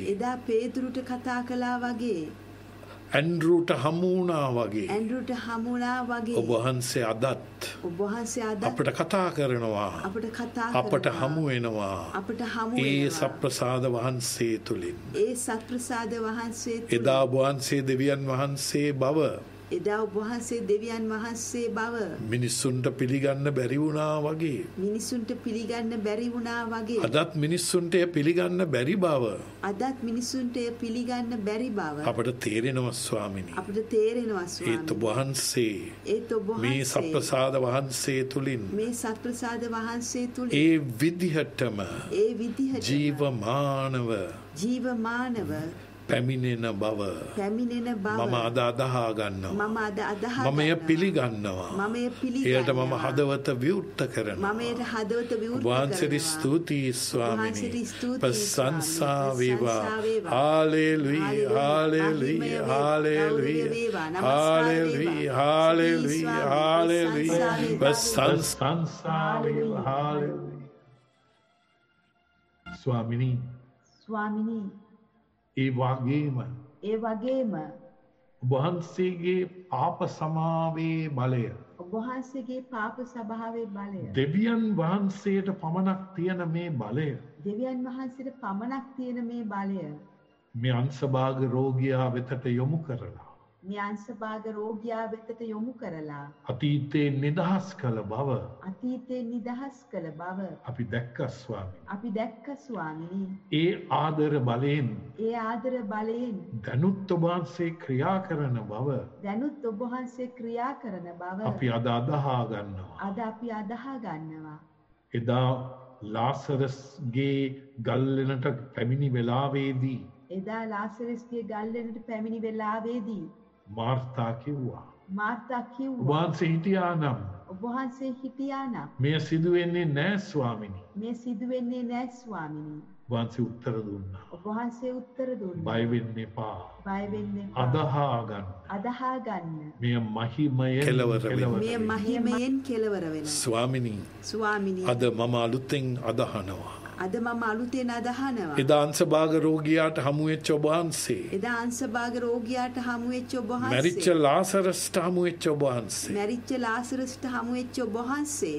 ඇන්ඩ්‍රූට හමු වුණා වගේ ඔබ වහන්සේ අදත් අපට කතා කරනවා අපට හමු වෙනවා ඒ සත්ප්‍රසාද වහන්සේ තුලින් එදා ඔබ වහන්සේ දෙවියන් වහන්සේ බව මිනිස්සුන්ට පිළිගන්න බැරි වුණා වගේ අදත් මිනිස්සුන්ට පිළිගන්න බැරි බව අපට තේරෙනවා ස්වාමිනී ඒත් ඔබ වහන්සේ මේ සත්ප්‍රසාද වහන්සේ තුලින් ඒ විදිහටම ජීවමානව පැමිණෙන බව මම අද අදහා ගන්නවා මම එය පිළිගන්නවා එයට මම හදවත විවෘත කරනවා වහන්සේට ස්තුතියි ස්වාමිනී ප්‍රශංසා වේවා hallelujah hallelujah hallelujah hallelujah hallelujah hallelujah ප්‍රශංසා වේවා හාලෙලූයා ස්වාමිනී ඒ වගේම ඔබ වහන්සේගේ පාප සභාවේ බලය දෙවියන් වහන්සේට පමණක් තියෙන මේ බලය මේ අංශභාග රෝගියා වෙතට යොමු කරලා මේ අංශභාග රෝගියා වෙතට යොමු කරලා අතීතයේ නිදහස් කළ බව අතීතයේ නිදහස් කළ බව අපි දැක්කා ස්වාමී. අපි දැක්ක ස්වාමිනී. ඒ ආදර බලයෙන් ඒ ආදර බලයෙන් දැනුත් ඔබ වහන්සේ ක්‍රියා කරන බව දැනුත් ඔබ වහන්සේ ක්‍රියා කරන බව අපි අද අදහා ගන්නවා. අද අපි අදහා ගන්නවා. එදා ලාසරස්ගේ ගල්ලෙනට පැමිණි වෙලාවේදී එදා ලාසරස්ගේ ගල්ලෙනට පැමිණි වෙලාවේදී මාර්තා කිව්වා. මාර්තා ඔබ කිව්වා වහන්සේ හිටියා නම් ඔබ වහන්සේ හිටියා නම් මෙය සිදු වෙන්නේ නැහැ ස්වාමිනී. මේ සිදු වෙන්නේ නැහැ ස්වාමිනී. ඔබ වහන්සේ උත්තර දුන්නා. ඔබ වහන්සේ උත්තර දුන්නා. බය වෙන්න එපා. බය වෙන්න එපා. අදහා ගන්න. අදහා ගන්න. මෙය මහිමයෙන් කෙලවර වෙන්න. මේ මහිමයෙන් කෙලවර වෙනවා. ස්වාමිනී ස්වාමිනී අද මම අලුතෙන් අදහනවා. අද මම අලුතෙන් අදහනවා. එදා අංශභාග රෝගියාට හමුවෙච්ච ඔබ වහන්සේ එදා අංශභාග රෝගියාට හමු වෙච්ච ඔබ මැරිච්ච වහන්සේ ලාසරස්ට හමුවෙච්ච ඔබ වහන්සේ මැරිච්ච ලාසරස්ට හමු වෙච්ච ඔබ වහන්සේ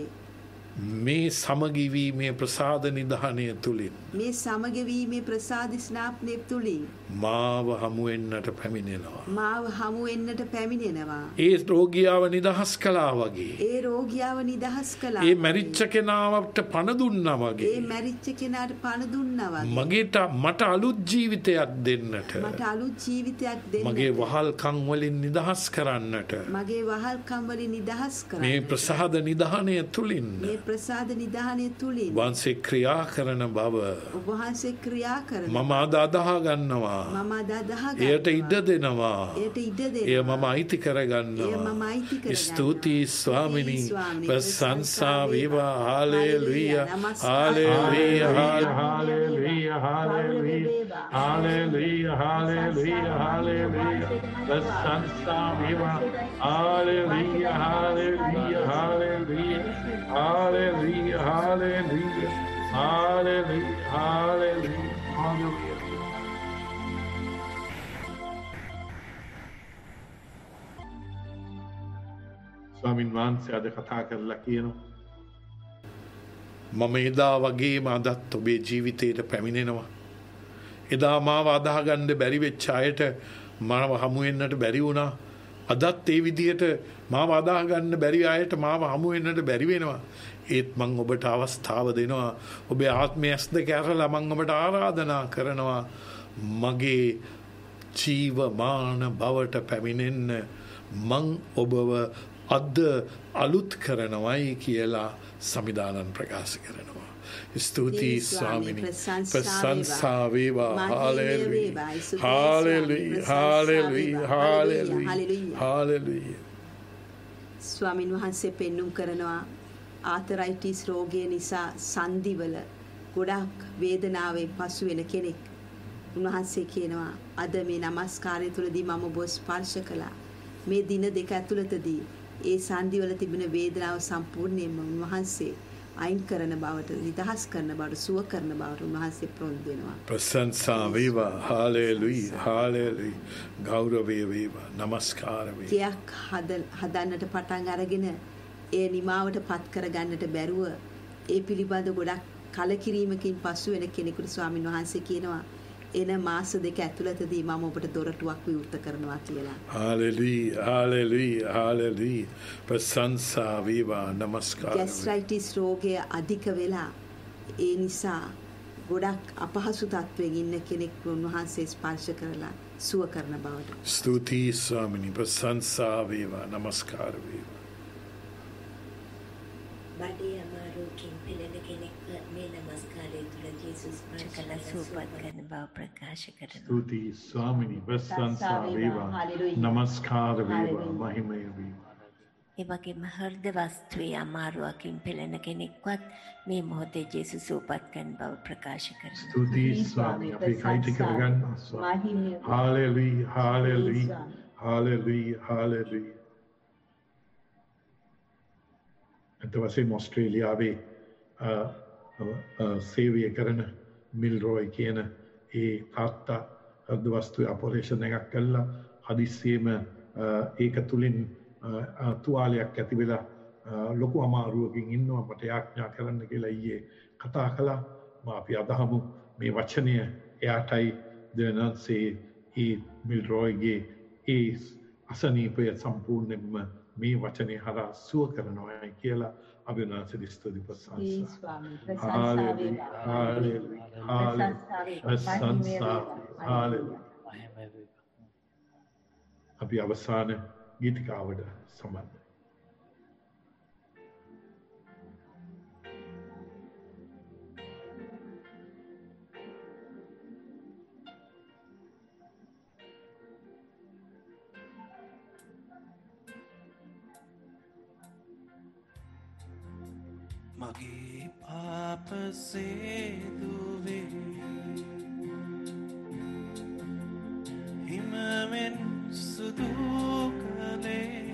මේ සමගිවීමේ ප්‍රසාද නිධානය තුළින් මේ සමගවීමේ ප්‍රසාද ස්නාප්නය තුළින් මාව හමුවෙන්නට පැමිණෙනවා. මාව හමු වෙන්නට පැමිණෙනවා. ඒ රෝගියාව නිදහස් කලා වගේ. ඒ රෝගියාව නිදහස් කළා. ඒ මැරිච්ච කෙනාවට පණ දුන්නා ඒ වගේ. මැරිච්ච කෙනාට පණ දුන්නා වගේ. මගේට මට අලුත් ජීවිතයක් දෙන්නට. මට අලුත් ජීවිතයක් දෙන්න. මගේ වහල්කම් වලින් නිදහස් කරන්නට. මගේ වහල්කම් වලින් නිදහස් කරන්න. මේ ප්‍රසාද නිධානය තුළින් මේ ප්‍රසාද නිධානය තුළින් වහන්සේ ක්‍රියා කරන බව ඔබ වහන්සේ ක්‍රියා කරන මම අද අදහා ගන්නවා. මම අද අදහා එයට ගන්නවා. ඉඩ දෙනවා. එයට ඉඩ එය දෙනවා. මම අයිති එය කරගන්නවා. මම අයිති කරගන්නවා. ස්තුතියි ස්වාමිනී. ස්වාමිනී. ප්‍රශංසා වේවා. හාලෙලූයා. නමස්කාර. Hallelujah. Hallelujah, hallelujah, hallelujah, hallelujah, hallelujah. Prasansa viva. Hallelujah, hallelujah, hallelujah, hallelujah, hallelujah, hallelujah, hallelujah, hallelujah. ස්වාමින් වහන්සේ අද කතා කරලා කියනවා මම එදා වගේම අදත් ඔබේ ජීවිතයට පැමිණෙනවා. එදා මාව අදාහගන්න බැරි වෙච්ච අයට මාව හමු වෙන්නට බැරි වුණා. අදත් ඒ විදිහට මාව අදාහගන්න බැරි අයට මාව හමු වෙන්නට බැරි වෙනවා. ඒත් මම ඔබට අවස්ථාව දෙනවා. ඔබේ ආත්මය ඇස් දෙක අරලා මම ඔබට ආරාධනා කරනවා. මගේ ජීවමාන බවට පැමිණෙන්න මං ඔබව අද අලුත් කරනවයි කියලා සමිදානන් ප්‍රකාශ කරනවා. ස්තුතියි ස්වාමිනී. ප්‍රශංසා වේවා. Hallelujah. Hallelujah. Hallelujah. Hallelujah. Hallelujah. ස්වාමින් වහන්සේ පෙන්눔 කරනවා ආතරයිටිස් රෝගය නිසා සන්ධිවල ගොඩක් වේදනාවෙන් පසු වෙන කෙනෙක්. උන්වහන්සේ කියනවා අද මේ නමස්කාරය තුලදී මම ඔබ ස්පර්ශ කළා. මේ දින දෙක ඇතුළතදී ඒ සන්ධිවල තිබෙන වේදනාව සම්පූර්ණයෙන්ම උන්වහන්සේ අයින් කරන බවට, නිදහස් කරන බවට, සුව කරන බවට උන්වහන්සේ ප්‍රොන්දු වෙනවා. ප්‍රශංසා වේවා. හාලෙලූයා. හාලෙලූයා. ගෞරවය වේවා. නමස්කාර වේවා. කයක් හදන්නට පටන් අරගෙන ඒ නිමාවට පත් කරගන්නට බැරුව ඒ පිළිබඳ ගොඩක් කලකිරීමකින් පසු වෙන කෙනෙකුට ස්වාමින් වහන්සේ කියනවා එන මාස දෙක ඇතුළතදී මම ඔබට දොරටුවක් විවෘත කරනවා කියලා. හාලෙලූයා. හාලෙලූයා. හාලෙලූයා. ප්‍රශංසා වේවා. නමස්කාර වේවා. ગેස්ට්‍රයිටිස් රෝගය අධික වෙලා ඒ නිසා ගොඩක් අපහසු තත්වයක ඉන්න කෙනෙක් උන්වහන්සේ ස්පර්ශ කරලා සුව කරන බවට. ස්තුතියි ස්වාමිනී. ප්‍රශංසා වේවා. නමස්කාර වේවා. බඩේ අමාරුවකින් පෙළෙන කෙනෙක්ව මේ නමස්කාරය තුළ ජේසුස් කළා සුවපත් කරන බව ප්‍රකාශ කරනවා. ස්තුතියි ස්වාමිනී. ප්‍රශංසා වේවා. නමස්කාර වේවා. මහිමය වේවා. ඒ වගේම හෘද වස්තුවේ අමාරුවකින් පෙළෙන කෙනෙක්වත් මේ මොහොතේ ජේසුස් සුවපත් කරන බව ප්‍රකාශ කරනවා. ස්තුතියි ස්වාමී. අපි කයිටි කරගන්නවා ස්වාමී. හාලෙලූයා. හාලෙලූයා. හාලෙලූයා. හාලෙලූයා. ඇත්ත වශයෙන්ම ඔස්ට්‍රේලියාවේ සේවය කරන මිල්රෝයි කියන ඒ තාත්තා හෘද වස්තුවේ අපරේෂන් එකක් කළා. හදිස්සියෙම ඒක තුලින් තුවාලයක් ඇති වෙලා ලොකු අමාරුවකින් ඉන්නවා. මට යාඥා කරන්න කියලා ඊයේ කතා කළා. අපි අදහමු මේ වචනය එයාටයි දෙවනන්සේ ඒ මිල්රෝයිගේ ඒ අසනීපය සම්පූර්ණයෙන්ම මේ වචනේ හරහා සුව කරනවායි කියලා අපි උන්වහන්සේට ස්තුති ප්‍රශංසා. හාලෙලූයා. අපි අවසාන ගීතිකාවට සම්බන්ධයි. මගේ පාප සේදුවේ හිමෙන් සුදු කළේ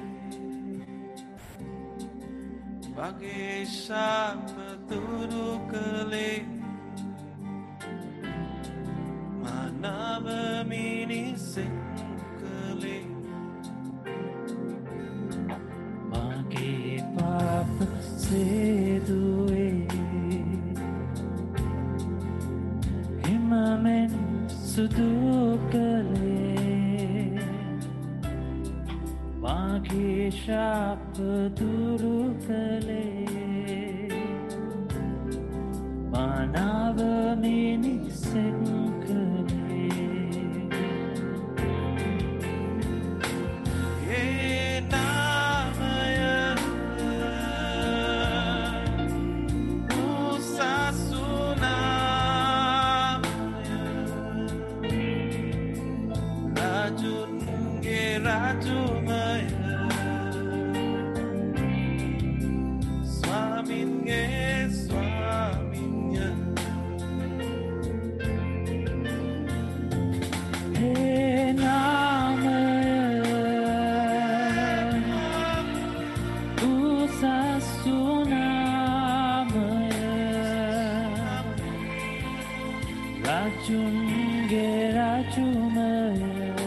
මගේ ශාප දුරු කළේ මානව මිනිසෙක් කළේ මගේ පාප සේදුවේ හිමෙන් සුදු කළේ මගේ ශාප දුරු කළේ මානව මිනිසෙක් කළේ ඒ නාමය Rajumaya Swaminge Swaminya He Namaya Usasunamaya Rajunge Rajumaya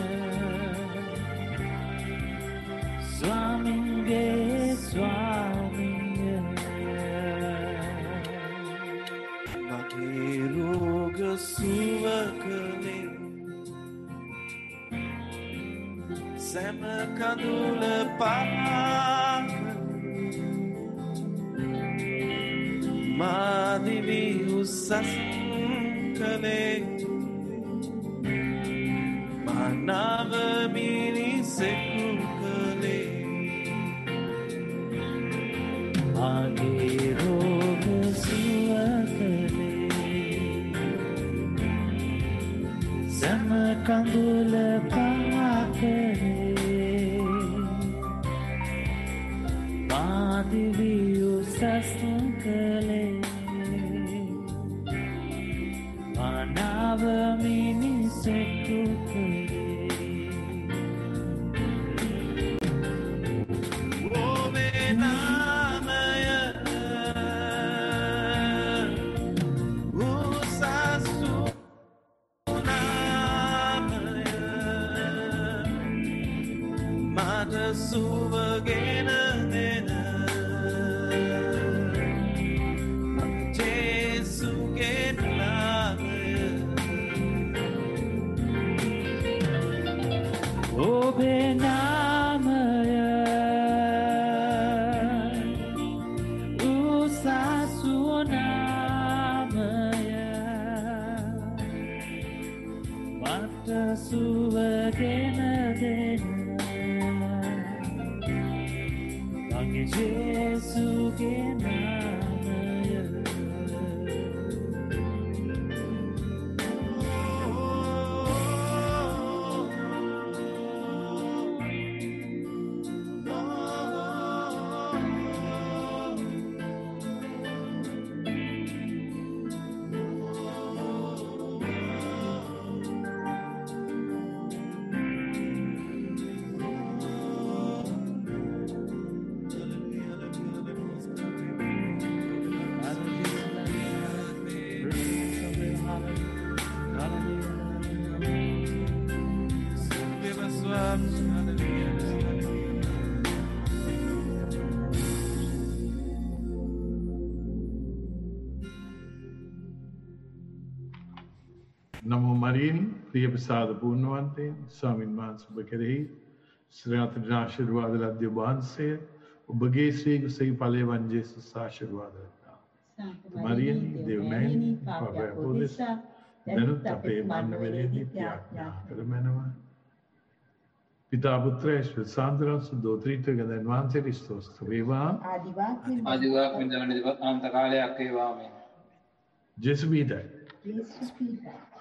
Swaminge Swaminya Mage roga suva kale Sama kadula pak Madivi usas kale Manava mini seku kale Mage roga suva kale Sama kandula pakare Madivi usas kale Manava mini seku kale Suvagena nena Jesu genamaya Obenamaya Usasunamaya Mata suvagena nena Jesu genamaya නමෝ මරියනි ප්‍රිය ප්‍රසාද පූර්ණවන්තයන් ස්වාමින් වහන්සේ ඔබ කෙරෙහි ශ්‍රේණාතන ආශිර්වාද ලද්දේ වහන්සේ ඔබගේ ශ්‍රී කුසී ඵලයේ වන් ජේසුස් ආශිර්වාද කරනවා. මරියනි දෙව්මෑණි පාපය පොදෙසා දැනුත් අපේ මරණ වේලේදී ප්‍රාර්ථනා කරමනවා. පිතා පුත්‍ර ශ්‍රේසාන්තරන් සුදෝත්‍රිත ගදන් වහන්සේ ස්තෝත්‍ර වේවා. ආදිවාක් විඳන දිවත් අන්ත කාලයක් වේවා මේ. ජේසු පීඩයි. Jesus be that.